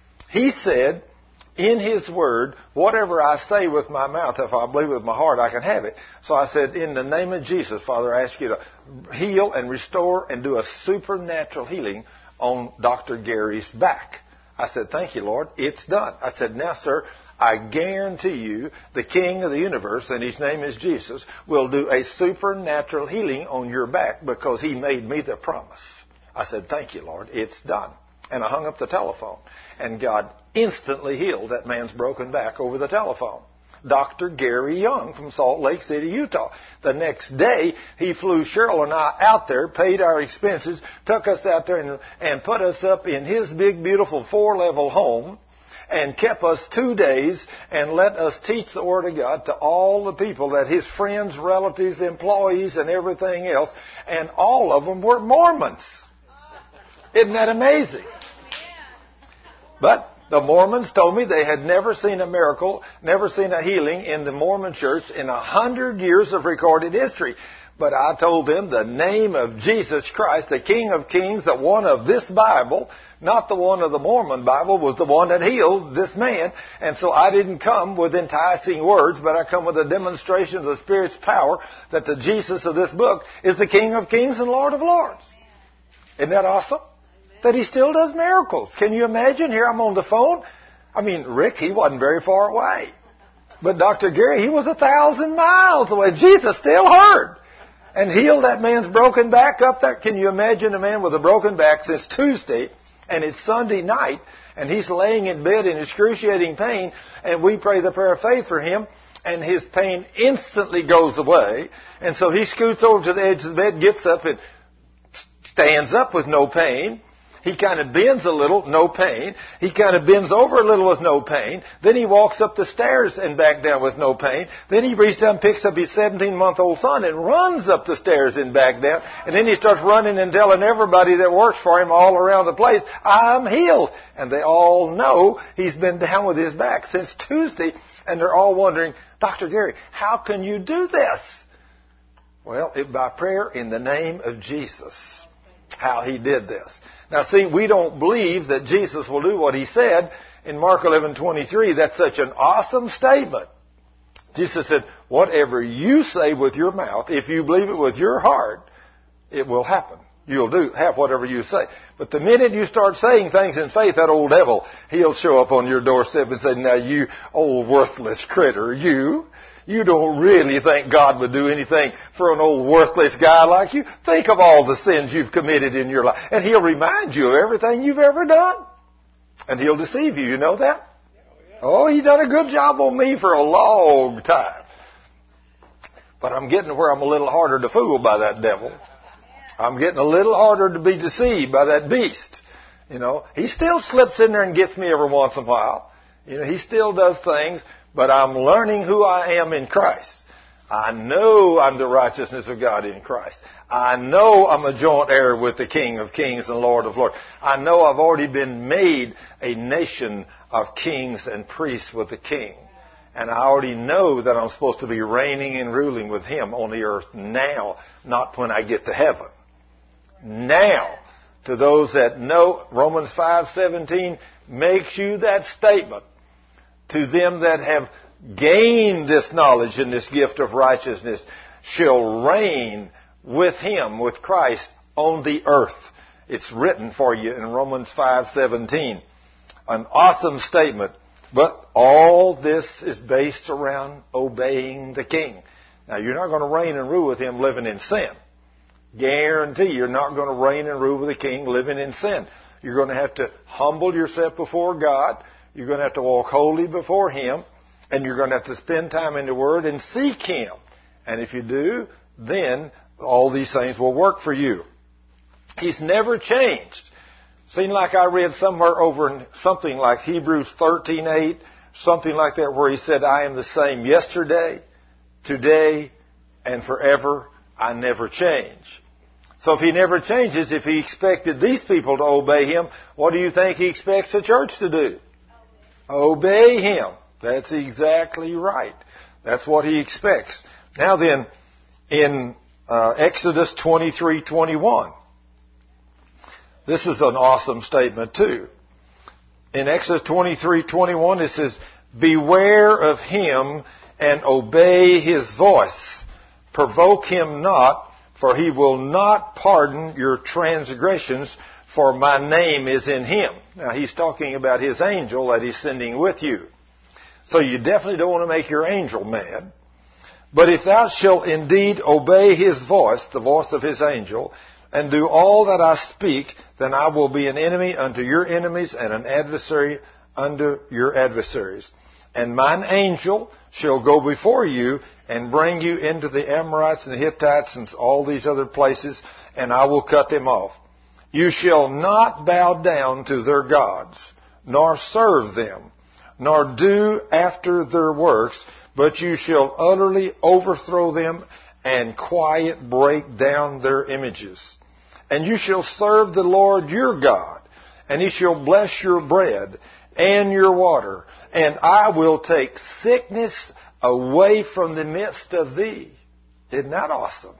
He said in His Word, whatever I say with my mouth, if I believe with my heart, I can have it. So I said, in the name of Jesus, Father, I ask you to heal and restore and do a supernatural healing on Doctor Gary's back. I said, thank you, Lord. It's done. I said, now, sir, I guarantee you the King of the universe, and His name is Jesus, will do a supernatural healing on your back because He made me the promise. I said, thank you, Lord. It's done. And I hung up the telephone. And God instantly healed that man's broken back over the telephone. Doctor Gary Young from Salt Lake City, Utah. The next day, he flew Cheryl and I out there, paid our expenses, took us out there and, and put us up in his big, beautiful four-level home and kept us two days and let us teach the Word of God to all the people, that his friends, relatives, employees, and everything else. And all of them were Mormons. Isn't that amazing? But the Mormons told me they had never seen a miracle, never seen a healing in the Mormon church in a hundred years of recorded history. But I told them the name of Jesus Christ, the King of Kings, the one of this Bible, not the one of the Mormon Bible, was the one that healed this man. And so I didn't come with enticing words, but I come with a demonstration of the Spirit's power that the Jesus of this book is the King of Kings and Lord of Lords. Isn't that awesome? That He still does miracles. Can you imagine? Here I'm on the phone. I mean, Rick, he wasn't very far away. But Doctor Gary, he was a thousand miles away. Jesus still heard and healed that man's broken back up there. Can you imagine a man with a broken back since Tuesday, and it's Sunday night, and he's laying in bed in excruciating pain, and we pray the prayer of faith for him, and his pain instantly goes away. And so he scoots over to the edge of the bed, gets up, and stands up with no pain. He kind of bends a little, no pain. He kind of bends over a little with no pain. Then he walks up the stairs and back down with no pain. Then he reaches down and picks up his seventeen-month-old son and runs up the stairs and back down. And then he starts running and telling everybody that works for him all around the place, I'm healed. And they all know he's been down with his back since Tuesday. And they're all wondering, Doctor Gary, how can you do this? Well, it, by prayer in the name of Jesus, how He did this. Now, see, we don't believe that Jesus will do what He said in Mark eleven twenty-three. That's such an awesome statement. Jesus said, whatever you say with your mouth, if you believe it with your heart, it will happen. You'll do, have whatever you say. But the minute you start saying things in faith, that old devil, he'll show up on your doorstep and say, now you old worthless critter, you... You don't really think God would do anything for an old worthless guy like you? Think of all the sins you've committed in your life. And He'll remind you of everything you've ever done. And He'll deceive you. You know that? Oh, He's done a good job on me for a long time. But I'm getting to where I'm a little harder to fool by that devil. I'm getting a little harder to be deceived by that beast. You know, he still slips in there and gets me every once in a while. You know, he still does things. But I'm learning who I am in Christ. I know I'm the righteousness of God in Christ. I know I'm a joint heir with the King of Kings and Lord of Lords. I know I've already been made a nation of kings and priests with the King. And I already know that I'm supposed to be reigning and ruling with Him on the earth now, not when I get to heaven. Now, to those that know, Romans five seventeen makes you that statement. To them that have gained this knowledge and this gift of righteousness shall reign with Him, with Christ, on the earth. It's written for you in Romans five seventeen. An awesome statement. But all this is based around obeying the King. Now, you're not going to reign and rule with Him living in sin. Guarantee you're not going to reign and rule with the King living in sin. You're going to have to humble yourself before God. You're going to have to walk holy before Him. And you're going to have to spend time in the Word and seek Him. And if you do, then all these things will work for you. He's never changed. Seemed like I read somewhere over in something like Hebrews thirteen eight, something like that, where he said, I am the same yesterday, today, and forever. I never change. So if He never changes, if He expected these people to obey Him, what do you think He expects the church to do? Obey Him. That's exactly right. That's what He expects. Now then, in uh, Exodus twenty-three twenty-one, this is an awesome statement too. In Exodus twenty-three twenty-one, it says, beware of him and obey his voice. Provoke him not, for he will not pardon your transgressions, for my name is in him. Now, he's talking about his angel that he's sending with you. So you definitely don't want to make your angel mad. But if thou shalt indeed obey his voice, the voice of his angel, and do all that I speak, then I will be an enemy unto your enemies and an adversary unto your adversaries. And mine angel shall go before you and bring you into the Amorites and the Hittites and all these other places, and I will cut them off. You shall not bow down to their gods, nor serve them, nor do after their works, but you shall utterly overthrow them and quiet break down their images. And you shall serve the Lord your God, and He shall bless your bread and your water, and I will take sickness away from the midst of thee. Isn't that awesome?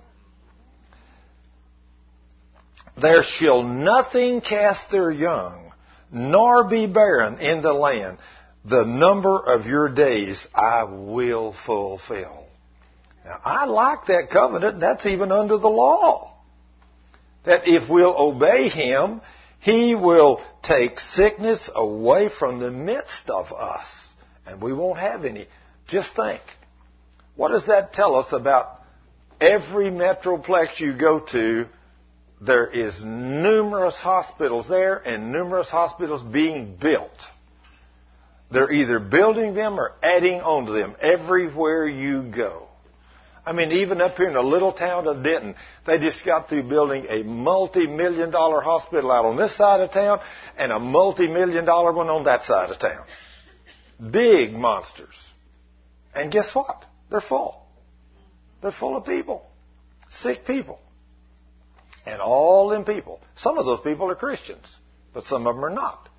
There shall nothing cast their young, nor be barren in the land. The number of your days I will fulfill. Now, I like that covenant. That's even under the law. That if we'll obey Him, He will take sickness away from the midst of us. And we won't have any. Just think. What does that tell us about every metroplex you go to? There is numerous hospitals there and numerous hospitals being built. They're either building them or adding on to them everywhere you go. I mean, even up here in the little town of Denton, they just got through building a multi-million dollar hospital out on this side of town and a multi-million dollar one on that side of town. Big monsters. And guess what? They're full. They're full of people. Sick people. And all them people, some of those people are Christians, but some of them are not.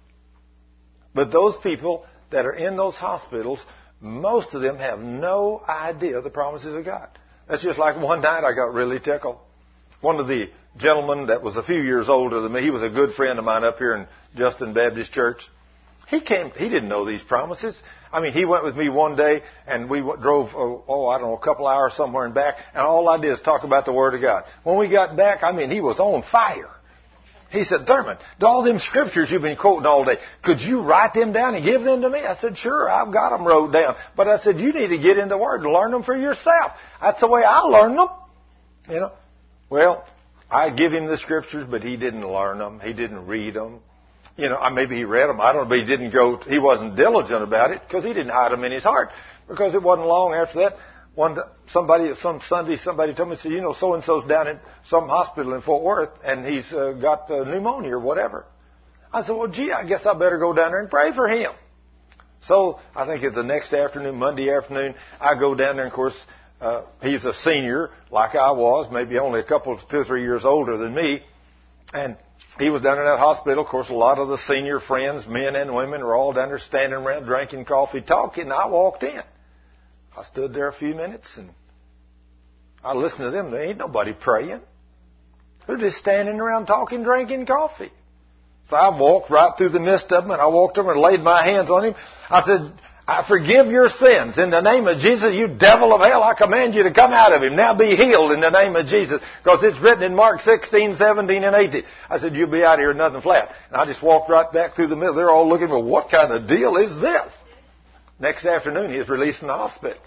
But those people that are in those hospitals, most of them have no idea the promises of God. That's just like one night I got really tickled. One of the gentlemen that was a few years older than me, he was a good friend of mine up here in Justin Baptist Church. He came, he didn't know these promises. I mean, he went with me one day and we drove, oh, oh, I don't know, a couple hours somewhere and back, and all I did is talk about the Word of God. When we got back, I mean, he was on fire. He said, Thurman, all them scriptures you've been quoting all day, could you write them down and give them to me? I said, sure, I've got them wrote down. But I said, you need to get in the Word and learn them for yourself. That's the way I learned them. You know, well, I give him the scriptures, but he didn't learn them. He didn't read them. You know, maybe he read them. I don't know, but he didn't go, he wasn't diligent about it because he didn't hide them in his heart. Because it wasn't long after that, one somebody, some Sunday, somebody told me, said, you know, so-and-so's down in some hospital in Fort Worth, and he's uh, got uh, pneumonia or whatever. I said, well, gee, I guess I better go down there and pray for him. So I think it's the next afternoon, Monday afternoon, I go down there, and of course, uh, he's a senior like I was, maybe only a couple, two or three years older than me, and he was down in that hospital. Of course, a lot of the senior friends, men and women, were all down there standing around drinking coffee, talking. I walked in. I stood there a few minutes and I listened to them. There ain't nobody praying. They're just standing around talking, drinking coffee. So I walked right through the midst of them, and I walked over and laid my hands on him. I said, I forgive your sins. In the name of Jesus, you devil of hell, I command you to come out of him. Now be healed in the name of Jesus. Because it's written in Mark sixteen, seventeen, and eighteen. I said, you'll be out of here, nothing flat. And I just walked right back through the middle. They're all looking, well, what kind of deal is this? Next afternoon, he was released from the hospital.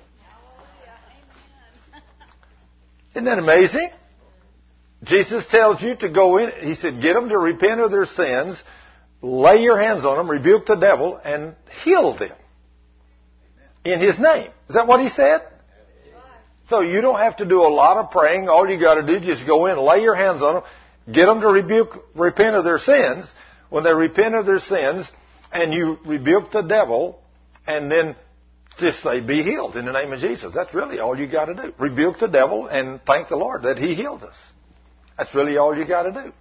Isn't that amazing? Jesus tells you to go in. He said, get them to repent of their sins, lay your hands on them, rebuke the devil, and heal them in his name. Is that what he said? So you don't have to do a lot of praying. All you got to do is just go in, lay your hands on them, get them to rebuke, repent of their sins. When they repent of their sins, and you rebuke the devil, and then just say, be healed in the name of Jesus. That's really all you got to do. Rebuke the devil and thank the Lord that he healed us. That's really all you got to do.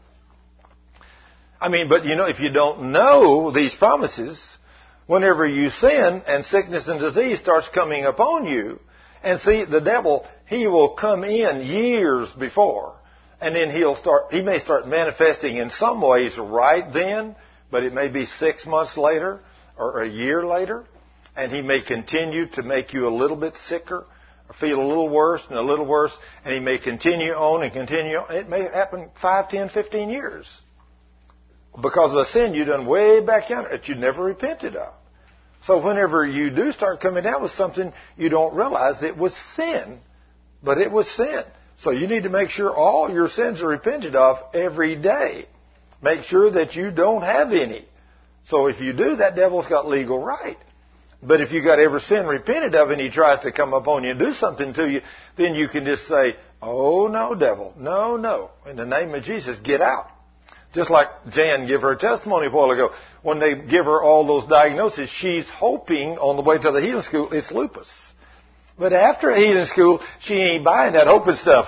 I mean, but you know, if you don't know these promises, whenever you sin and sickness and disease starts coming upon you, and see, the devil, he will come in years before, and then he'll start, he may start manifesting in some ways right then, but it may be six months later or a year later, and he may continue to make you a little bit sicker, feel a little worse and a little worse, and he may continue on and continue on. It may happen five, ten, fifteen years because of a sin you done way back yonder that you never repented of. So whenever you do start coming down with something, you don't realize it was sin, but it was sin. So you need to make sure all your sins are repented of every day. Make sure that you don't have any. So if you do, that devil's got legal right. But if you got every sin repented of and he tries to come upon you and do something to you, then you can just say, oh, no, devil. No, no. In the name of Jesus, get out. Just like Jan gave her testimony a while ago. When they give her all those diagnoses, she's hoping on the way to the healing school it's lupus. But after healing school, she ain't buying that hoping stuff.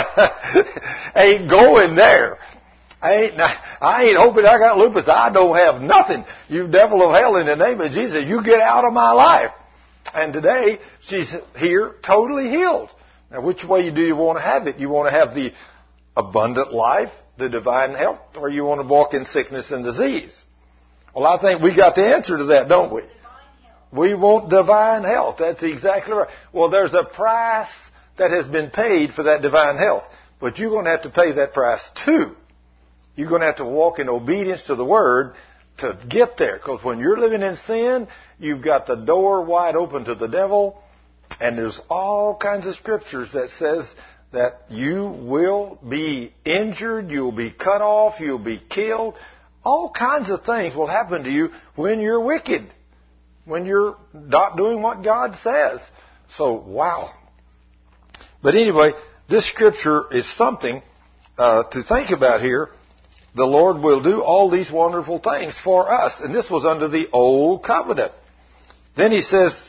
Ain't going there. I ain't, I ain't hoping I got lupus. I don't have nothing. You devil of hell, in the name of Jesus, you get out of my life. And today, she's here totally healed. Now, which way do you want to have it? You want to have the abundant life, the divine health, or you want to walk in sickness and disease? Well, I think we got the answer to that, don't we? We want divine health. That's exactly right. Well, there's a price that has been paid for that divine health. But you're going to have to pay that price too. You're going to have to walk in obedience to the Word to get there. Because when you're living in sin, you've got the door wide open to the devil. And there's all kinds of scriptures that says that you will be injured, you'll be cut off, you'll be killed. All kinds of things will happen to you when you're wicked, when you're not doing what God says. So, wow. But anyway, this scripture is something uh, to think about here. The Lord will do all these wonderful things for us. And this was under the old covenant. Then he says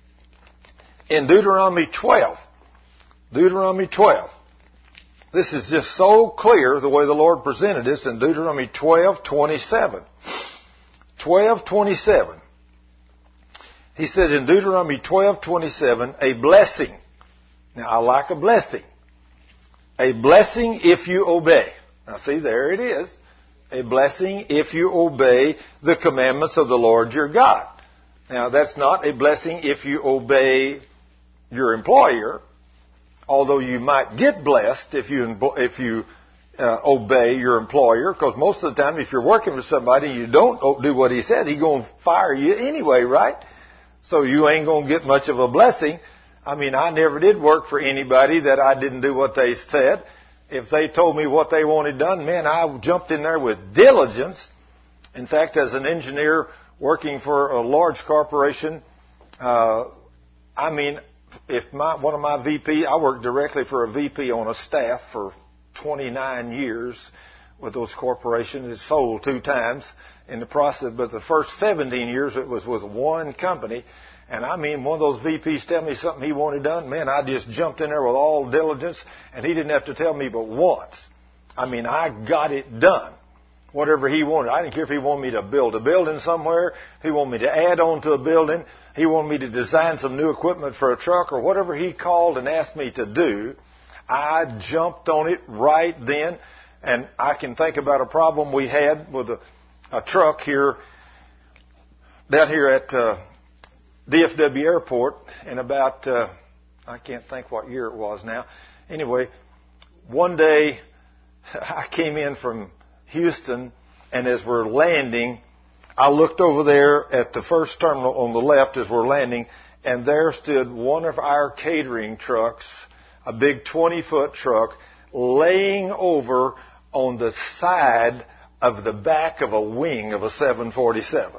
in Deuteronomy twelve, Deuteronomy twelve, this is just so clear the way the Lord presented this in Deuteronomy twelve twenty-seven. twelve twenty-seven. He said in Deuteronomy twelve twenty-seven, a blessing. Now, I like a blessing. A blessing if you obey. Now, see, there it is. A blessing if you obey the commandments of the Lord your God. Now, that's not a blessing if you obey your employer, although you might get blessed if you if you uh, obey your employer, because most of the time, if you're working for somebody and you don't do what he said, he's going to fire you anyway, right? So you ain't going to get much of a blessing. I mean, I never did work for anybody that I didn't do what they said. If they told me what they wanted done, man, I jumped in there with diligence. In fact, as an engineer working for a large corporation, uh, I mean, if my, one of my V P, I worked directly for a V P on a staff for twenty-nine years with those corporations. It sold two times in the process, but the first seventeen years it was with one company. And I mean, one of those V Ps tell me something he wanted done, man, I just jumped in there with all diligence, and he didn't have to tell me but once. I mean, I got it done. whatever he wanted. I didn't care if he wanted me to build a building somewhere, if he wanted me to add on to a building, he wanted me to design some new equipment for a truck, or whatever he called and asked me to do. I jumped on it right then. And I can think about a problem we had with a, a truck here, down here at uh, D F W Airport in about, uh, I can't think what year it was now. Anyway, one day I came in from Houston, and as we're landing, I looked over there at the first terminal on the left as we're landing, and there stood one of our catering trucks, a big twenty-foot truck, laying over on the side of the back of a wing of a seven forty-seven.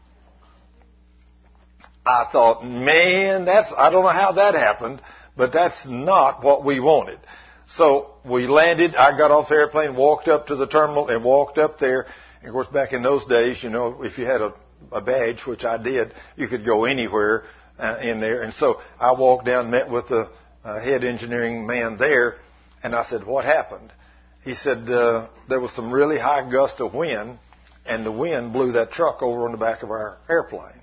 I thought, man, that's, I don't know how that happened, but that's not what we wanted. So we landed, I got off the airplane, walked up to the terminal and walked up there. And of course, back in those days, you know, if you had a, a badge, which I did, you could go anywhere uh, in there. And so I walked down, met with the uh, head engineering man there, and I said, what happened? He said, uh, there was some really high gust of wind, and the wind blew that truck over on the back of our airplane.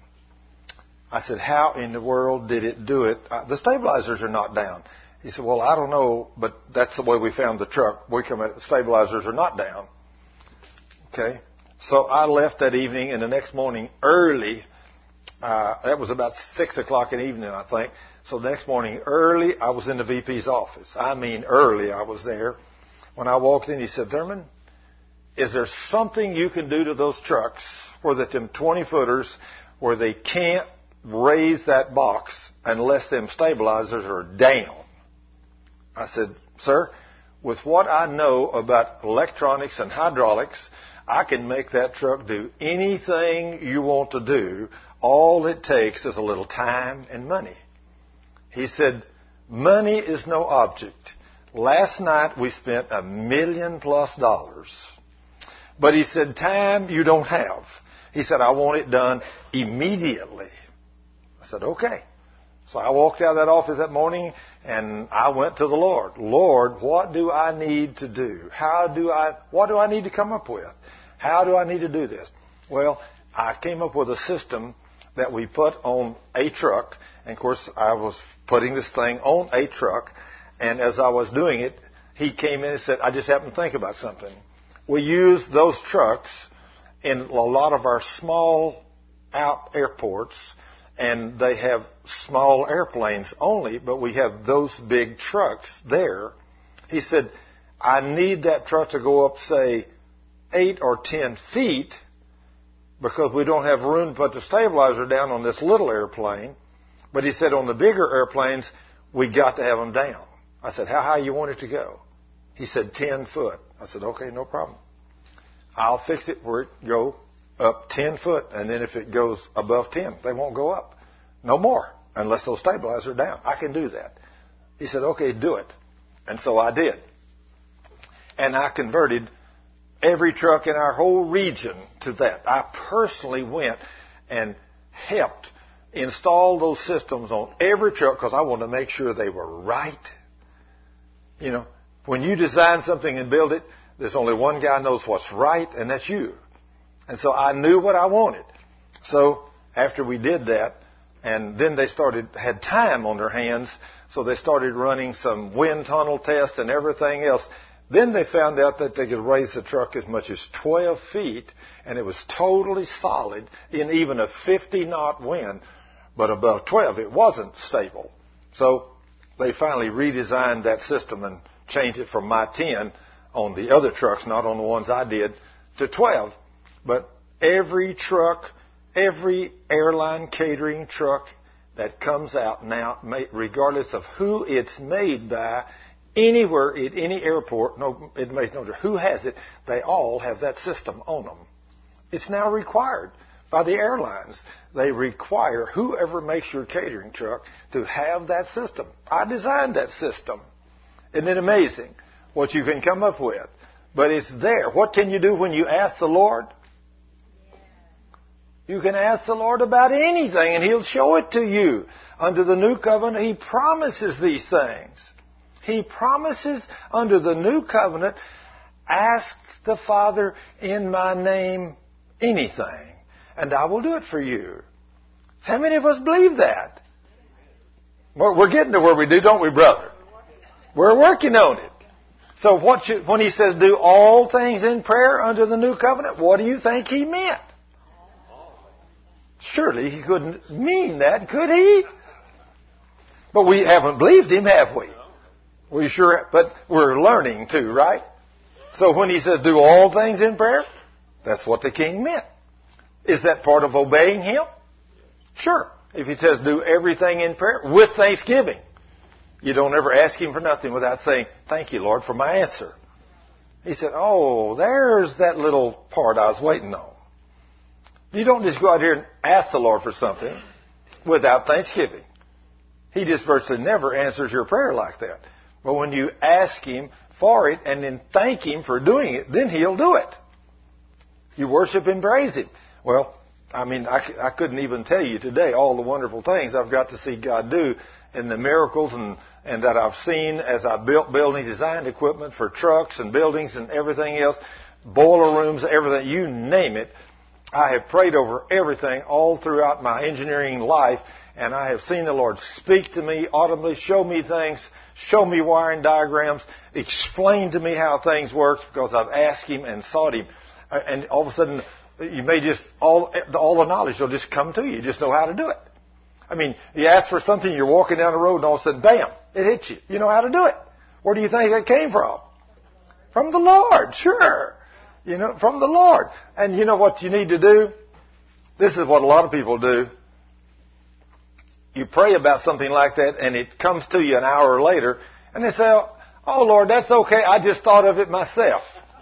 I said, how in the world did it do it? Uh, the stabilizers are not down. He said, well, I don't know, but that's the way we found the truck. We come at the stabilizers are not down. Okay. So I left that evening, and the next morning early, uh, that was about six o'clock in the evening, I think. So the next morning early, I was in the V P's office. I mean early I was there. When I walked in, he said, Thurman, is there something you can do to those trucks where that them twenty-footers where they can't raise that box unless them stabilizers are down? I said, sir, with what I know about electronics and hydraulics, I can make that truck do anything you want to do. All it takes is a little time and money. He said, money is no object. Last night we spent a million plus dollars. But he said, time you don't have. He said, I want it done immediately. I said, okay. So I walked out of that office that morning and I went to the Lord. Lord, what do I need to do? How do I, what do I need to come up with? How do I need to do this? Well, I came up with a system that we put on a truck. And of course, I was putting this thing on a truck. And as I was doing it, he came in and said, I just happened to think about something. We use those trucks in a lot of our small out airports, and they have small airplanes only, but we have those big trucks there. He said, I need that truck to go up, say, eight or ten feet because we don't have room to put the stabilizer down on this little airplane. But he said on the bigger airplanes, we got to have them down. I said, how high you want it to go? He said, ten foot. I said, okay, no problem. I'll fix it where it go up ten foot, and then if it goes above ten, they won't go up. No more, unless those stabilizers are down. I can do that. He said, okay, do it. And so I did. And I converted every truck in our whole region to that. I personally went and helped install those systems on every truck because I wanted to make sure they were right. You know, when you design something and build it, there's only one guy knows what's right, and that's you. And so I knew what I wanted. So after we did that, and then they started, had time on their hands, so they started running some wind tunnel tests and everything else. Then they found out that they could raise the truck as much as twelve feet, and it was totally solid in even a fifty knot wind. But above twelve, it wasn't stable. So they finally redesigned that system and changed it from my ten on the other trucks, not on the ones I did, to twelve. But every truck, every airline catering truck that comes out now, regardless of who it's made by, anywhere at any airport, no, it makes no difference who has it, they all have that system on them. It's now required by the airlines. They require whoever makes your catering truck to have that system. I designed that system. Isn't it amazing what you can come up with? But it's there. What can you do when you ask the Lord? You can ask the Lord about anything and He'll show it to you. Under the new covenant, He promises these things. He promises under the new covenant, ask the Father in my name anything, and I will do it for you. How many of us believe that? Well, we're getting to where we do, don't we, brother? We're working on it. So what should, when he says do all things in prayer under the new covenant, what do you think he meant? Surely he couldn't mean that, could he? But we haven't believed him, have we? We sure, but we're learning too, right? So when he says do all things in prayer, that's what the king meant. Is that part of obeying him? Sure. If he says do everything in prayer with thanksgiving, you don't ever ask him for nothing without saying, thank you, Lord, for my answer. He said, oh, there's that little part I was waiting on. You don't just go out here and ask the Lord for something without thanksgiving. He just virtually never answers your prayer like that. But when you ask him for it and then thank him for doing it, then he'll do it. You worship and praise him. Well, I mean, I, I couldn't even tell you today all the wonderful things I've got to see God do and the miracles and, and that I've seen as I built building, designed equipment for trucks and buildings and everything else, boiler rooms, everything, you name it. I have prayed over everything all throughout my engineering life, and I have seen the Lord speak to me audibly, show me things, show me wiring diagrams, explain to me how things work because I've asked him and sought him. And all of a sudden, you may just, all, all the knowledge will just come to you. You just know how to do it. I mean, you ask for something, you're walking down the road, and all of a sudden, bam, it hits you. You know how to do it. Where do you think that came from? From the Lord, sure. You know, from the Lord. And you know what you need to do? This is what a lot of people do. You pray about something like that, and it comes to you an hour later, and they say, oh, Lord, that's okay. I just thought of it myself.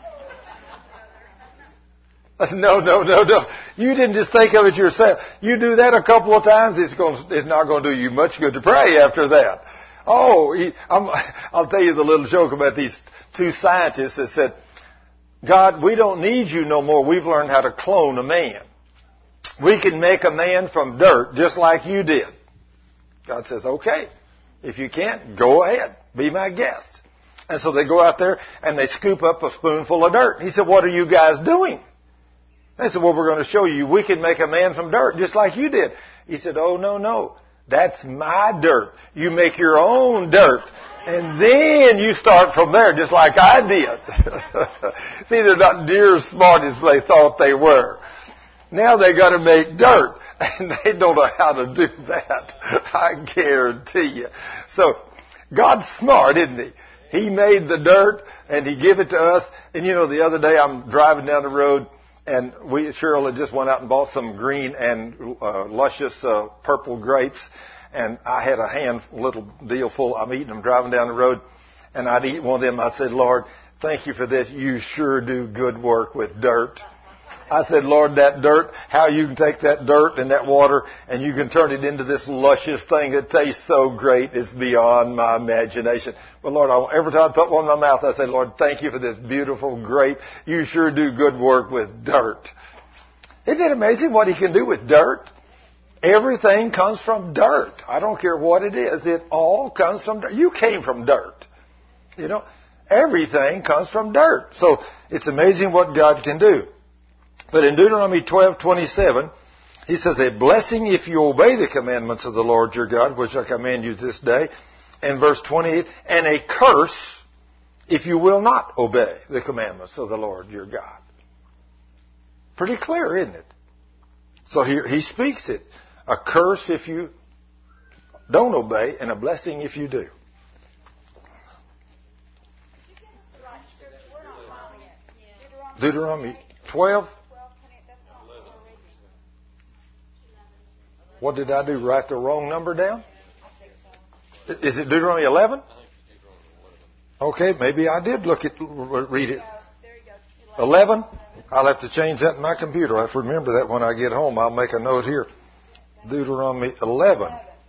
No, no, no, no. You didn't just think of it yourself. You do that a couple of times, it's going, it's not going to do you much good to pray after that. Oh, he, I'm, I'll tell you the little joke about these two scientists that said, God, we don't need you no more. We've learned how to clone a man. We can make a man from dirt just like you did. God says, okay, if you can't, go ahead. Be my guest. And so they go out there and they scoop up a spoonful of dirt. He said, what are you guys doing? They said, well, we're going to show you we can make a man from dirt just like you did. He said, oh, no, no. That's my dirt. You make your own dirt. And then you start from there just like I did. See, they're not near as smart as they thought they were. Now they got to make dirt. And they don't know how to do that. I guarantee you. So God's smart, isn't he? He made the dirt and he gave it to us. And you know, the other day I'm driving down the road and we, Cheryl had just went out and bought some green and uh, luscious uh, purple grapes. And I had a hand little deal full. I'm eating them driving down the road. And I'd eat one of them. I said, Lord, thank you for this. You sure do good work with dirt. I said, Lord, that dirt, how you can take that dirt and that water and you can turn it into this luscious thing that tastes so great, it's beyond my imagination. But Lord, I, every time I put one in my mouth, I say, Lord, thank you for this beautiful grape. You sure do good work with dirt. Isn't it amazing what he can do with dirt? Everything comes from dirt. I don't care what it is. It all comes from dirt. You came from dirt. You know, everything comes from dirt. So it's amazing what God can do. But in Deuteronomy twelve twenty-seven, he says, a blessing if you obey the commandments of the Lord your God, which I command you this day. And verse twenty-eight, and a curse if you will not obey the commandments of the Lord your God. Pretty clear, isn't it? So here he speaks it. A curse if you don't obey, and a blessing if you do. Deuteronomy twelve. What did I do? Write the wrong number down? Is it Deuteronomy eleven? Okay, maybe I did look at, read it. eleven? I'll have to change that in my computer. I have to remember that when I get home. I'll make a note here. Deuteronomy eleven.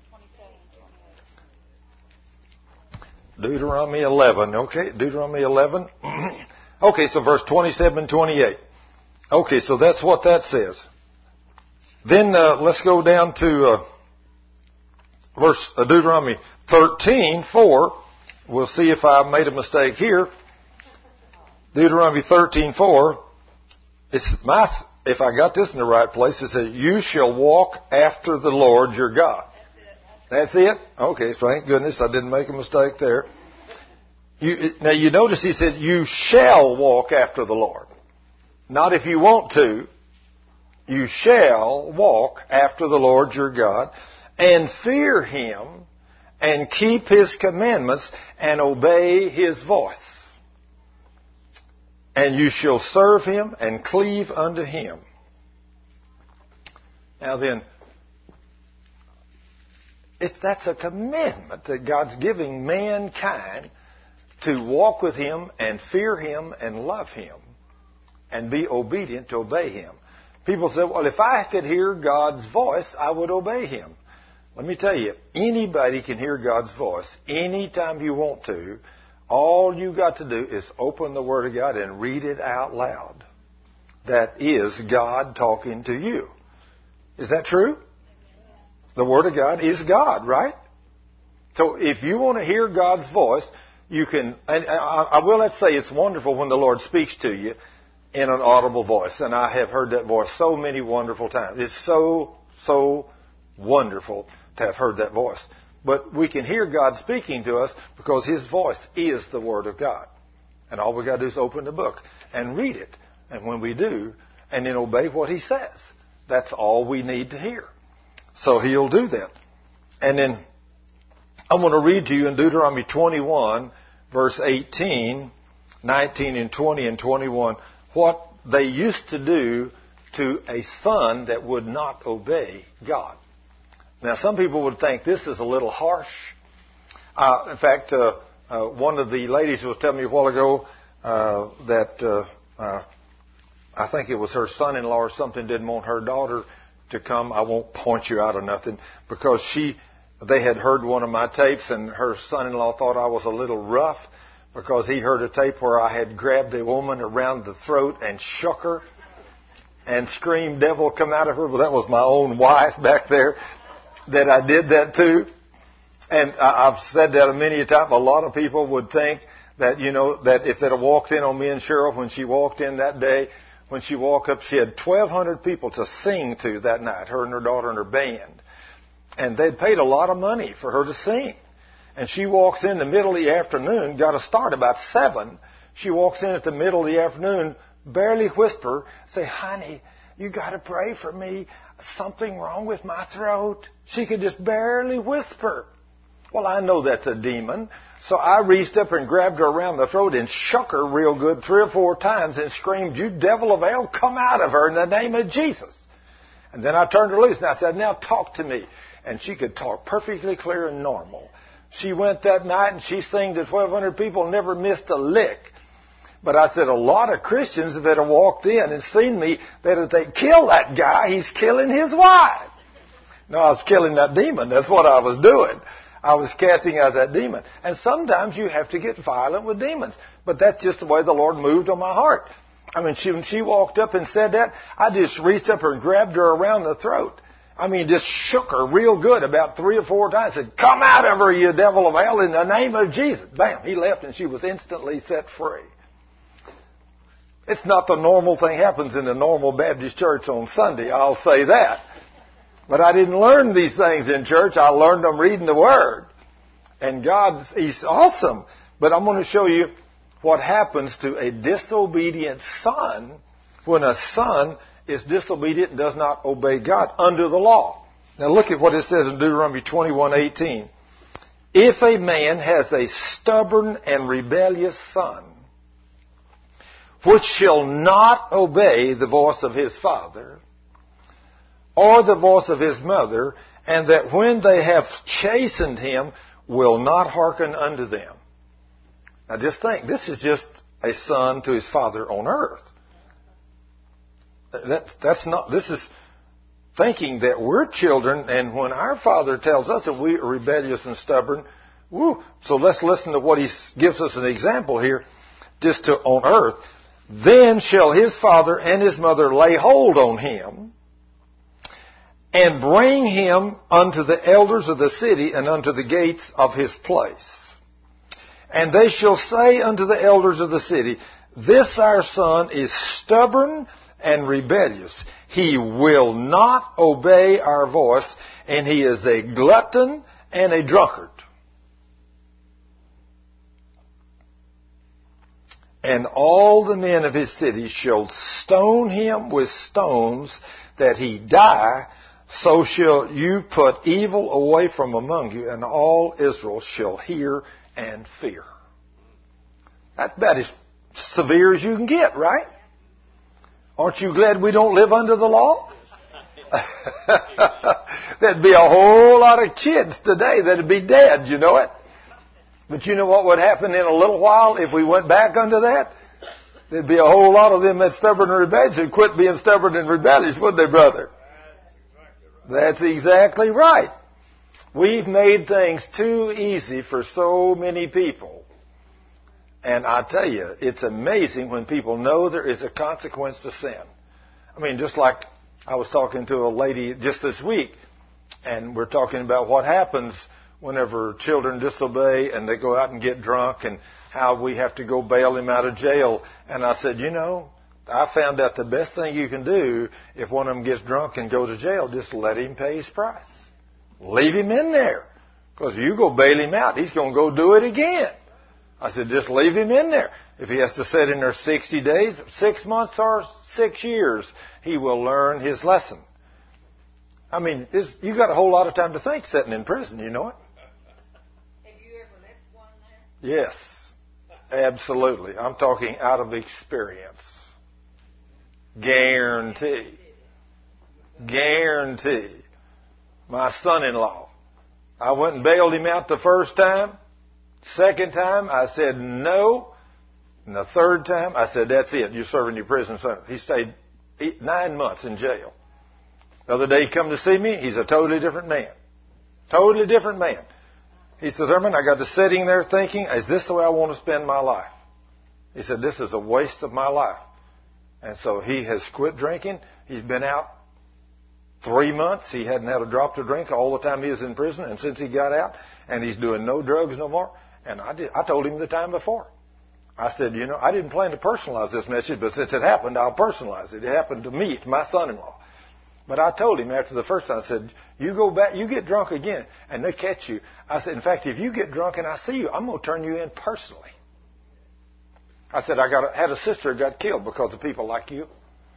Deuteronomy eleven. Okay, Deuteronomy eleven. Okay, so verse twenty-seven, twenty-eight. Okay, so that's what that says. Then uh, let's go down to uh, verse uh, Deuteronomy thirteen, four. We'll see if I made a mistake here. Deuteronomy thirteen four, it's my, if I got this in the right place, it says, you shall walk after the Lord your God. That's it? Okay, thank goodness I didn't make a mistake there. You, now you notice he said, you shall walk after the Lord. Not if you want to. You shall walk after the Lord your God and fear Him and keep His commandments and obey His voice. And you shall serve Him and cleave unto Him. Now then, it's, that's a commandment that God's giving mankind to walk with Him and fear Him and love Him and be obedient to obey Him. People say, well, if I could hear God's voice, I would obey Him. Let me tell you, anybody can hear God's voice anytime you want to. All you got to do is open the Word of God and read it out loud. That is God talking to you. Is that true? The Word of God is God, right? So if you want to hear God's voice, you can, and I, I will have to say it's wonderful when the Lord speaks to you in an audible voice. And I have heard that voice so many wonderful times. It's so, so wonderful to have heard that voice. But we can hear God speaking to us because His voice is the Word of God. And all we got to do is open the book and read it. And when we do, and then obey what He says, that's all we need to hear. So He'll do that. And then I'm going to read to you in Deuteronomy twenty-one, verse eighteen, nineteen, and twenty, and twenty-one, what they used to do to a son that would not obey God. Now, some people would think this is a little harsh. Uh, in fact, uh, uh, one of the ladies was telling me a while ago uh, that uh, uh, I think it was her son-in-law or something didn't want her daughter to come. I won't point you out or nothing, because she, they had heard one of my tapes, and her son-in-law thought I was a little rough because he heard a tape where I had grabbed a woman around the throat and shook her and screamed, "Devil, come out of her." Well, that was my own wife back there that I did that to. And I've said that many a time. A lot of people would think that, you know, that if they'd have walked in on me and Cheryl when she walked in that day, when she walked up, she had twelve hundred people to sing to that night, her and her daughter and her band. And they'd paid a lot of money for her to sing. And she walks in the middle of the afternoon, got to start about seven. She walks in at the middle of the afternoon, barely whisper, say, "Honey, you got to pray for me. Something wrong with my throat." She could just barely whisper. Well, I know that's a demon. So I reached up and grabbed her around the throat and shook her real good three or four times and screamed, "You devil of hell, come out of her in the name of Jesus." And then I turned her loose and I said, "Now talk to me." And she could talk perfectly clear and normal. She went that night and she sang to twelve hundred people, never missed a lick. But I said, a lot of Christians that have walked in and seen me, that if they kill that guy, he's killing his wife. No, I was killing that demon. That's what I was doing. I was casting out that demon. And sometimes you have to get violent with demons. But that's just the way the Lord moved on my heart. I mean, she, when she walked up and said that, I just reached up her and grabbed her around the throat. I mean, just shook her real good about three or four times. Said, "Come out of her, you devil of hell, in the name of Jesus." Bam, he left and she was instantly set free. It's not the normal thing happens in the normal Baptist church on Sunday, I'll say that. But I didn't learn these things in church. I learned them reading the Word. And God, He's awesome. But I'm going to show you what happens to a disobedient son when a son is disobedient and does not obey God under the law. Now look at what it says in Deuteronomy twenty-one eighteen. If a man has a stubborn and rebellious son, which shall not obey the voice of his father or the voice of his mother, and that when they have chastened him, will not hearken unto them. Now just think, this is just a son to his father on earth. That, that's not, this is thinking that we're children, and when our Father tells us that we are rebellious and stubborn, woo, so let's listen to what He gives us an example here, just to on earth. Then shall his father and his mother lay hold on him, and bring him unto the elders of the city and unto the gates of his place. And they shall say unto the elders of the city, This our son is stubborn and rebellious. He will not obey our voice, and he is a glutton and a drunkard. And all the men of his city shall stone him with stones, that he die. So shall you put evil away from among you, and all Israel shall hear and fear. That's about as severe as you can get, right? Aren't you glad we don't live under the law? There'd be a whole lot of kids today that'd be dead, you know it? But you know what would happen in a little while if we went back under that? There'd be a whole lot of them that's stubborn and rebellious who'd quit being stubborn and rebellious, wouldn't they, brother? That's exactly right. We've made things too easy for so many people. And I tell you, it's amazing when people know there is a consequence to sin. I mean, just like I was talking to a lady just this week, and we're talking about what happens whenever children disobey and they go out and get drunk, and how we have to go bail them out of jail. And I said, you know, I found out the best thing you can do if one of them gets drunk and go to jail, just let him pay his price. Leave him in there. Because you go bail him out, he's going to go do it again. I said, just leave him in there. If he has to sit in there sixty days, six months, or six years, he will learn his lesson. I mean, you got a whole lot of time to think sitting in prison, you know it? Have you ever left one there? Yes, absolutely. I'm talking out of experience. Guarantee. Guarantee. My son-in-law. I went and bailed him out the first time. Second time, I said no. And the third time, I said, that's it. You're serving your prison sentence. He stayed eight, nine months in jail. The other day he come to see me. He's a totally different man. Totally different man. He said, Thurman, I got to sitting there thinking, is this the way I want to spend my life? He said, this is a waste of my life. And so he has quit drinking. He's been out three months. He hadn't had a drop to drink all the time he was in prison. And since he got out, and he's doing no drugs no more. And I did, I told him the time before. I said, you know, I didn't plan to personalize this message, but since it happened, I'll personalize it. It happened to me, to my son-in-law. But I told him after the first time, I said, you go back, you get drunk again, and they catch you. I said, in fact, if you get drunk and I see you, I'm going to turn you in personally. I said, I got a, had a sister who got killed because of people like you.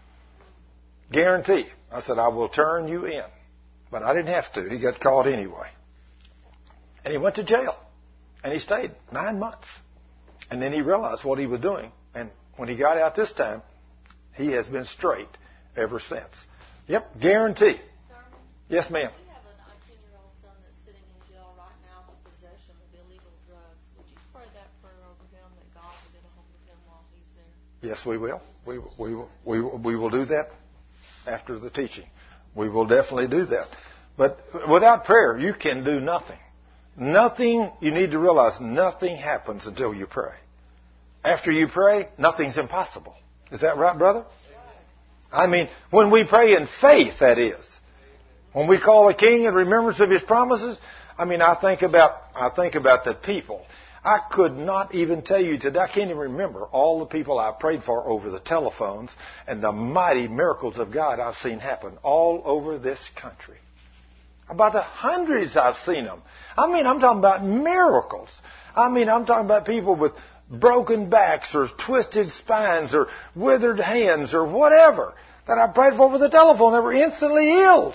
Guarantee. I said, I will turn you in. But I didn't have to. He got caught anyway. And he went to jail. And he stayed nine months. And then he realized what he was doing. And when he got out this time, he has been straight ever since. Yep, guarantee. Thurman, Yes, ma'am. we have a nineteen-year-old son that's sitting in jail right now for possession of illegal drugs. Would you pray that prayer over him, that God will get a hold of him while he's there? Yes, we will. We, we, we, we will do that after the teaching. We will definitely do that. But without prayer, you can do nothing. Nothing, you need to realize, nothing happens until you pray. After you pray, nothing's impossible. Is that right, brother? I mean, when we pray in faith, that is. When we call a king in remembrance of his promises, I mean, I think about, I think about the people. I could not even tell you today, I can't even remember all the people I prayed for over the telephones and the mighty miracles of God I've seen happen all over this country. About the hundreds I've seen them. I mean, I'm talking about miracles. I mean, I'm talking about people with broken backs or twisted spines or withered hands or whatever that I prayed for over the telephone that were instantly healed.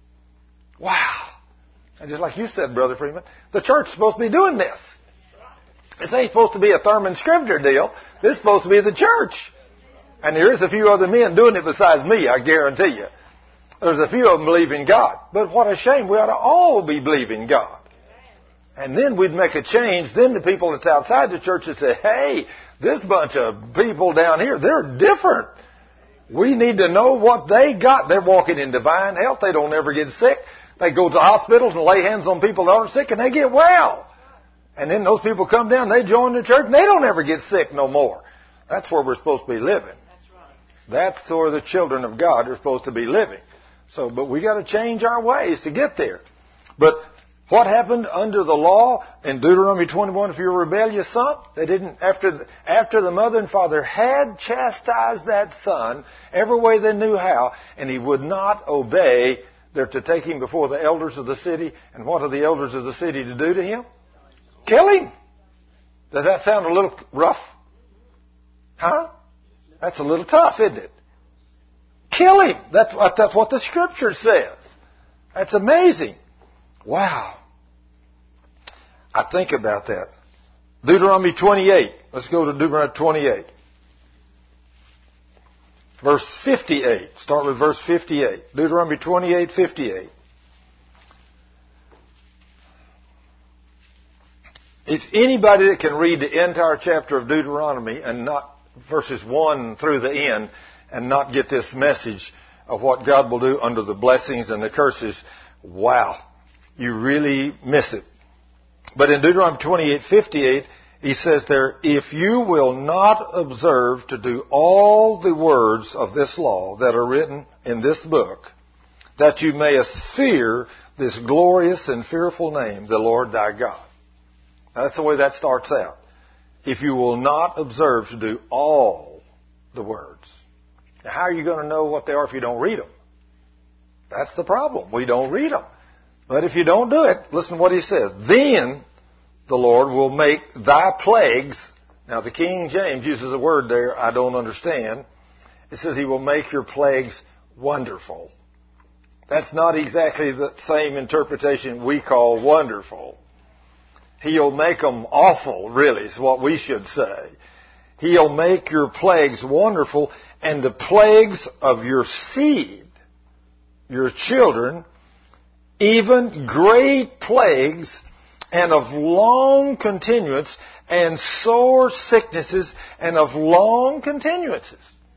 Wow. And just like you said, Brother Freeman, the church is supposed to be doing this. This ain't supposed to be a Thurman Scrivener deal. This is supposed to be the church. And there is a few other men doing it besides me, I guarantee you. There's a few of them believing God. But what a shame. We ought to all be believing God. And then we'd make a change. Then the people that's outside the church would say, hey, this bunch of people down here, they're different. We need to know what they got. They're walking in divine health. They don't ever get sick. They go to hospitals and lay hands on people that are sick and they get well. And then those people come down, they join the church and they don't ever get sick no more. That's where we're supposed to be living. That's right. That's where the children of God are supposed to be living. So, but we got to change our ways to get there. But What happened under the law in Deuteronomy twenty-one? If you're a rebellious son, they didn't, after the, after the mother and father had chastised that son every way they knew how, and he would not obey, they're to take him before the elders of the city. And what are the elders of the city to do to him? Kill him. Does that sound a little rough? Huh? That's a little tough, isn't it? Kill him. That's what, that's what the Scripture says. That's amazing. Wow. I think about that. Deuteronomy twenty-eight. Let's go to Deuteronomy twenty-eight. Verse fifty-eight. Start with verse fifty-eight. Deuteronomy twenty-eight, fifty-eight. It's anybody that can read the entire chapter of Deuteronomy and not verses one through the end and not get this message of what God will do under the blessings and the curses. Wow. You really miss it. But in Deuteronomy twenty-eight, fifty-eight, he says there, if you will not observe to do all the words of this law that are written in this book, that you mayest fear this glorious and fearful name, the Lord thy God. Now, that's the way that starts out. If you will not observe to do all the words. Now, how are you going to know what they are if you don't read them? That's the problem. We don't read them. But if you don't do it, listen to what he says. Then the Lord will make thy plagues. Now, the King James uses a word there I don't understand. It says he will make your plagues wonderful. That's not exactly the same interpretation we call wonderful. He'll make them awful, really, is what we should say. He'll make your plagues wonderful, and the plagues of your seed, your children, even great plagues, and of long continuance, and sore sicknesses, and of long continuances.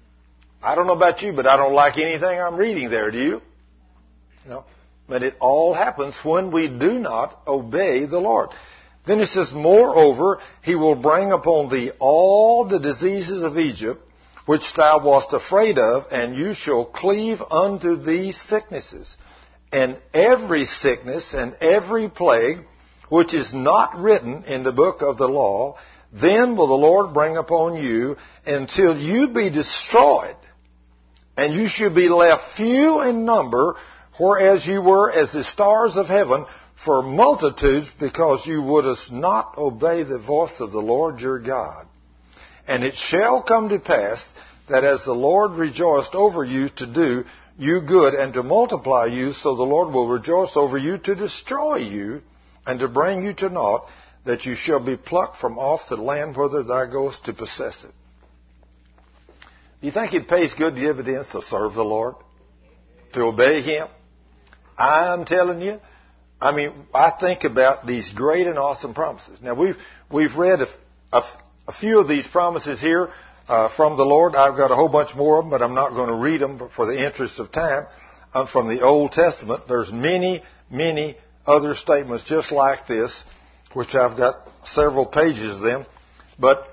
I don't know about you, but I don't like anything I'm reading there, do you? No. But it all happens when we do not obey the Lord. Then he says, moreover, he will bring upon thee all the diseases of Egypt, which thou wast afraid of, and you shall cleave unto these sicknesses. And every sickness and every plague, which is not written in the book of the law, then will the Lord bring upon you until you be destroyed, and you should be left few in number, whereas you were as the stars of heaven, for multitudes, because you wouldest not obey the voice of the Lord your God. And it shall come to pass that as the Lord rejoiced over you to do you good and to multiply you, so the Lord will rejoice over you to destroy you and to bring you to naught, that you shall be plucked from off the land whither thou goest to possess it. Do you think it pays good dividends to serve the Lord? To obey Him? I'm telling you, I mean, I think about these great and awesome promises. Now, we've we've read a, a, a few of these promises here uh, from the Lord. I've got a whole bunch more of them, but I'm not going to read them for the interest of time. Uh, from the Old Testament, there's many, many other statements just like this, which I've got several pages of them. But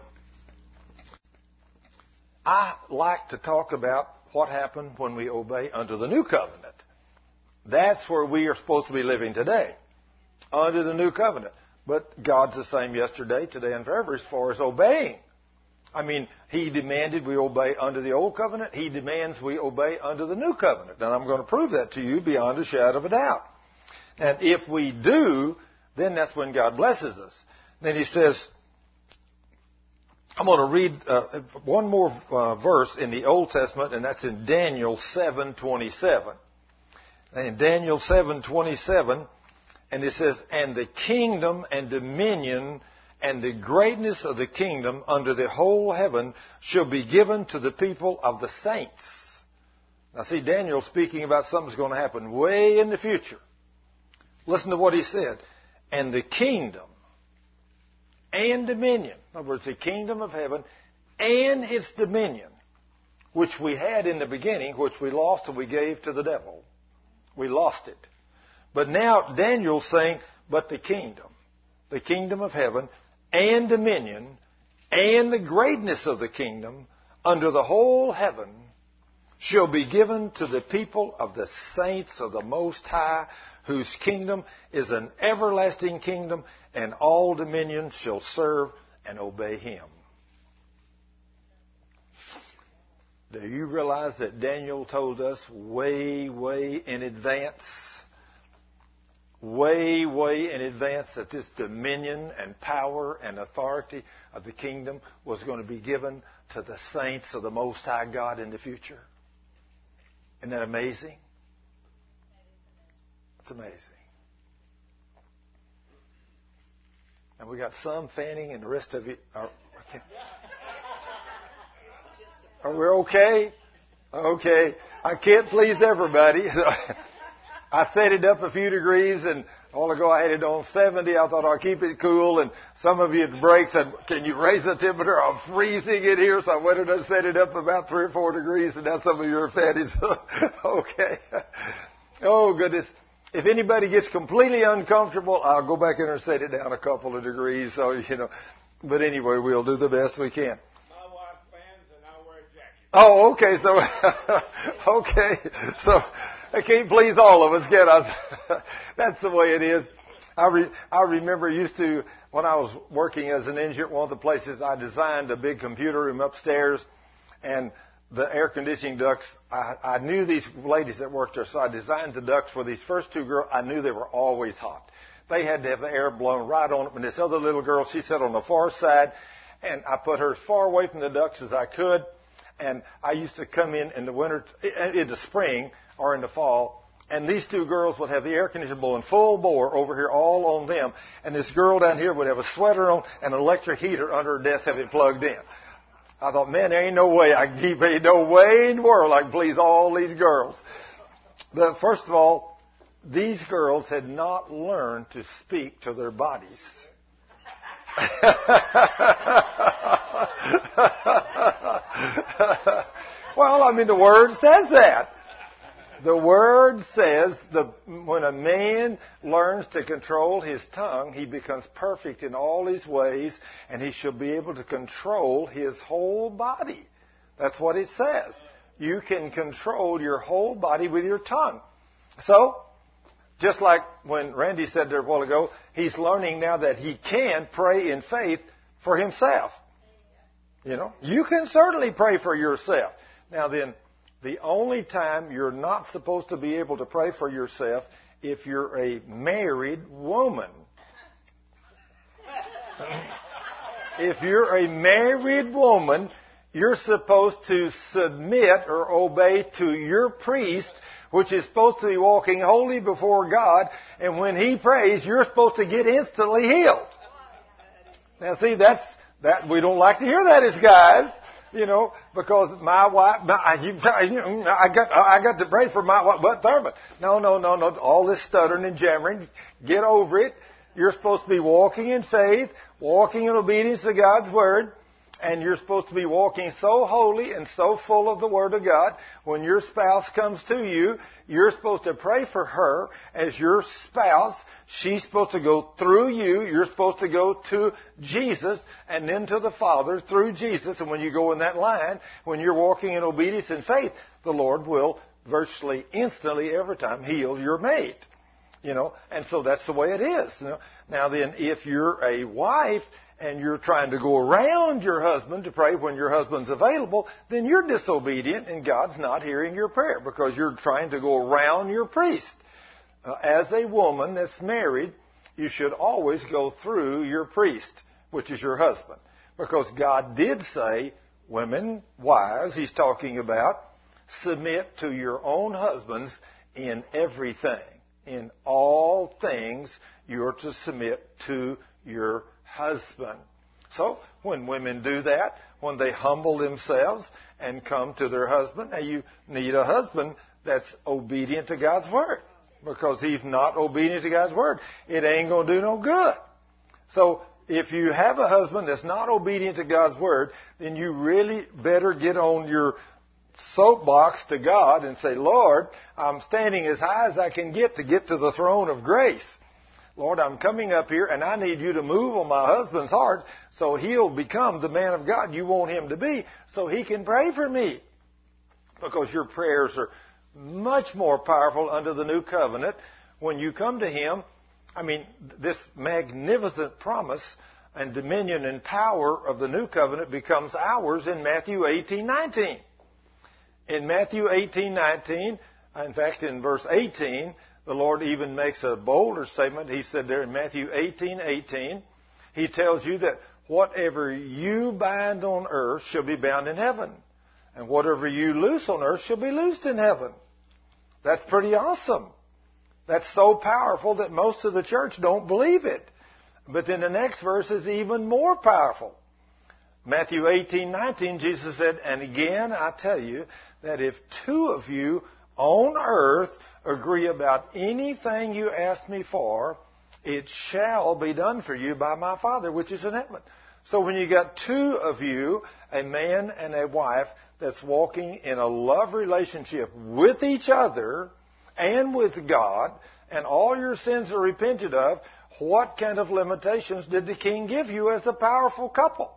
I like to talk about what happened when we obey under the New Covenant. That's where we are supposed to be living today, under the new covenant. But God's the same yesterday, today, and forever as far as obeying. I mean, He demanded we obey under the old covenant. He demands we obey under the new covenant. And I'm going to prove that to you beyond a shadow of a doubt. And if we do, then that's when God blesses us. Then He says, I'm going to read uh, one more uh, verse in the Old Testament, and that's in Daniel seven twenty-seven. In Daniel seven twenty-seven, and it says, and the kingdom and dominion and the greatness of the kingdom under the whole heaven shall be given to the people of the saints. Now see, Daniel's speaking about something that's going to happen way in the future. Listen to what he said. And the kingdom and dominion, in other words, the kingdom of heaven and its dominion, which we had in the beginning, which we lost and we gave to the devil. We lost it. But now Daniel's saying, but the kingdom, the kingdom of heaven and dominion and the greatness of the kingdom under the whole heaven shall be given to the people of the saints of the Most High, whose kingdom is an everlasting kingdom, and all dominions shall serve and obey him. Do you realize that Daniel told us way, way in advance, way, way in advance that this dominion and power and authority of the kingdom was going to be given to the saints of the Most High God in the future? Isn't that amazing? It's amazing. And we got some fanning and the rest of it are... Okay. Are we okay? Okay. I can't please everybody. I set it up a few degrees, and a while ago I had it on seventy. I thought I'll keep it cool, and some of you at the break said, can you raise the temperature? I'm freezing in here, so I went and set it up about three or four degrees, and now some of you are fatties. Okay. Oh, goodness. If anybody gets completely uncomfortable, I'll go back in and set it down a couple of degrees. So, you know, but anyway, we'll do the best we can. Oh, okay. So, okay. So, I can't please all of us, can I? That's the way it is. I re, I remember used to, when I was working as an engineer at one of the places, I designed a big computer room upstairs, and the air conditioning ducts, I, I knew these ladies that worked there, so I designed the ducts for these first two girls. I knew they were always hot. They had to have the air blown right on them. And this other little girl, she sat on the far side, and I put her as far away from the ducts as I could. And I used to come in in the winter, in the spring or in the fall, and these two girls would have the air conditioner blowing full bore over here all on them. And this girl down here would have a sweater on and an electric heater under her desk, have it plugged in. I thought, man, there ain't no way I can keep, ain't no way in the world I can please all these girls. But first of all, these girls had not learned to speak to their bodies. Well, I mean, the Word says that. The Word says that when a man learns to control his tongue, he becomes perfect in all his ways, and he shall be able to control his whole body. That's what it says. You can control your whole body with your tongue. So, just like when Randy said there a while ago, he's learning now that he can pray in faith for himself. You know, you can certainly pray for yourself. Now then, the only time you're not supposed to be able to pray for yourself if you're a married woman. If you're a married woman, you're supposed to submit or obey to your priest, which is supposed to be walking holy before God, and when he prays, you're supposed to get instantly healed. Now see, that's, that, we don't like to hear that as guys. You know, because my wife, my, you, I got, I got to pray for my wife, but Thurman. No, no, no, no. All this stuttering and jammering, get over it. You're supposed to be walking in faith, walking in obedience to God's Word, and you're supposed to be walking so holy and so full of the Word of God. When your spouse comes to you, you're supposed to pray for her as your spouse. She's supposed to go through you. You're supposed to go to Jesus and then to the Father through Jesus. And when you go in that line, when you're walking in obedience and faith, the Lord will virtually instantly every time heal your mate. You know, and so that's the way it is. You know? Now then, if you're a wife and you're trying to go around your husband to pray when your husband's available, then you're disobedient and God's not hearing your prayer because you're trying to go around your priest. Uh, as a woman that's married, you should always go through your priest, which is your husband. Because God did say, women, wives, he's talking about, submit to your own husbands in everything. In all things, you're to submit to your husband. So, when women do that, when they humble themselves and come to their husband, now you need a husband that's obedient to God's Word. Because he's not obedient to God's Word, it ain't going to do no good. So, if you have a husband that's not obedient to God's Word, then you really better get on your soapbox to God and say, Lord, I'm standing as high as I can get to get to the throne of grace. Lord, I'm coming up here and I need you to move on my husband's heart so he'll become the man of God you want him to be so he can pray for me. Because your prayers are much more powerful under the new covenant when you come to Him, I mean, this magnificent promise and dominion and power of the new covenant becomes ours in Matthew eighteen nineteen. In Matthew eighteen nineteen, in fact, in verse eighteen, the Lord even makes a bolder statement. He said there in Matthew eighteen eighteen, He tells you that whatever you bind on earth shall be bound in heaven, and whatever you loose on earth shall be loosed in heaven. That's pretty awesome. That's so powerful that most of the church don't believe it. But then the next verse is even more powerful. Matthew eighteen nineteen, Jesus said, and again I tell you that if two of you on earth agree about anything you ask me for, it shall be done for you by my Father which is in heaven. So when you got two of you, a man and a wife, that's walking in a love relationship with each other and with God, and all your sins are repented of, what kind of limitations did the King give you as a powerful couple?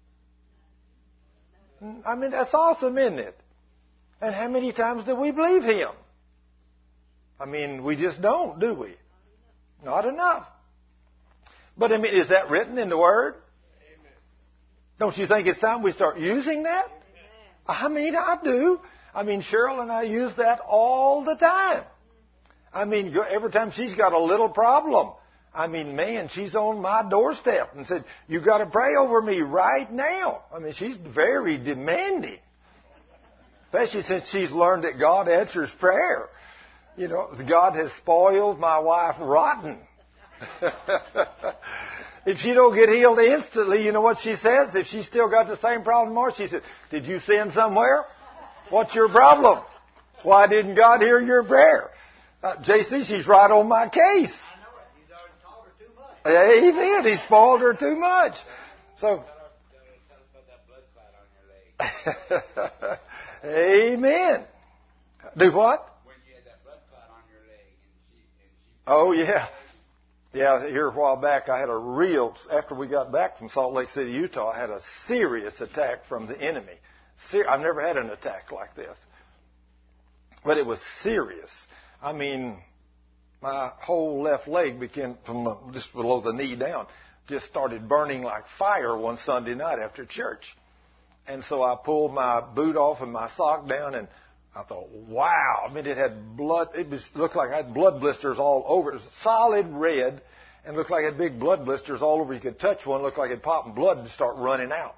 I mean, that's awesome, isn't it? And how many times do we believe Him? I mean, we just don't, do we? Not enough. But I mean, is that written in the Word? Amen. Don't you think it's time we start using that? Amen. I mean, I do. I mean, Cheryl and I use that all the time. I mean, every time she's got a little problem, I mean, man, she's on my doorstep and said, you got to pray over me right now. I mean, she's very demanding. Especially since she's learned that God answers prayer. You know, God has spoiled my wife rotten. If she don't get healed instantly, you know what she says? If she's still got the same problem tomorrow, she says, did you sin somewhere? What's your problem? Why didn't God hear your prayer? Uh, J C, she's right on my case. I know it. He's already told her too much. Amen. He spoiled her too much. So, amen. Do what? When you had that blood clot on your leg and she, and she oh, yeah. Yeah, here a while back I had a real, after we got back from Salt Lake City, Utah, I had a serious attack from the enemy. Ser- I've never had an attack like this. But it was serious. I mean, my whole left leg began, from just below the knee down, just started burning like fire one Sunday night after church. And so I pulled my boot off and my sock down, and I thought, wow. I mean, it had blood. It was, looked like I had blood blisters all over. It was solid red and looked like it had big blood blisters all over. You could touch one, looked like it popped and blood and start running out.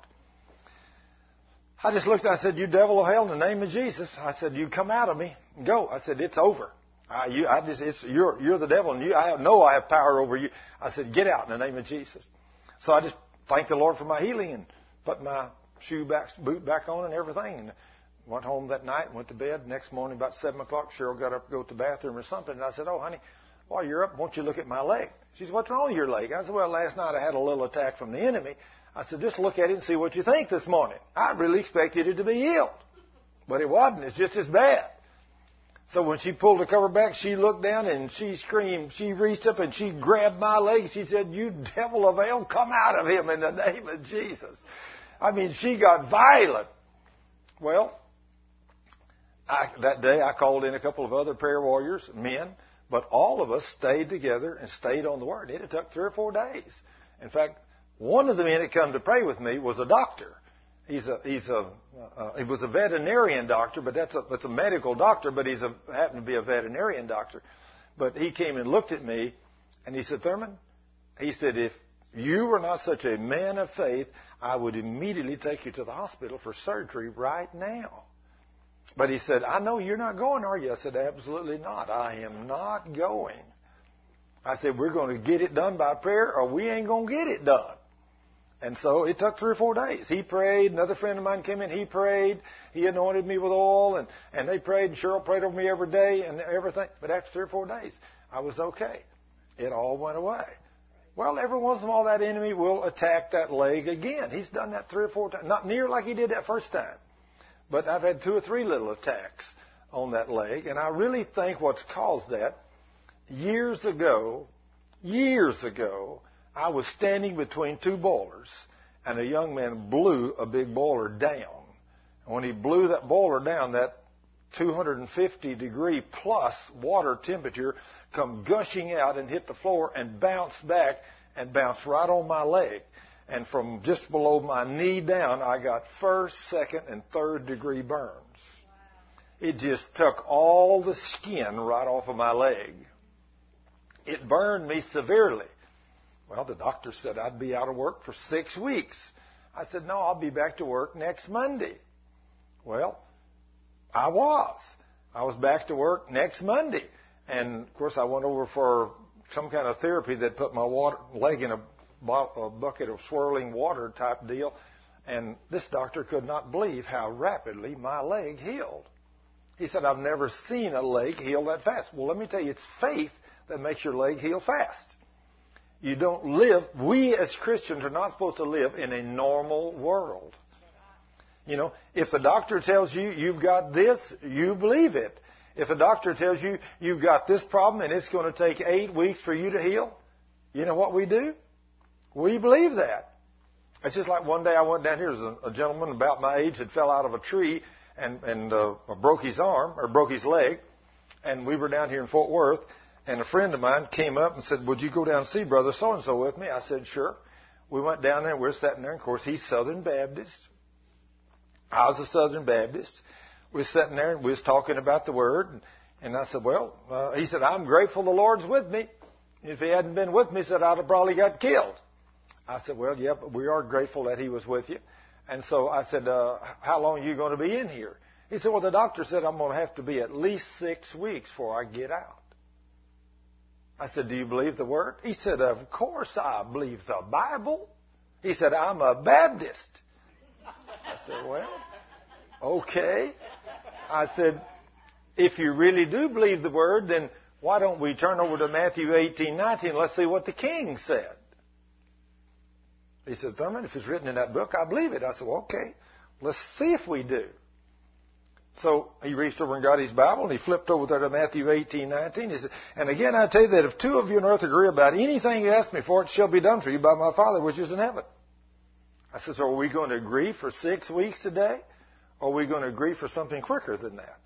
I just looked, I said, you devil of hell, in the name of Jesus. I said, you come out of me and go. I said, it's over. I, you, I just, it's, you're, you're the devil, and you, I have, know I have power over you. I said, get out in the name of Jesus. So I just thanked the Lord for my healing and put my shoe back, boot back on and everything, and went home that night and went to bed. Next morning, about seven o'clock, Cheryl got up to go to the bathroom or something, and I said, oh, honey, while you're up, won't you look at my leg? She said, what's wrong with your leg? I said, well, last night I had a little attack from the enemy. I said, just look at it and see what you think this morning. I really expected it to be healed, but it wasn't. It's just as bad. So when she pulled the cover back, she looked down and she screamed. She reached up and she grabbed my leg. She said, you devil of hell, come out of him in the name of Jesus. I mean, she got violent. Well, I, that day I called in a couple of other prayer warriors, men, but all of us stayed together and stayed on the Word. It took three or four days. In fact, one of the men that come to pray with me was a doctor. He's a he's a uh, he was a veterinarian doctor, but that's a it's a medical doctor, but he's a happened to be a veterinarian doctor. But he came and looked at me, and he said, Thurman, he said, if you were not such a man of faith, I would immediately take you to the hospital for surgery right now. But he said, I know you're not going, are you? I said, absolutely not. I am not going. I said, we're going to get it done by prayer, or we ain't going to get it done. And so it took three or four days. He prayed. Another friend of mine came in. He prayed. He anointed me with oil, and, and they prayed, and Cheryl prayed over me every day and everything. But after three or four days, I was okay. It all went away. Well, every once in a while, that enemy will attack that leg again. He's done that three or four times. Not near like he did that first time. But I've had two or three little attacks on that leg. And I really think what's caused that, years ago, years ago, I was standing between two boilers, and a young man blew a big boiler down. And when he blew that boiler down, that two hundred fifty degree plus water temperature come gushing out and hit the floor and bounce back and bounce right on my leg. And from just below my knee down, I got first, second, and third degree burns. Wow. It just took all the skin right off of my leg. It burned me severely. Well, the doctor said I'd be out of work for six weeks. I said, no, I'll be back to work next Monday. Well, I was. I was back to work next Monday. And, of course, I went over for some kind of therapy that put my water, leg in a, a bucket of swirling water type deal. And this doctor could not believe how rapidly my leg healed. He said, I've never seen a leg heal that fast. Well, let me tell you, it's faith that makes your leg heal fast. You don't live, we as Christians are not supposed to live in a normal world. You know, if the doctor tells you you've got this, you believe it. If the doctor tells you you've got this problem and it's going to take eight weeks for you to heal, you know what we do? We believe that. It's just like one day I went down here, there was a, a gentleman about my age that fell out of a tree and, and uh, broke his arm, or broke his leg, and we were down here in Fort Worth, and a friend of mine came up and said, would you go down and see Brother So-and-so with me? I said, sure. We went down there, and we were sitting there, and of course, he's Southern Baptist. I was a Southern Baptist. We were sitting there, and we was talking about the Word, and, and I said, well, uh, he said, I'm grateful the Lord's with me. If he hadn't been with me, he said, I'd have probably got killed. I said, well, yeah, but we are grateful that he was with you. And so I said, uh, how long are you going to be in here? He said, well, the doctor said I'm going to have to be at least six weeks before I get out. I said, do you believe the Word? He said, of course I believe the Bible. He said, I'm a Baptist. I said, well, okay. I said, if you really do believe the Word, then why don't we turn over to Matthew eighteen nineteen and let's see what the king said. He said, Thurman, if it's written in that book, I believe it. I said, well, okay, let's see if we do. So he reached over and got his Bible, and he flipped over there to Matthew eighteen nineteen. He said, and again I tell you that if two of you on earth agree about anything you ask me for, it shall be done for you by my Father which is in heaven. I said, so are we going to agree for six weeks today, or are we going to agree for something quicker than that?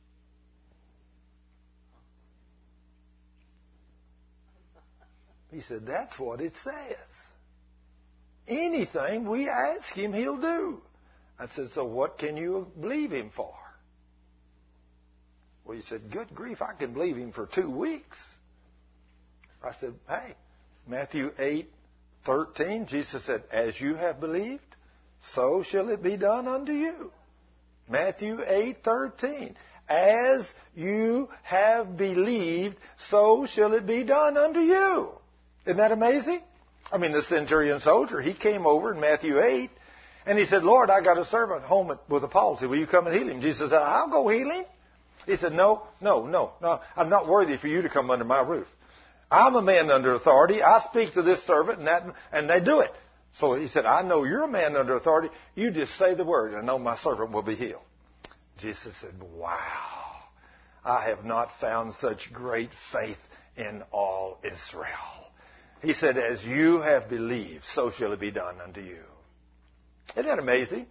He said, that's what it says. Anything we ask him, he'll do. I said, so what can you believe him for? Well, he said, good grief, I can believe him for two weeks. I said, hey, Matthew eight thirteen, Jesus said, as you have believed, so shall it be done unto you. Matthew eight thirteen, as you have believed, so shall it be done unto you. Isn't that amazing? I mean, the centurion soldier, he came over in Matthew eight, and he said, Lord, I got a servant home with a palsy. Will you come and heal him? Jesus said, I'll go heal him. He said, no, no, no, no. I'm not worthy for you to come under my roof. I'm a man under authority. I speak to this servant, and that, and they do it. So he said, I know you're a man under authority. You just say the word, and I know my servant will be healed. Jesus said, wow, I have not found such great faith in all Israel. He said, as you have believed, so shall it be done unto you. Isn't that amazing?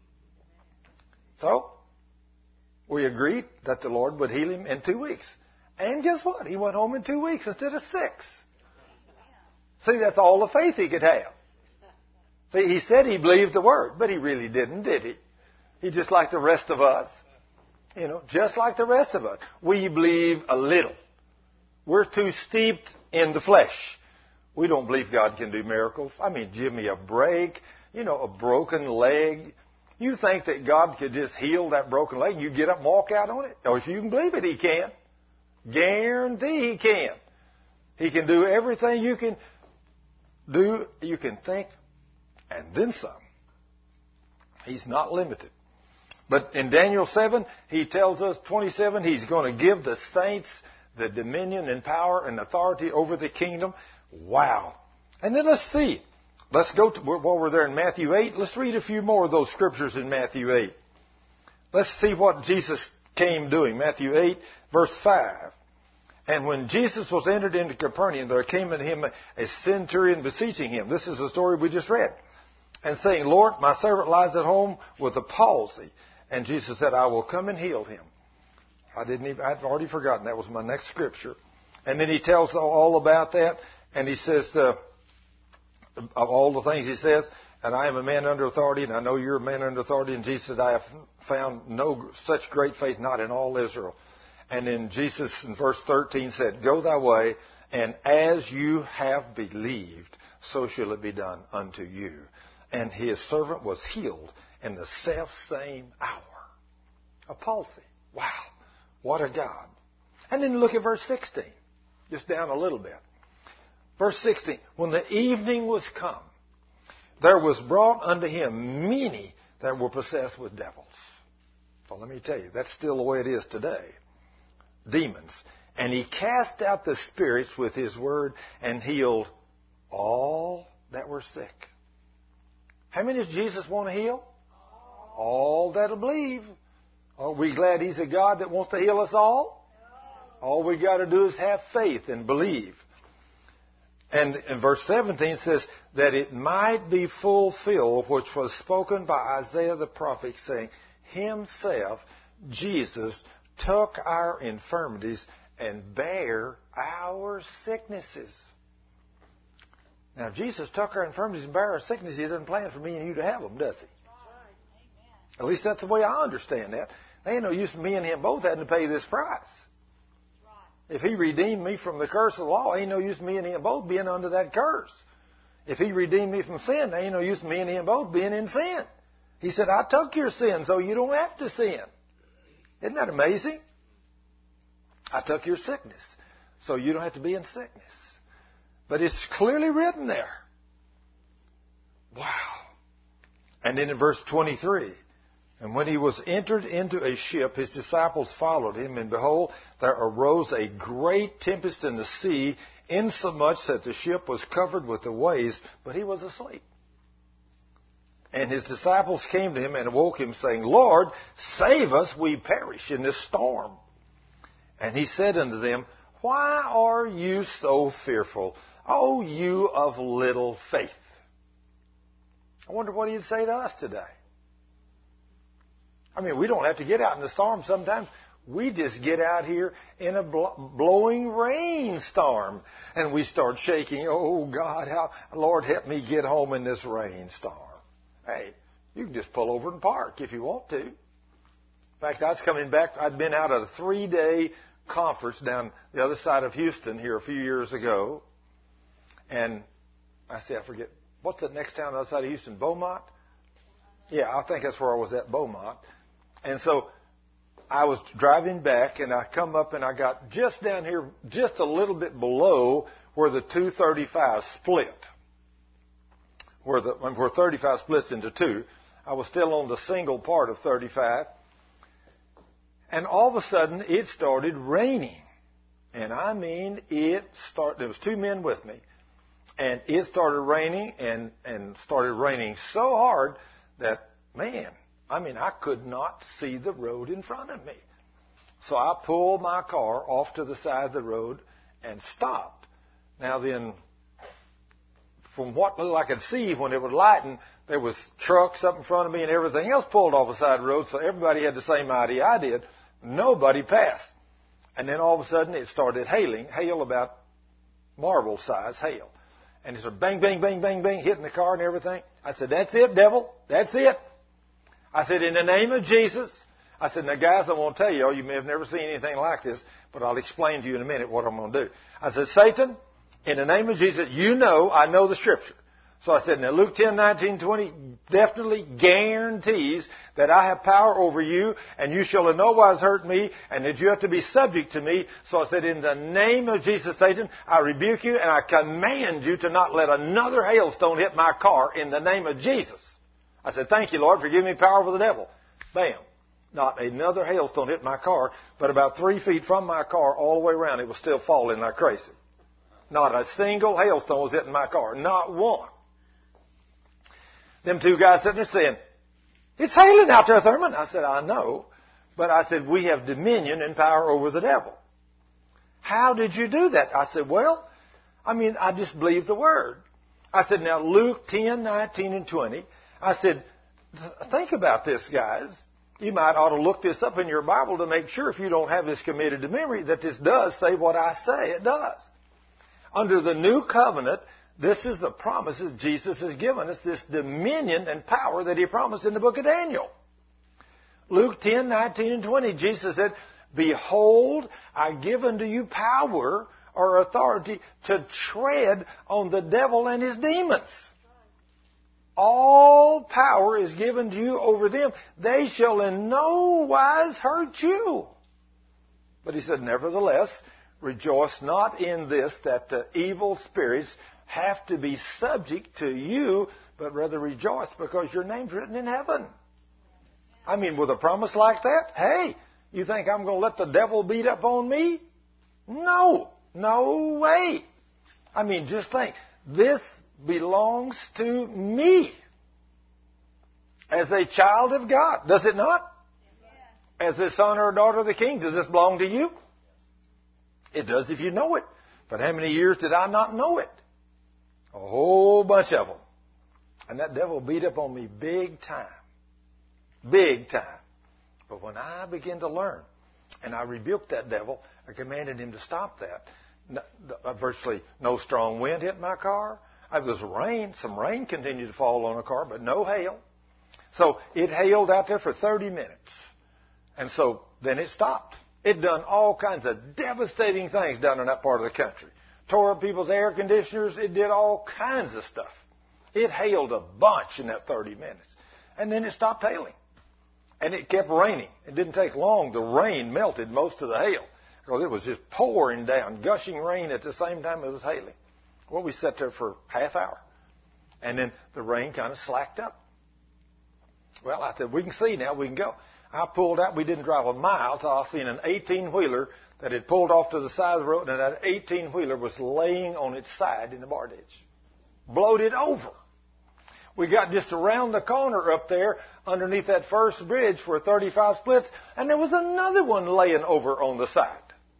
So, we agreed that the Lord would heal him in two weeks. And guess what? He went home in two weeks instead of six. See, that's all the faith he could have. See, he said he believed the Word, but he really didn't, did he? He just like the rest of us. You know, just like the rest of us. We believe a little. We're too steeped in the flesh. We don't believe God can do miracles. I mean, give me a break. You know, a broken leg. You think that God could just heal that broken leg and you get up and walk out on it? Oh, if you can believe it, he can. Guarantee he can. He can do everything you can do, you can think, and then some. He's not limited. But in Daniel seven, he tells us, twenty-seven, he's going to give the saints the dominion and power and authority over the kingdom. Wow. And then let's see. Let's go to, while we're there in Matthew eight, let's read a few more of those scriptures in Matthew eight. Let's see what Jesus came doing. Matthew eight, verse five. And when Jesus was entered into Capernaum, there came unto him a centurion beseeching him. This is the story we just read. And saying, Lord, my servant lies at home with a palsy. And Jesus said, I will come and heal him. I didn't even, I'd already forgotten. That was my next scripture. And then he tells all about that. And he says, uh, of all the things he says, and I am a man under authority, and I know you're a man under authority. And Jesus said, I have found no such great faith, not in all Israel. And then Jesus in verse thirteen said, go thy way, and as you have believed, so shall it be done unto you. And his servant was healed in the self-same hour. A palsy. Wow. What a God. And then look at verse sixteen. Just down a little bit. Verse sixteen. When the evening was come, there was brought unto him many that were possessed with devils. Well, let me tell you, that's still the way it is today. Demons. And he cast out the spirits with his word and healed all that were sick. How many does Jesus want to heal? All that'll believe. Are we glad he's a God that wants to heal us all? All we got to do is have faith and believe. And in verse seventeen says that it might be fulfilled which was spoken by Isaiah the prophet, saying, himself, Jesus, took our infirmities and bare our sicknesses. Now, if Jesus took our infirmities and bare our sicknesses, he doesn't plan for me and you to have them, does he? At least that's the way I understand that. There ain't no use in me and him both having to pay this price. If he redeemed me from the curse of the law, ain't no use in me and him both being under that curse. If he redeemed me from sin, ain't no use in me and him both being in sin. He said, I took your sin so you don't have to sin. Isn't that amazing? I took your sickness so you don't have to be in sickness. But it's clearly written there. Wow. And then in verse twenty-three, and when he was entered into a ship, his disciples followed him, and behold, there arose a great tempest in the sea, insomuch that the ship was covered with the waves, but he was asleep. And his disciples came to him and awoke him, saying, Lord, save us, we perish in this storm. And he said unto them, why are you so fearful, O you of little faith? I wonder what he'd say to us today. I mean, we don't have to get out in the storm sometimes. We just get out here in a blowing rainstorm and we start shaking. Oh, God, how, Lord, help me get home in this rainstorm. Hey, you can just pull over and park if you want to. In fact, I was coming back. I'd been out at a three-day conference down the other side of Houston here a few years ago. And I say, I forget, what's the next town outside of Houston? Beaumont? Yeah, I think that's where I was at, Beaumont. And so I was driving back, and I come up, and I got just down here, just a little bit below where the two thirty-five split, where the where thirty-five splits into two. I was still on the single part of thirty-five, and all of a sudden it started raining, and I mean it started. There was two men with me, and it started raining, and and started raining so hard that, man, I mean, I could not see the road in front of me. So I pulled my car off to the side of the road and stopped. Now then, from what little I could see when it was lighting, there was trucks up in front of me and everything else pulled off the side of the road, so everybody had the same idea I did. Nobody passed. And then all of a sudden it started hailing, hail about marble size hail. And it started bang, bang, bang, bang, bang, hitting the car and everything. I said, that's it, devil. That's it. I said, in the name of Jesus. I said, now, guys, I want to tell you, you may have never seen anything like this, but I'll explain to you in a minute what I'm going to do. I said, Satan, in the name of Jesus, you know I know the Scripture. So I said, now, Luke ten, nineteen, twenty definitely guarantees that I have power over you, and you shall in no wise hurt me, and that you have to be subject to me. So I said, in the name of Jesus, Satan, I rebuke you, and I command you to not let another hailstone hit my car in the name of Jesus. I said, thank you, Lord, for giving me power over the devil. Bam. Not another hailstone hit my car, but about three feet from my car, all the way around, it was still falling like crazy. Not a single hailstone was hitting my car. Not one. Them two guys sitting there saying, it's hailing out there, Thurman. I said, I know. But I said, we have dominion and power over the devil. How did you do that? I said, well, I mean, I just believe the word. I said, now, Luke ten, nineteen, and twenty. I said, think about this, guys. You might ought to look this up in your Bible to make sure, if you don't have this committed to memory, that this does say what I say it does. Under the new covenant, this is the promises Jesus has given us, this dominion and power that he promised in the book of Daniel. Luke ten, nineteen, and twenty, Jesus said, "Behold, I give unto you power," or authority, "to tread on the devil and his demons. All power is given to you over them. They shall in no wise hurt you." But he said, "Nevertheless, rejoice not in this, that the evil spirits have to be subject to you, but rather rejoice because your name's written in heaven." I mean, with a promise like that, hey, you think I'm going to let the devil beat up on me? No, no way. I mean, just think, this belongs to me as a child of God, does it not? As a son or daughter of the King, does this belong to you? It does if you know it. But how many years did I not know it? A whole bunch of them. And that devil beat up on me big time. Big time. But when I began to learn, and I rebuked that devil, I commanded him to stop that. No, virtually no strong wind hit my car. It was rain. Some rain continued to fall on the car, but no hail. So it hailed out there for thirty minutes. And so then it stopped. It done all kinds of devastating things down in that part of the country. Tore up people's air conditioners. It did all kinds of stuff. It hailed a bunch in that thirty minutes. And then it stopped hailing. And it kept raining. It didn't take long. The rain melted most of the hail, because it was just pouring down, gushing rain at the same time it was hailing. Well, we sat there for a half hour. And then the rain kind of slacked up. Well, I said, we can see now, we can go. I pulled out. We didn't drive a mile till I seen an eighteen-wheeler that had pulled off to the side of the road, and that eighteen-wheeler was laying on its side in the bar ditch. Bloated over. We got just around the corner up there underneath that first bridge for thirty-five splits, and there was another one laying over on the side.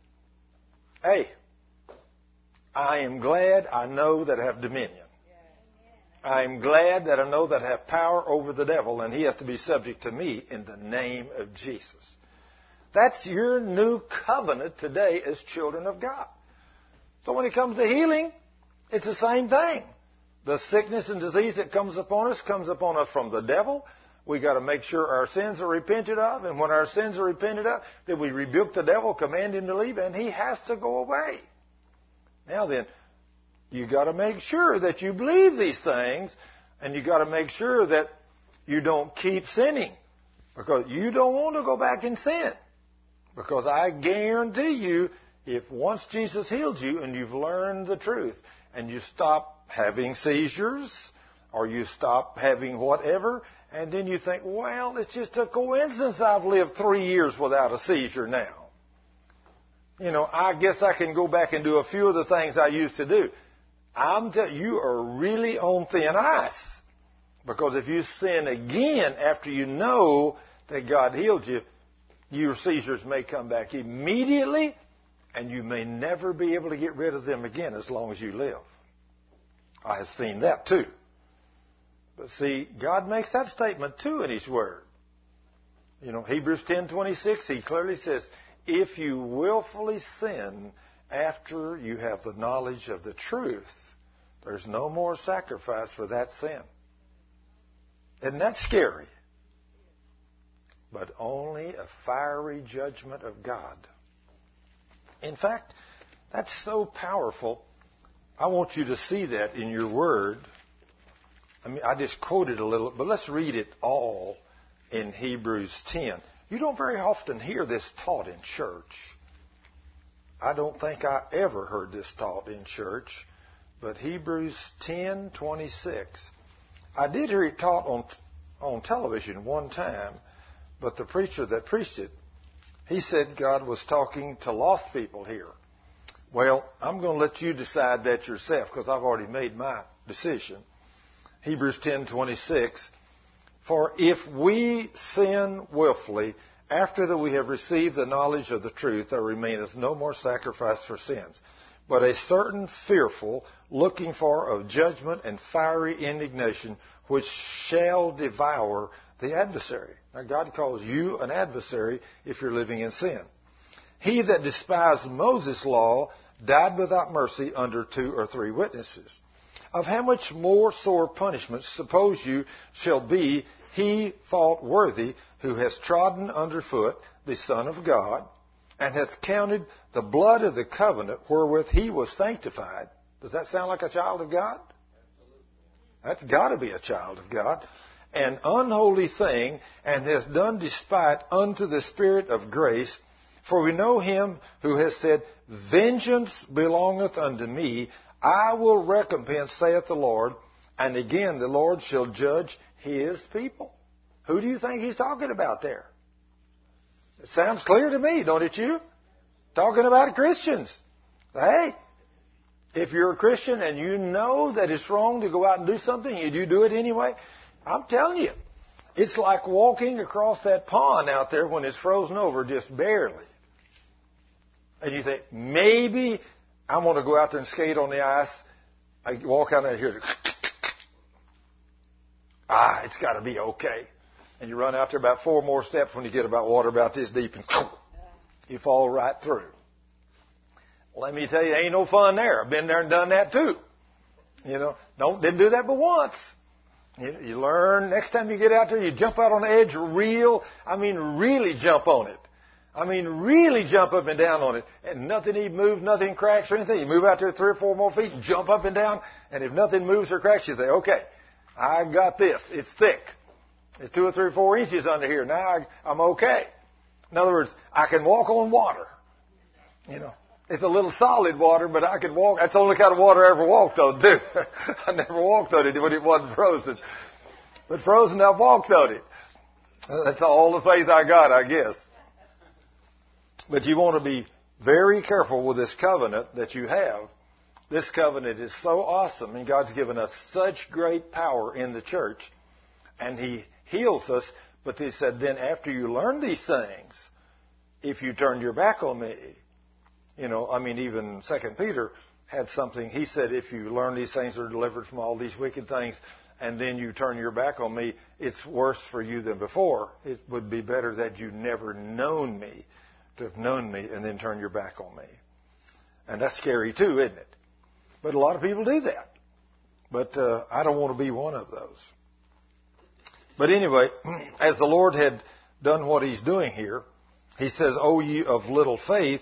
Hey, I am glad I know that I have dominion. I am glad that I know that I have power over the devil, and he has to be subject to me in the name of Jesus. That's your new covenant today as children of God. So when it comes to healing, it's the same thing. The sickness and disease that comes upon us comes upon us from the devil. We got to make sure our sins are repented of, and when our sins are repented of, then we rebuke the devil, command him to leave, and he has to go away. Now then, you got to make sure that you believe these things, and you got to make sure that you don't keep sinning, because you don't want to go back and sin. Because I guarantee you, if once Jesus healed you and you've learned the truth, and you stop having seizures, or you stop having whatever, and then you think, well, it's just a coincidence I've lived three years without a seizure now. You know, I guess I can go back and do a few of the things I used to do. I'm telling you, you are really on thin ice. Because if you sin again after you know that God healed you, your seizures may come back immediately, and you may never be able to get rid of them again as long as you live. I have seen that too. But see, God makes that statement too in His Word. You know, Hebrews ten twenty-six, He clearly says, if you willfully sin after you have the knowledge of the truth, there's no more sacrifice for that sin. Isn't that scary? But only a fiery judgment of God. In fact, that's so powerful. I want you to see that in your Word. I mean, I just quoted a little, but let's read it all in Hebrews ten. You don't very often hear this taught in church. I don't think I ever heard this taught in church. But Hebrews ten twenty-six. I did hear it taught on on television one time, but the preacher that preached it, he said God was talking to lost people here. Well, I'm going to let you decide that yourself, because I've already made my decision. Hebrews ten twenty-six. For if we sin willfully, after that we have received the knowledge of the truth, there remaineth no more sacrifice for sins, but a certain fearful looking for of judgment and fiery indignation, which shall devour the adversary. Now, God calls you an adversary if you're living in sin. He that despised Moses' law died without mercy under two or three witnesses. Of how much more sore punishment, suppose you, shall be he thought worthy who has trodden underfoot the Son of God, and hath counted the blood of the covenant wherewith he was sanctified. Does that sound like a child of God? That's got to be a child of God. An unholy thing, and has done despite unto the Spirit of grace. For we know him who has said, Vengeance belongeth unto me, I will recompense, saith the Lord. And again the Lord shall judge his people. Who do you think he's talking about there? It sounds clear to me, don't it you? Talking about Christians. Hey, if you're a Christian and you know that it's wrong to go out and do something, and you do it anyway, I'm telling you, it's like walking across that pond out there when it's frozen over just barely. And you think, maybe I'm going to go out there and skate on the ice. I walk out there here. Ah, it's got to be okay. And you run out there about four more steps when you get about water about this deep, and you fall right through. Let me tell you, ain't no fun there. I've been there and done that too. You know, don't didn't do that but once. You, you learn. Next time you get out there, you jump out on the edge real. I mean, really jump on it. I mean, really jump up and down on it. And nothing even moves, nothing cracks or anything. You move out there three or four more feet and jump up and down. And if nothing moves or cracks, you say, okay, I got this. It's thick. It's two or three or four inches under here. Now I, I'm okay. In other words, I can walk on water. You know, it's a little solid water, but I can walk. That's the only kind of water I ever walked on, too. I never walked on it when it wasn't frozen. But frozen, I've walked on it. That's all the faith I got, I guess. But you want to be very careful with this covenant that you have. This covenant is so awesome, and God's given us such great power in the church, and He heals us. But He said, then after you learn these things, if you turn your back on me, you know, I mean, even Second Peter had something. He said, if you learn these things are delivered from all these wicked things, and then you turn your back on me, it's worse for you than before. It would be better that you never known me, to have known me, and then turn your back on me. And that's scary too, isn't it? But a lot of people do that. But uh, I don't want to be one of those. But anyway, as the Lord had done what He's doing here, He says, O ye of little faith,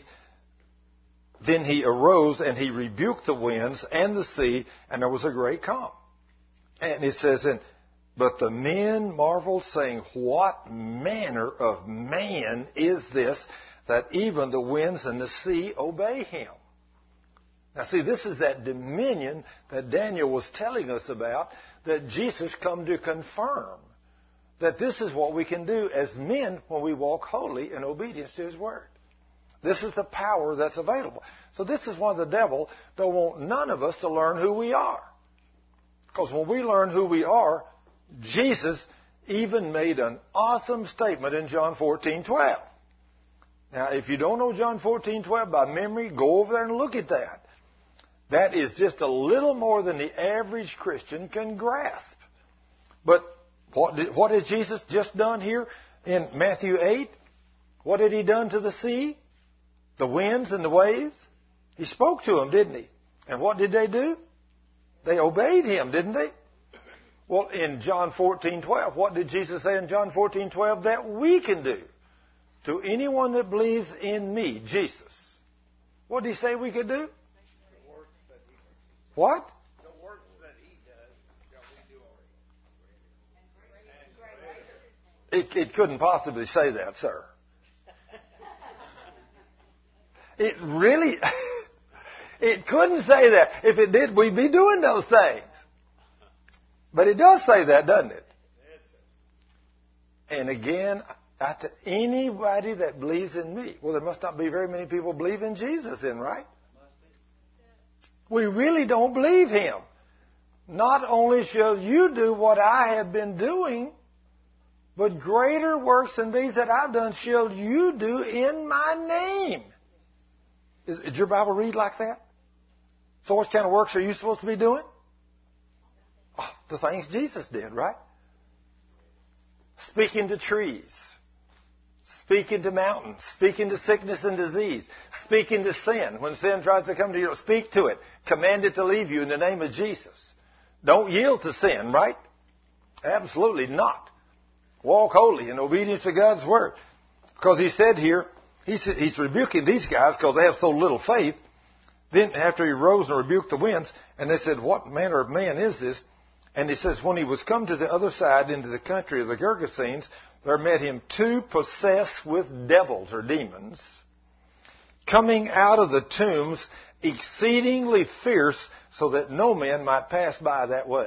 then He arose and He rebuked the winds and the sea, and there was a great calm. And it says, and, but the men marveled, saying, what manner of man is this, that even the winds and the sea obey Him? Now see, this is that dominion that Daniel was telling us about, that Jesus come to confirm. That this is what we can do as men when we walk holy in obedience to His Word. This is the power that's available. So this is why the devil don't want none of us to learn who we are. Because when we learn who we are, Jesus even made an awesome statement in John fourteen twelve. Now, if you don't know John fourteen twelve by memory, go over there and look at that. That is just a little more than the average Christian can grasp. But what did, what had Jesus just done here in Matthew eight? What had He done to the sea? The winds and the waves? He spoke to them, didn't He? And what did they do? They obeyed Him, didn't they? Well, in John fourteen twelve, what did Jesus say in John fourteen twelve that we can do? To anyone that believes in me, Jesus. What did He say we could do? What? The works that He does, shall we do. It, it couldn't possibly say that, sir. It really, it couldn't say that. If it did, we'd be doing those things. But it does say that, doesn't it? And again, to anybody that believes in me. Well, there must not be very many people believe in Jesus then, right? We really don't believe Him. Not only shall you do what I have been doing, but greater works than these that I've done shall you do in my name. Is, did your Bible read like that? So what kind of works are you supposed to be doing? Oh, the things Jesus did, right? speaking to trees, speaking to mountains, speaking to sickness and disease, speaking to sin. When sin tries to come to you, speak to it. Command it to leave you in the name of Jesus. Don't yield to sin, right? Absolutely not. Walk holy in obedience to God's word. Because he said here, he's, he's rebuking these guys because they have so little faith. Then after he rose and rebuked the winds, and they said, what manner of man is this? And he says, when he was come to the other side into the country of the Gergesenes, there met him two possessed with devils or demons, coming out of the tombs, exceedingly fierce, so that no man might pass by that way.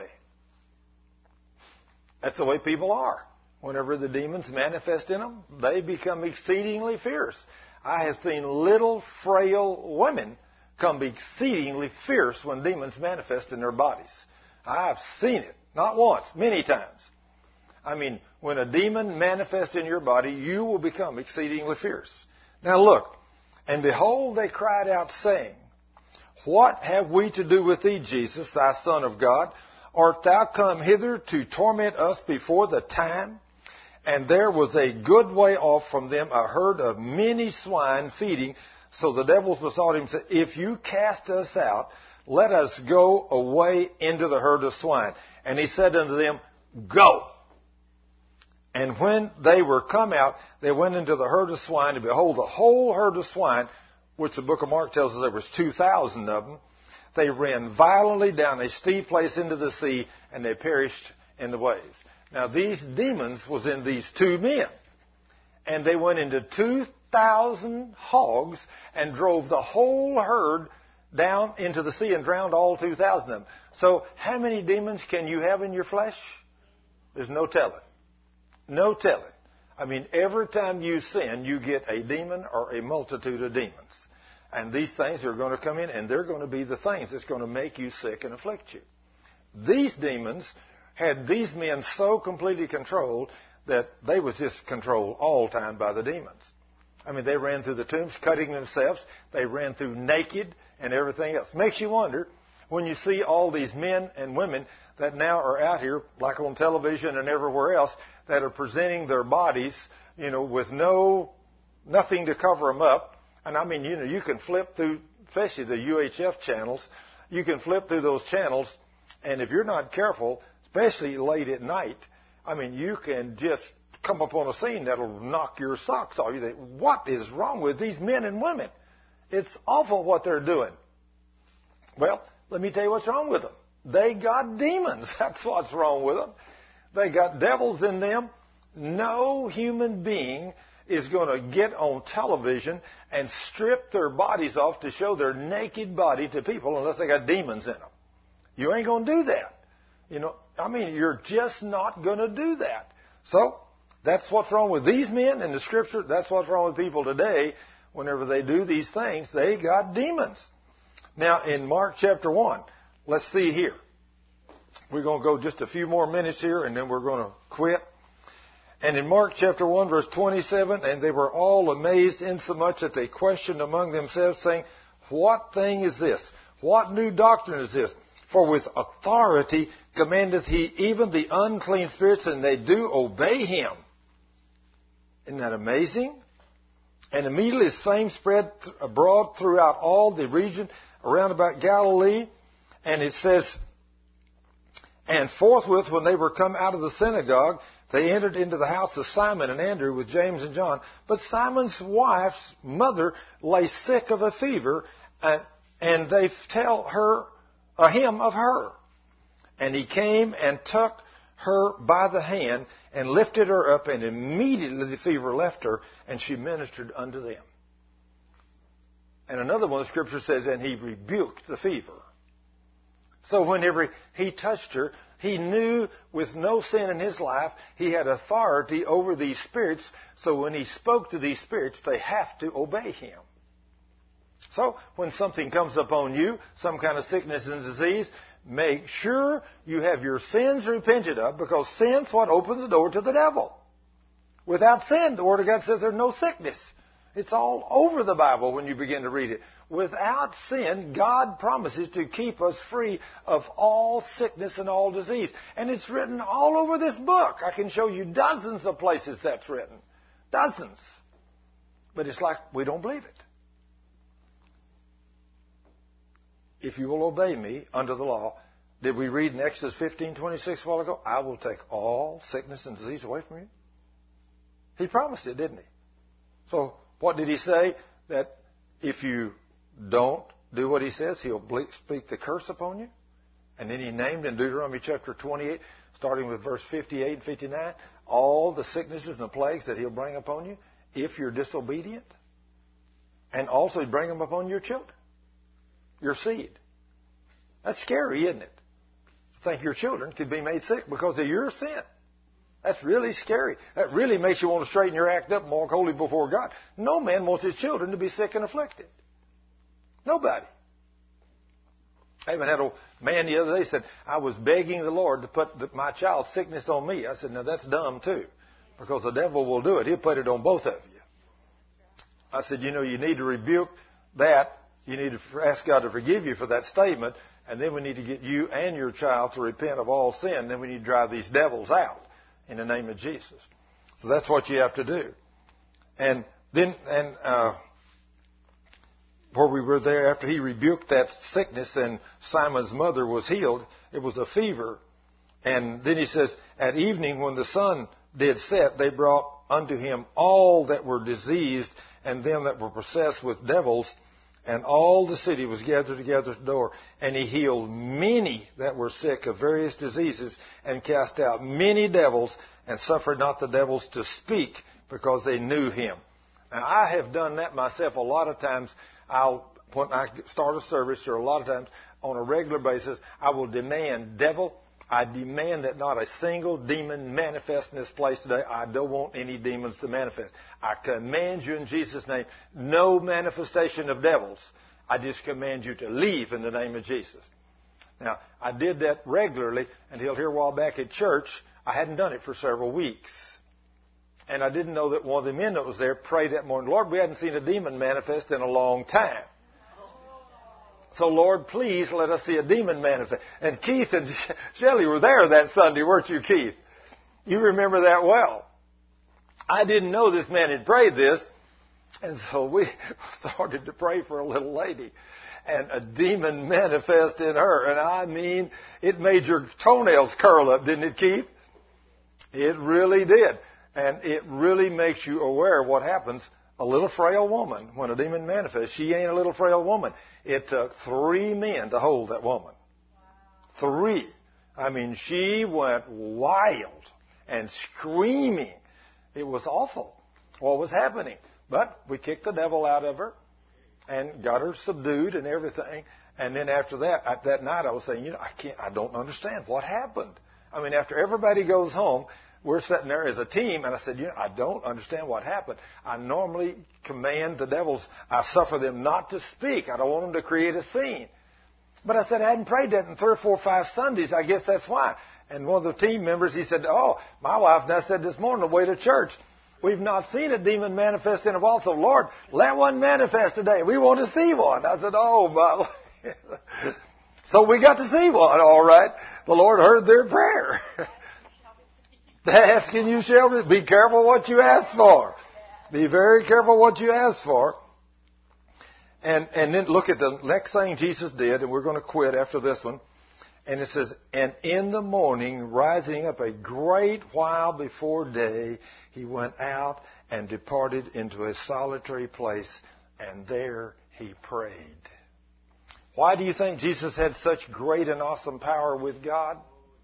That's the way people are. Whenever the demons manifest in them, they become exceedingly fierce. I have seen little, frail women come exceedingly fierce when demons manifest in their bodies. I've seen it. Not once, many times. I mean, when a demon manifests in your body, you will become exceedingly fierce. Now look, and behold, they cried out, saying, what have we to do with thee, Jesus, thy Son of God? Art thou come hither to torment us before the time? And there was a good way off from them a herd of many swine feeding. So the devils besought him and said, if you cast us out, let us go away into the herd of swine. And he said unto them, go. And when they were come out, they went into the herd of swine, and behold, the whole herd of swine, which the book of Mark tells us there was two thousand of them, they ran violently down a steep place into the sea, and they perished in the waves. Now, these demons was in these two men, and they went into two thousand hogs and drove the whole herd down into the sea and drowned all two thousand of them. So, how many demons can you have in your flesh? There's no telling. No telling. I mean, every time you sin, you get a demon or a multitude of demons. And these things are going to come in, and they're going to be the things that's going to make you sick and afflict you. These demons had these men so completely controlled that they was just controlled all the time by the demons. I mean, they ran through the tombs, cutting themselves. They ran through naked and everything else. Makes you wonder when you see all these men and women that now are out here, like on television and everywhere else, that are presenting their bodies, you know, with no, nothing to cover them up. And I mean, you know, you can flip through, especially the U H F channels, you can flip through those channels, and if you're not careful, especially late at night, I mean, you can just come upon a scene that'll knock your socks off. You think, what is wrong with these men and women? It's awful what they're doing. Well, let me tell you what's wrong with them. They got demons. That's what's wrong with them. They got devils in them. No human being is going to get on television and strip their bodies off to show their naked body to people unless they got demons in them. You ain't going to do that. You know, I mean, you're just not going to do that. So, that's what's wrong with these men in the Scripture. That's what's wrong with people today. Whenever they do these things, they got demons. Now, in Mark chapter one, let's see here. We're going to go just a few more minutes here, and then we're going to quit. And in Mark chapter one, verse twenty-seven, and they were all amazed insomuch that they questioned among themselves, saying, what thing is this? What new doctrine is this? For with authority commandeth he even the unclean spirits, and they do obey him. Isn't that amazing? And immediately his fame spread abroad throughout all the region around about Galilee. And it says, and forthwith when they were come out of the synagogue, they entered into the house of Simon and Andrew with James and John. But Simon's wife's mother lay sick of a fever, and, and they tell her, uh, him of her. And he came and took her by the hand and lifted her up, and immediately the fever left her, and she ministered unto them. And another one of the scriptures says, and he rebuked the fever. So whenever he touched her, he knew with no sin in his life, he had authority over these spirits. So when he spoke to these spirits, they have to obey him. So when something comes upon you, some kind of sickness and disease, make sure you have your sins repented of, because sin's what opens the door to the devil. Without sin, the Word of God says there's no sickness. It's all over the Bible when you begin to read it. Without sin, God promises to keep us free of all sickness and all disease. And it's written all over this book. I can show you dozens of places that's written. Dozens. But it's like we don't believe it. If you will obey me under the law, did we read in Exodus fifteen twenty-six a while ago? I will take all sickness and disease away from you. He promised it, didn't he? So what did he say? That if you don't do what he says, he'll speak the curse upon you. And then he named in Deuteronomy chapter twenty-eight, starting with verse fifty-eight and fifty-nine, all the sicknesses and the plagues that he'll bring upon you if you're disobedient. And also he'll bring them upon your children, your seed. That's scary, isn't it? To think your children could be made sick because of your sin. That's really scary. That really makes you want to straighten your act up and walk holy before God. No man wants his children to be sick and afflicted. Nobody. I even had a man the other day said, I was begging the Lord to put the, my child's sickness on me. I said, now that's dumb too, because the devil will do it. He'll put it on both of you. I said, you know, you need to rebuke that. You need to ask God to forgive you for that statement. And then we need to get you and your child to repent of all sin. Then we need to drive these devils out in the name of Jesus. So that's what you have to do. And then, and, uh, where we were there after he rebuked that sickness and Simon's mother was healed, it was a fever. And then he says, at evening when the sun did set, they brought unto him all that were diseased and them that were possessed with devils, and all the city was gathered together at the door. And he healed many that were sick of various diseases and cast out many devils and suffered not the devils to speak because they knew him. Now, I have done that myself a lot of times. I'll, when I start a service, or a lot of times on a regular basis, I will demand, devil, I demand that not a single demon manifest in this place today. I don't want any demons to manifest. I command you in Jesus' name, no manifestation of devils. I just command you to leave in the name of Jesus. Now, I did that regularly until here a while back at church. I hadn't done it for several weeks. And I didn't know that one of the men that was there prayed that morning, Lord, we hadn't seen a demon manifest in a long time. So, Lord, please let us see a demon manifest. And Keith and Shelley were there that Sunday, weren't you, Keith? You remember that well. I didn't know this man had prayed this. And so we started to pray for a little lady. And a demon manifest in her. And I mean, it made your toenails curl up, didn't it, Keith? It really did. And it really makes you aware of what happens. A little frail woman, when a demon manifests, she ain't a little frail woman. It took three men to hold that woman. Wow. Three. I mean, she went wild and screaming. It was awful what was happening. But we kicked the devil out of her and got her subdued and everything. And then after that, at that night, I was saying, you know, I can't, I don't understand what happened. I mean, after everybody goes home, we're sitting there as a team, and I said, you know, I don't understand what happened. I normally command the devils, I suffer them not to speak. I don't want them to create a scene. But I said, I hadn't prayed that in three or four or five Sundays. I guess that's why. And one of the team members, he said, oh, my wife and I said this morning on the way to church, we've not seen a demon manifest in a while, so Lord, let one manifest today. We want to see one. I said, oh, my. So we got to see one, all right. The Lord heard their prayer. Ask and you shall receive. Be careful what you ask for. Be very careful what you ask for. And and then look at the next thing Jesus did, and we're going to quit after this one. And it says, and in the morning, rising up a great while before day, he went out and departed into a solitary place, and there he prayed. Why do you think Jesus had such great and awesome power with God?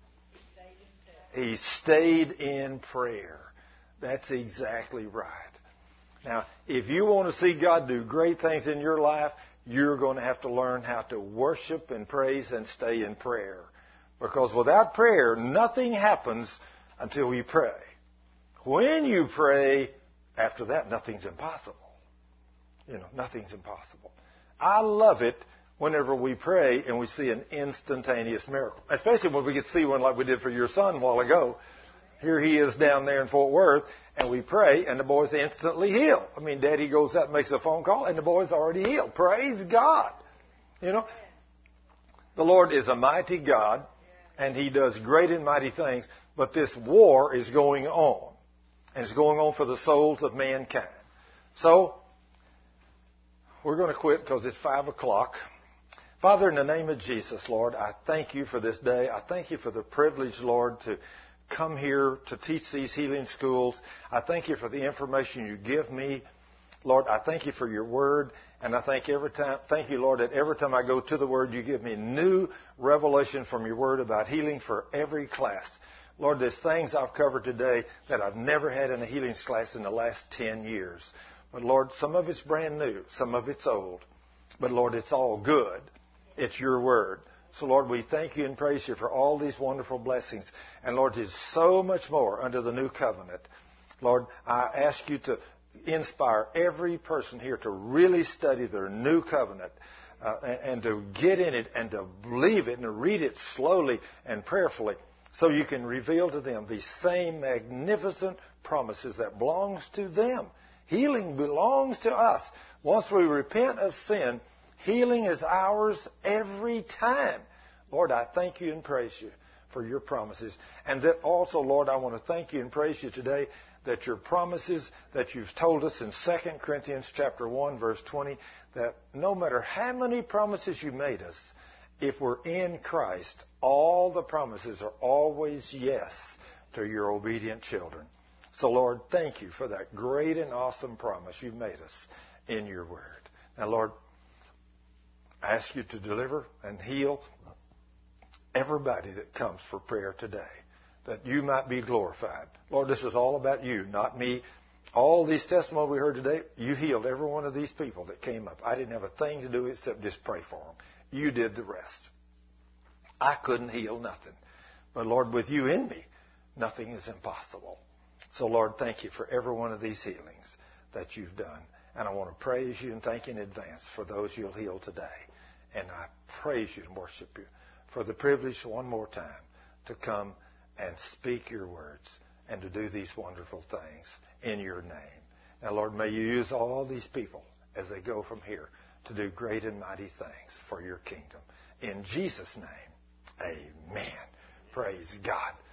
He stayed in prayer. That's exactly right. Now, if you want to see God do great things in your life, you're going to have to learn how to worship and praise and stay in prayer. Because without prayer, nothing happens until you pray. When you pray, after that, nothing's impossible. You know, nothing's impossible. I love it whenever we pray and we see an instantaneous miracle. Especially when we get to see one like we did for your son a while ago. here he is down there in Fort Worth, and we pray, and the boy's instantly healed. I mean, Daddy goes out and makes a phone call, and the boy's already healed. Praise God. You know, the Lord is a mighty God, and He does great and mighty things, but this war is going on, and it's going on for the souls of mankind. So, we're going to quit because it's five o'clock. Father, in the name of Jesus, Lord, I thank you for this day. I thank you for the privilege, Lord, to come here to teach these healing schools. I thank you for the information you give me. Lord, I thank you for your word. And I thank every time, thank you, Lord, that every time I go to the word, you give me new revelation from your word about healing for every class. Lord, there's things I've covered today that I've never had in a healing class in the last ten years. But Lord, some of it's brand new, some of it's old. But Lord, it's all good. It's your word. So Lord, we thank you and praise you for all these wonderful blessings. And Lord, there's so much more under the new covenant. Lord, I ask you to inspire every person here to really study their new covenant uh, and, and to get in it and to believe it and to read it slowly and prayerfully so you can reveal to them these same magnificent promises that belongs to them. Healing belongs to us. Once we repent of sin, healing is ours every time. Lord, I thank you and praise you for your promises. And that also, Lord, I want to thank you and praise you today that your promises that you've told us in Second Corinthians chapter one, verse twenty, that no matter how many promises you made us, if we're in Christ, all the promises are always yes to your obedient children. So, Lord, thank you for that great and awesome promise you made us in your word. Now, Lord, I ask you to deliver and heal everybody that comes for prayer today, that you might be glorified. Lord, this is all about you, not me. All these testimonies we heard today, you healed every one of these people that came up. I didn't have a thing to do except just pray for them. You did the rest. I couldn't heal nothing. But, Lord, with you in me, nothing is impossible. So, Lord, thank you for every one of these healings that you've done. And I want to praise you and thank you in advance for those you'll heal today. And I praise you and worship you for the privilege one more time to come and speak your words and to do these wonderful things in your name. Now, Lord, may you use all these people as they go from here to do great and mighty things for your kingdom. In Jesus' name, amen. Praise God.